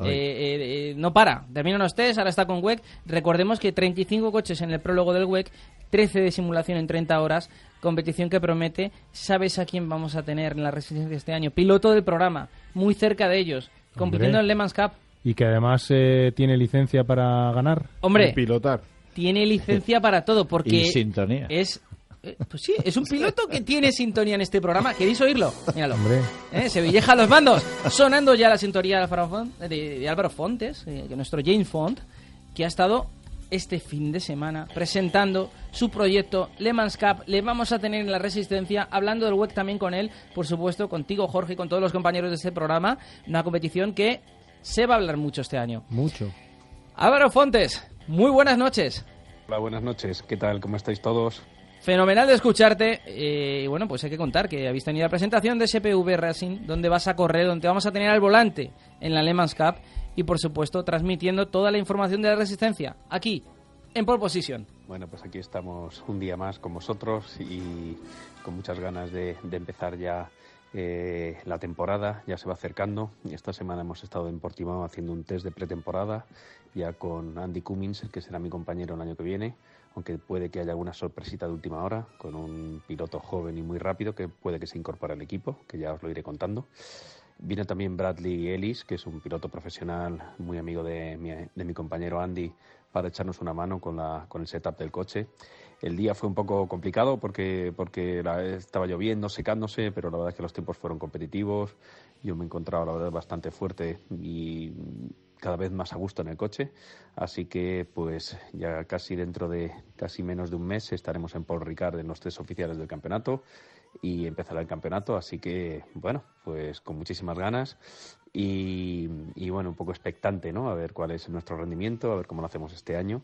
No para. Termina los test, ahora está con WEC. Recordemos que 35 coches en el prólogo del WEC, 13 de simulación en 30 horas. Competición que promete. ¿Sabes a quién vamos a tener en la resistencia este año? Piloto del programa. Muy cerca de ellos. Compitiendo en Le Mans Cup. Y que además tiene licencia para ganar. Hombre. Pilotar. tiene licencia para todo, porque y sintonía. Pues sí, es un piloto que tiene sintonía en este programa. ¿Queréis oírlo? Míralo. Hombre. Sevilleja a los bandos. Sonando ya la sintonía de Álvaro Fontes, nuestro James Font, que ha estado este fin de semana presentando su proyecto Le Mans Cup. Le vamos a tener en la Resistencia, hablando del WEC también con él, por supuesto, contigo, Jorge, y con todos los compañeros de este programa. Una competición que se va a hablar mucho este año. Mucho. Álvaro Fontes, muy buenas noches. Hola, buenas noches. ¿Qué tal? ¿Cómo estáis todos? Fenomenal de escucharte. Y bueno, pues hay que contar que habéis tenido la presentación de SPV Racing, donde vas a correr, donde vamos a tener al volante en la Le Mans Cup y, por supuesto, transmitiendo toda la información de la Resistencia aquí, en Pole Position. Bueno, pues aquí estamos un día más con vosotros y con muchas ganas de empezar ya la temporada. Ya se va acercando. Esta semana hemos estado en Portimao haciendo un test de pretemporada ya con Andy Cummins, que será mi compañero el año que viene, aunque puede que haya alguna sorpresita de última hora con un piloto joven y muy rápido que puede que se incorpore al equipo, que ya os lo iré contando. Viene también Bradley Ellis, que es un piloto profesional muy amigo de mi compañero Andy, para echarnos una mano con el setup del coche. El día fue un poco complicado porque estaba lloviendo, secándose, pero la verdad es que los tiempos fueron competitivos. Yo me encontraba, la verdad, bastante fuerte y cada vez más a gusto en el coche, así que pues ya casi dentro de casi menos de un mes estaremos en Paul Ricard en los test oficiales del campeonato y empezará el campeonato, así que bueno, pues con muchísimas ganas y bueno, un poco expectante, ¿no? A ver cuál es nuestro rendimiento, a ver cómo lo hacemos este año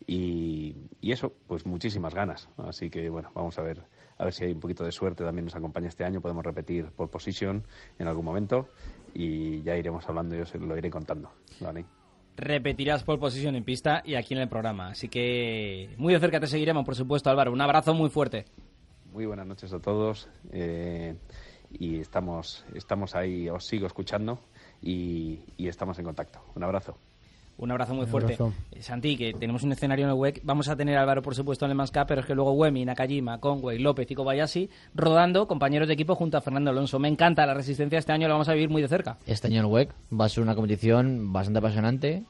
y eso, pues muchísimas ganas, así que bueno, vamos a ver si hay un poquito de suerte también nos acompaña este año, podemos repetir Pole Position en algún momento y ya iremos hablando, yo se lo iré contando, ¿vale? Repetirás Pole Position en pista y aquí en el programa, así que muy de cerca te seguiremos, por supuesto, Álvaro. Un abrazo muy fuerte. Muy buenas noches a todos y estamos ahí, os sigo escuchando y estamos en contacto. Un abrazo. Un abrazo muy fuerte. Santi, que tenemos un escenario en el WEC. Vamos a tener a Álvaro, por supuesto, en el Mans Cup, pero es que luego Wemi, Nakajima, Conway, López y Kobayashi rodando, compañeros de equipo junto a Fernando Alonso. Me encanta la Resistencia. Este año lo vamos a vivir muy de cerca. Este año el WEC va a ser una competición bastante apasionante.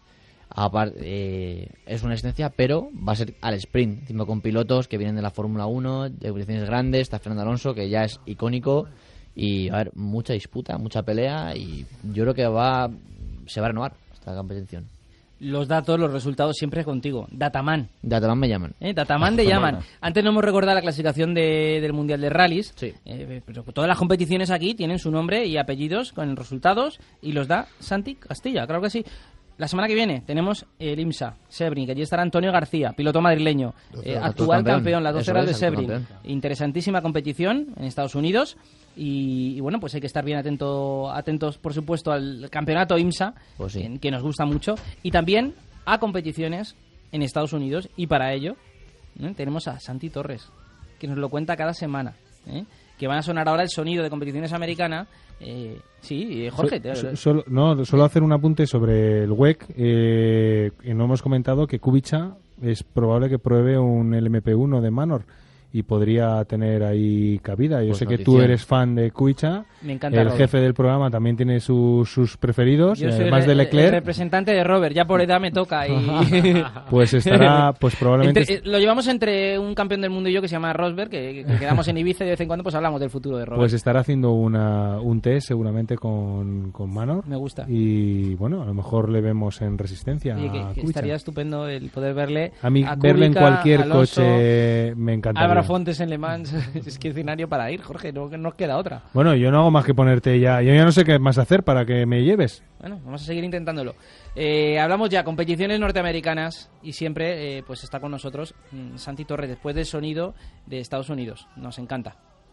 Es una Resistencia, pero va a ser al sprint, encima con pilotos que vienen de la Fórmula 1, de competiciones grandes. Está Fernando Alonso, que ya es icónico. Y va a haber mucha disputa, mucha pelea. Y yo creo que se va a renovar esta competición. Los datos, los resultados siempre contigo. Dataman. Dataman me llaman. Dataman te llaman. Antes no hemos recordado la clasificación del Mundial de Rallys. Sí. Pero todas las competiciones aquí tienen su nombre y apellidos con resultados y los da Santi Castilla, claro que sí. La semana que viene tenemos el IMSA, Sebring, que allí estará Antonio García, piloto madrileño, actual campeón, las 12 horas de Sebring. Interesantísima competición en Estados Unidos. Y bueno, pues hay que estar bien atentos, por supuesto, al campeonato IMSA, pues sí, que nos gusta mucho, y también a competiciones en Estados Unidos, y para ello tenemos a Santi Torres, que nos lo cuenta cada semana, que van a sonar ahora el sonido de competiciones americanas. Sí, Jorge. Solo hacer un apunte sobre el WEC. No hemos comentado que Kubica es probable que pruebe un LMP1 de Manor y podría tener ahí cabida. Yo sé que tú eres fan de Kubica. Me encanta. El jefe del programa también tiene sus preferidos, además de Leclerc. El representante de Robert, ya por edad me toca. Pues estará, pues probablemente... lo llevamos entre un campeón del mundo y yo que se llama Rosberg, que quedamos en Ibiza y de vez en cuando pues hablamos del futuro de Robert. Pues estará haciendo un test seguramente con Manor. Me gusta. Y bueno, a lo mejor le vemos en Resistencia. Sí, que estaría estupendo el poder verle. A mí verle en cualquier coche me encantaría. Fontes en Le Mans, es que escenario para ir, Jorge, no nos queda otra. Bueno, yo no hago más que ponerte ya, yo ya no sé qué más hacer para que me lleves. Bueno, vamos a seguir intentándolo. Hablamos ya competiciones norteamericanas y siempre pues está con nosotros Santi Torres después del sonido de Estados Unidos. Nos encanta.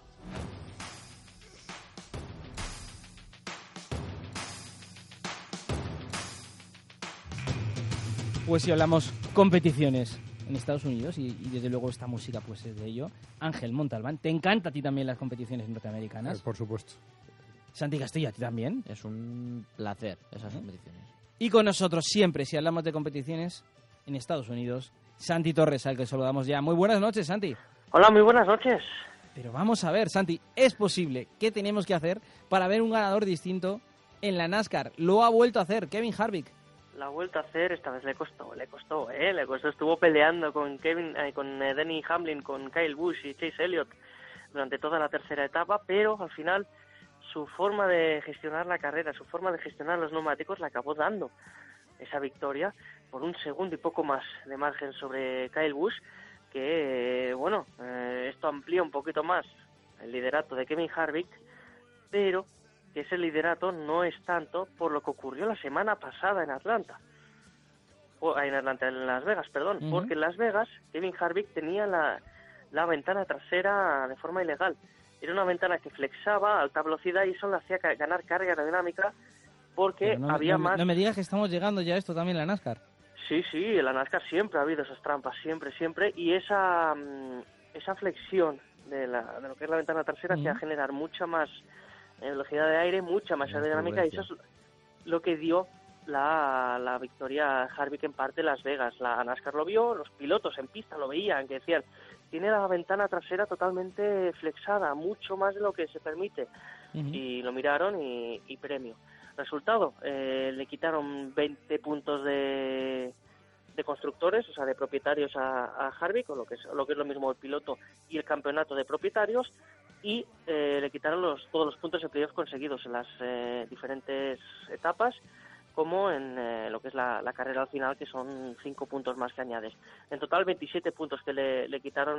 Pues si hablamos competiciones en Estados Unidos y desde luego esta música pues es de ello. Ángel Montalbán, ¿te encanta a ti también las competiciones norteamericanas? Por supuesto. Santi Castilla, ¿a ti también? Es un placer esas competiciones. Y con nosotros siempre, si hablamos de competiciones en Estados Unidos, Santi Torres, al que saludamos ya. Muy buenas noches, Santi. Hola, muy buenas noches. Pero vamos a ver, Santi, ¿es posible? ¿Qué tenemos que hacer para ver un ganador distinto en la NASCAR? Lo ha vuelto a hacer Kevin Harvick. la vuelta a hacer, esta vez le costó, estuvo peleando con Denny Hamlin, con Kyle Busch y Chase Elliott durante toda la tercera etapa, pero al final su forma de gestionar la carrera, su forma de gestionar los neumáticos le acabó dando esa victoria por 1 segundo y poco más de margen sobre Kyle Busch, que esto amplía un poquito más el liderato de Kevin Harvick, pero que ese liderato no es tanto por lo que ocurrió la semana pasada en Las Vegas, porque en Las Vegas Kevin Harvick tenía la ventana trasera de forma ilegal. Era una ventana que flexaba a alta velocidad y eso le hacía ganar carga aerodinámica porque había más... No me digas que estamos llegando ya a esto también en la NASCAR. Sí, en la NASCAR siempre ha habido esas trampas, siempre, y esa flexión de lo que es la ventana trasera hacía generar mucha más velocidad de aire, mucha más aerodinámica, y eso es lo que dio la victoria a Harvick en parte en Las Vegas. La NASCAR lo vio, los pilotos en pista lo veían, que decían, tiene la ventana trasera totalmente flexada, mucho más de lo que se permite, y lo miraron y premio. Resultado, le quitaron 20 puntos de constructores, o sea, de propietarios a Harvick, o lo que es lo mismo el piloto y el campeonato de propietarios, y le quitaron todos los puntos de playoff conseguidos en las diferentes etapas, como en lo que es la carrera al final, que son 5 puntos más que añades. En total 27 puntos que le quitaron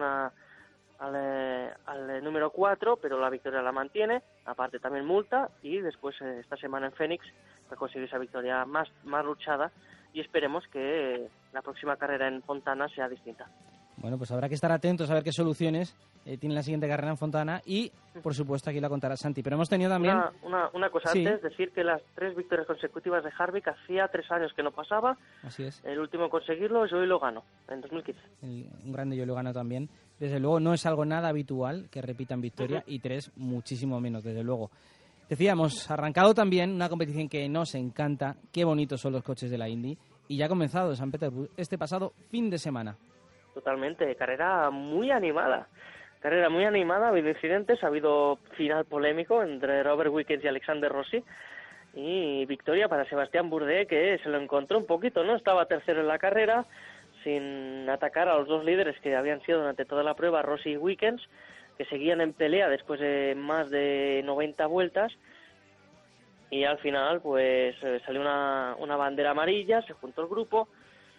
al número 4, pero la victoria la mantiene, aparte también multa, y después esta semana en Phoenix va a conseguir esa victoria más luchada, y esperemos que la próxima carrera en Fontana sea distinta. Bueno, pues habrá que estar atentos a ver qué soluciones tiene la siguiente carrera en Fontana, y por supuesto aquí la contará Santi, pero hemos tenido también... Una cosa antes, decir que las 3 victorias consecutivas de Harvick hacía 3 años que no pasaba. Así es. El último en conseguirlo es Joey Logano, en 2015. Un grande Joey Logano también. Desde luego no es algo nada habitual que repitan victoria, y 3 muchísimo menos, desde luego. Decíamos, arrancado también una competición que nos encanta, qué bonitos son los coches de la Indy, y ya ha comenzado en San Petersburgo este pasado fin de semana. Totalmente, carrera muy animada, ha habido incidentes, ha habido final polémico entre Robert Wickens y Alexander Rossi, y victoria para Sebastián Bourdais, que se lo encontró un poquito, ¿no? Estaba tercero en la carrera, sin atacar a los 2 líderes que habían sido durante toda la prueba, Rossi y Wickens, que seguían en pelea después de más de 90 vueltas, y al final pues salió una bandera amarilla, se juntó el grupo,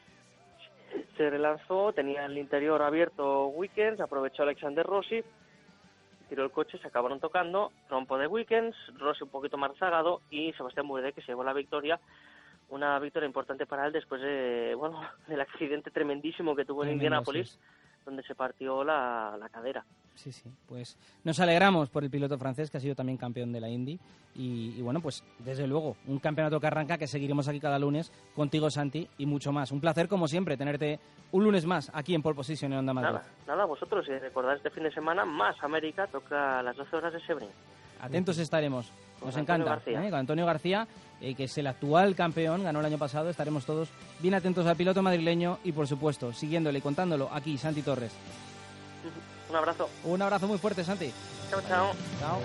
se relanzó, tenía el interior abierto Wickens, aprovechó Alexander Rossi, tiró el coche, se acabaron tocando, trompo de Wickens, Rossi un poquito más rezagado, y Sebastián Bourdais, que se llevó la victoria, una victoria importante para él después del accidente tremendísimo que tuvo en Indianápolis, donde se partió la cadera. Sí, pues nos alegramos por el piloto francés, que ha sido también campeón de la Indy, y bueno, pues desde luego, un campeonato que arranca, que seguiremos aquí cada lunes contigo, Santi, y mucho más. Un placer, como siempre, tenerte un lunes más aquí en Pole Position en Onda Madrid. Nada, vosotros, y recordad este fin de semana, más América, toca a las 12 horas de Sebring. Atentos estaremos, nos encanta, con Antonio García, que es el actual campeón, ganó el año pasado, estaremos todos bien atentos al piloto madrileño, y por supuesto, siguiéndole y contándolo aquí, Santi Torres. Un abrazo. Un abrazo muy fuerte, Santi. Chao. Chao.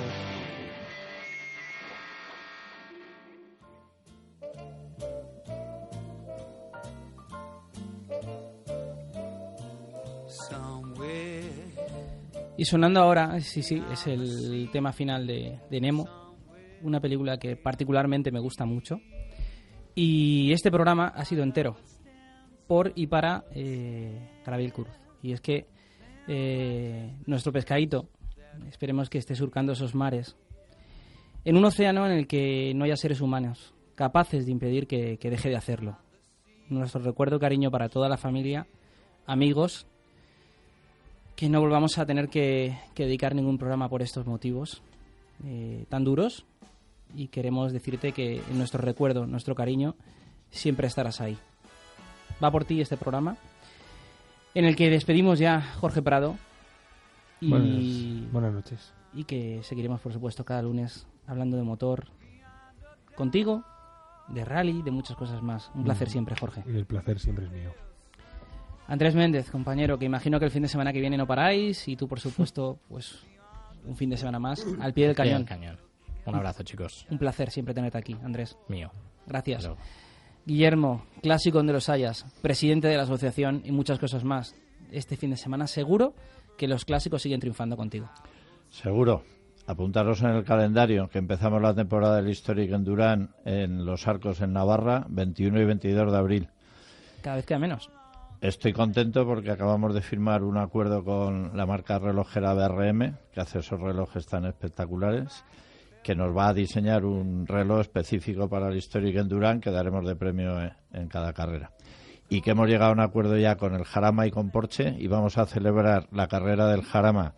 Y sonando ahora, sí, es el tema final de Nemo, una película que particularmente me gusta mucho. Y este programa ha sido entero por y para Gabriel Cruz. Y es que nuestro pescadito, esperemos que esté surcando esos mares en un océano en el que no haya seres humanos capaces de impedir que deje de hacerlo. Nuestro recuerdo, cariño para toda la familia, amigos, que no volvamos a tener que dedicar ningún programa por estos motivos tan duros, y queremos decirte que en nuestro recuerdo, nuestro cariño, siempre estarás ahí. Va por ti este programa, en el que despedimos ya Jorge Prado. Buenas noches. Y que seguiremos, por supuesto, cada lunes hablando de motor contigo, de rally, de muchas cosas más. Un placer siempre, Jorge. Y el placer siempre es mío. Andrés Méndez, compañero, que imagino que el fin de semana que viene no paráis, y tú, por supuesto, pues un fin de semana más al pie del cañón. Un abrazo, chicos. Un placer siempre tenerte aquí, Andrés. Mío. Gracias. Hello. Guillermo, clásico donde los hayas, presidente de la asociación y muchas cosas más. Este fin de semana seguro que los clásicos siguen triunfando contigo. Seguro. Apuntaros en el calendario que empezamos la temporada del Historic en Durán en Los Arcos en Navarra, 21 y 22 de abril. Cada vez queda menos. Estoy contento porque acabamos de firmar un acuerdo con la marca relojera BRM, que hace esos relojes tan espectaculares, que nos va a diseñar un reloj específico para el Historic en Durán que daremos de premio en cada carrera. Y que hemos llegado a un acuerdo ya con el Jarama y con Porsche y vamos a celebrar la carrera del Jarama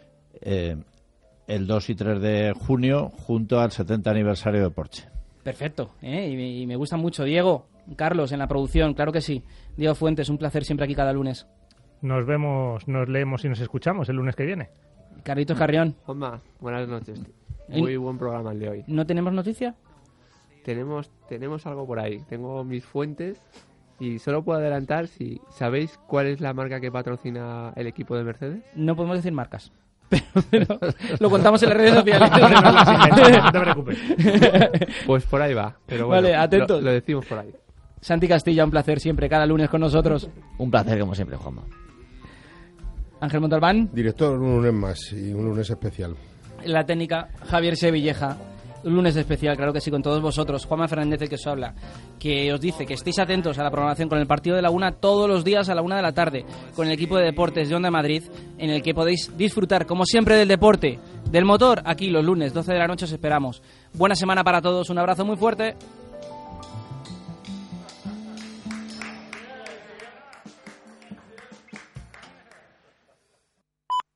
el 2 y 3 de junio junto al 70 aniversario de Porsche. Perfecto, y me gusta mucho. Diego, Carlos, en la producción, claro que sí. Diego Fuentes, un placer siempre aquí cada lunes. Nos vemos, nos leemos y nos escuchamos el lunes que viene. Carlitos Carrión. Juanma, buenas noches. Muy buen programa el de hoy. ¿No tenemos noticia? Tenemos algo por ahí. Tengo mis fuentes y solo puedo adelantar si sabéis cuál es la marca que patrocina el equipo de Mercedes. No podemos decir marcas. Pero lo contamos en las redes sociales. No te preocupes. Pues por ahí va. Pero bueno, vale, atentos. Lo decimos por ahí. Santi Castilla, un placer siempre, cada lunes con nosotros. Un placer, como siempre, Juanma. Ángel Montalbán. Director, un lunes más y un lunes especial. La técnica, Javier Sevilleja. Un lunes especial, claro que sí, con todos vosotros. Juanma Fernández, el que os habla, que os dice que estéis atentos a la programación con el partido de la 1 todos los días a la 1 de la tarde, con el equipo de deportes de Onda Madrid, en el que podéis disfrutar, como siempre, del deporte, del motor. Aquí los lunes, 12 de la noche os esperamos. Buena semana para todos, un abrazo muy fuerte.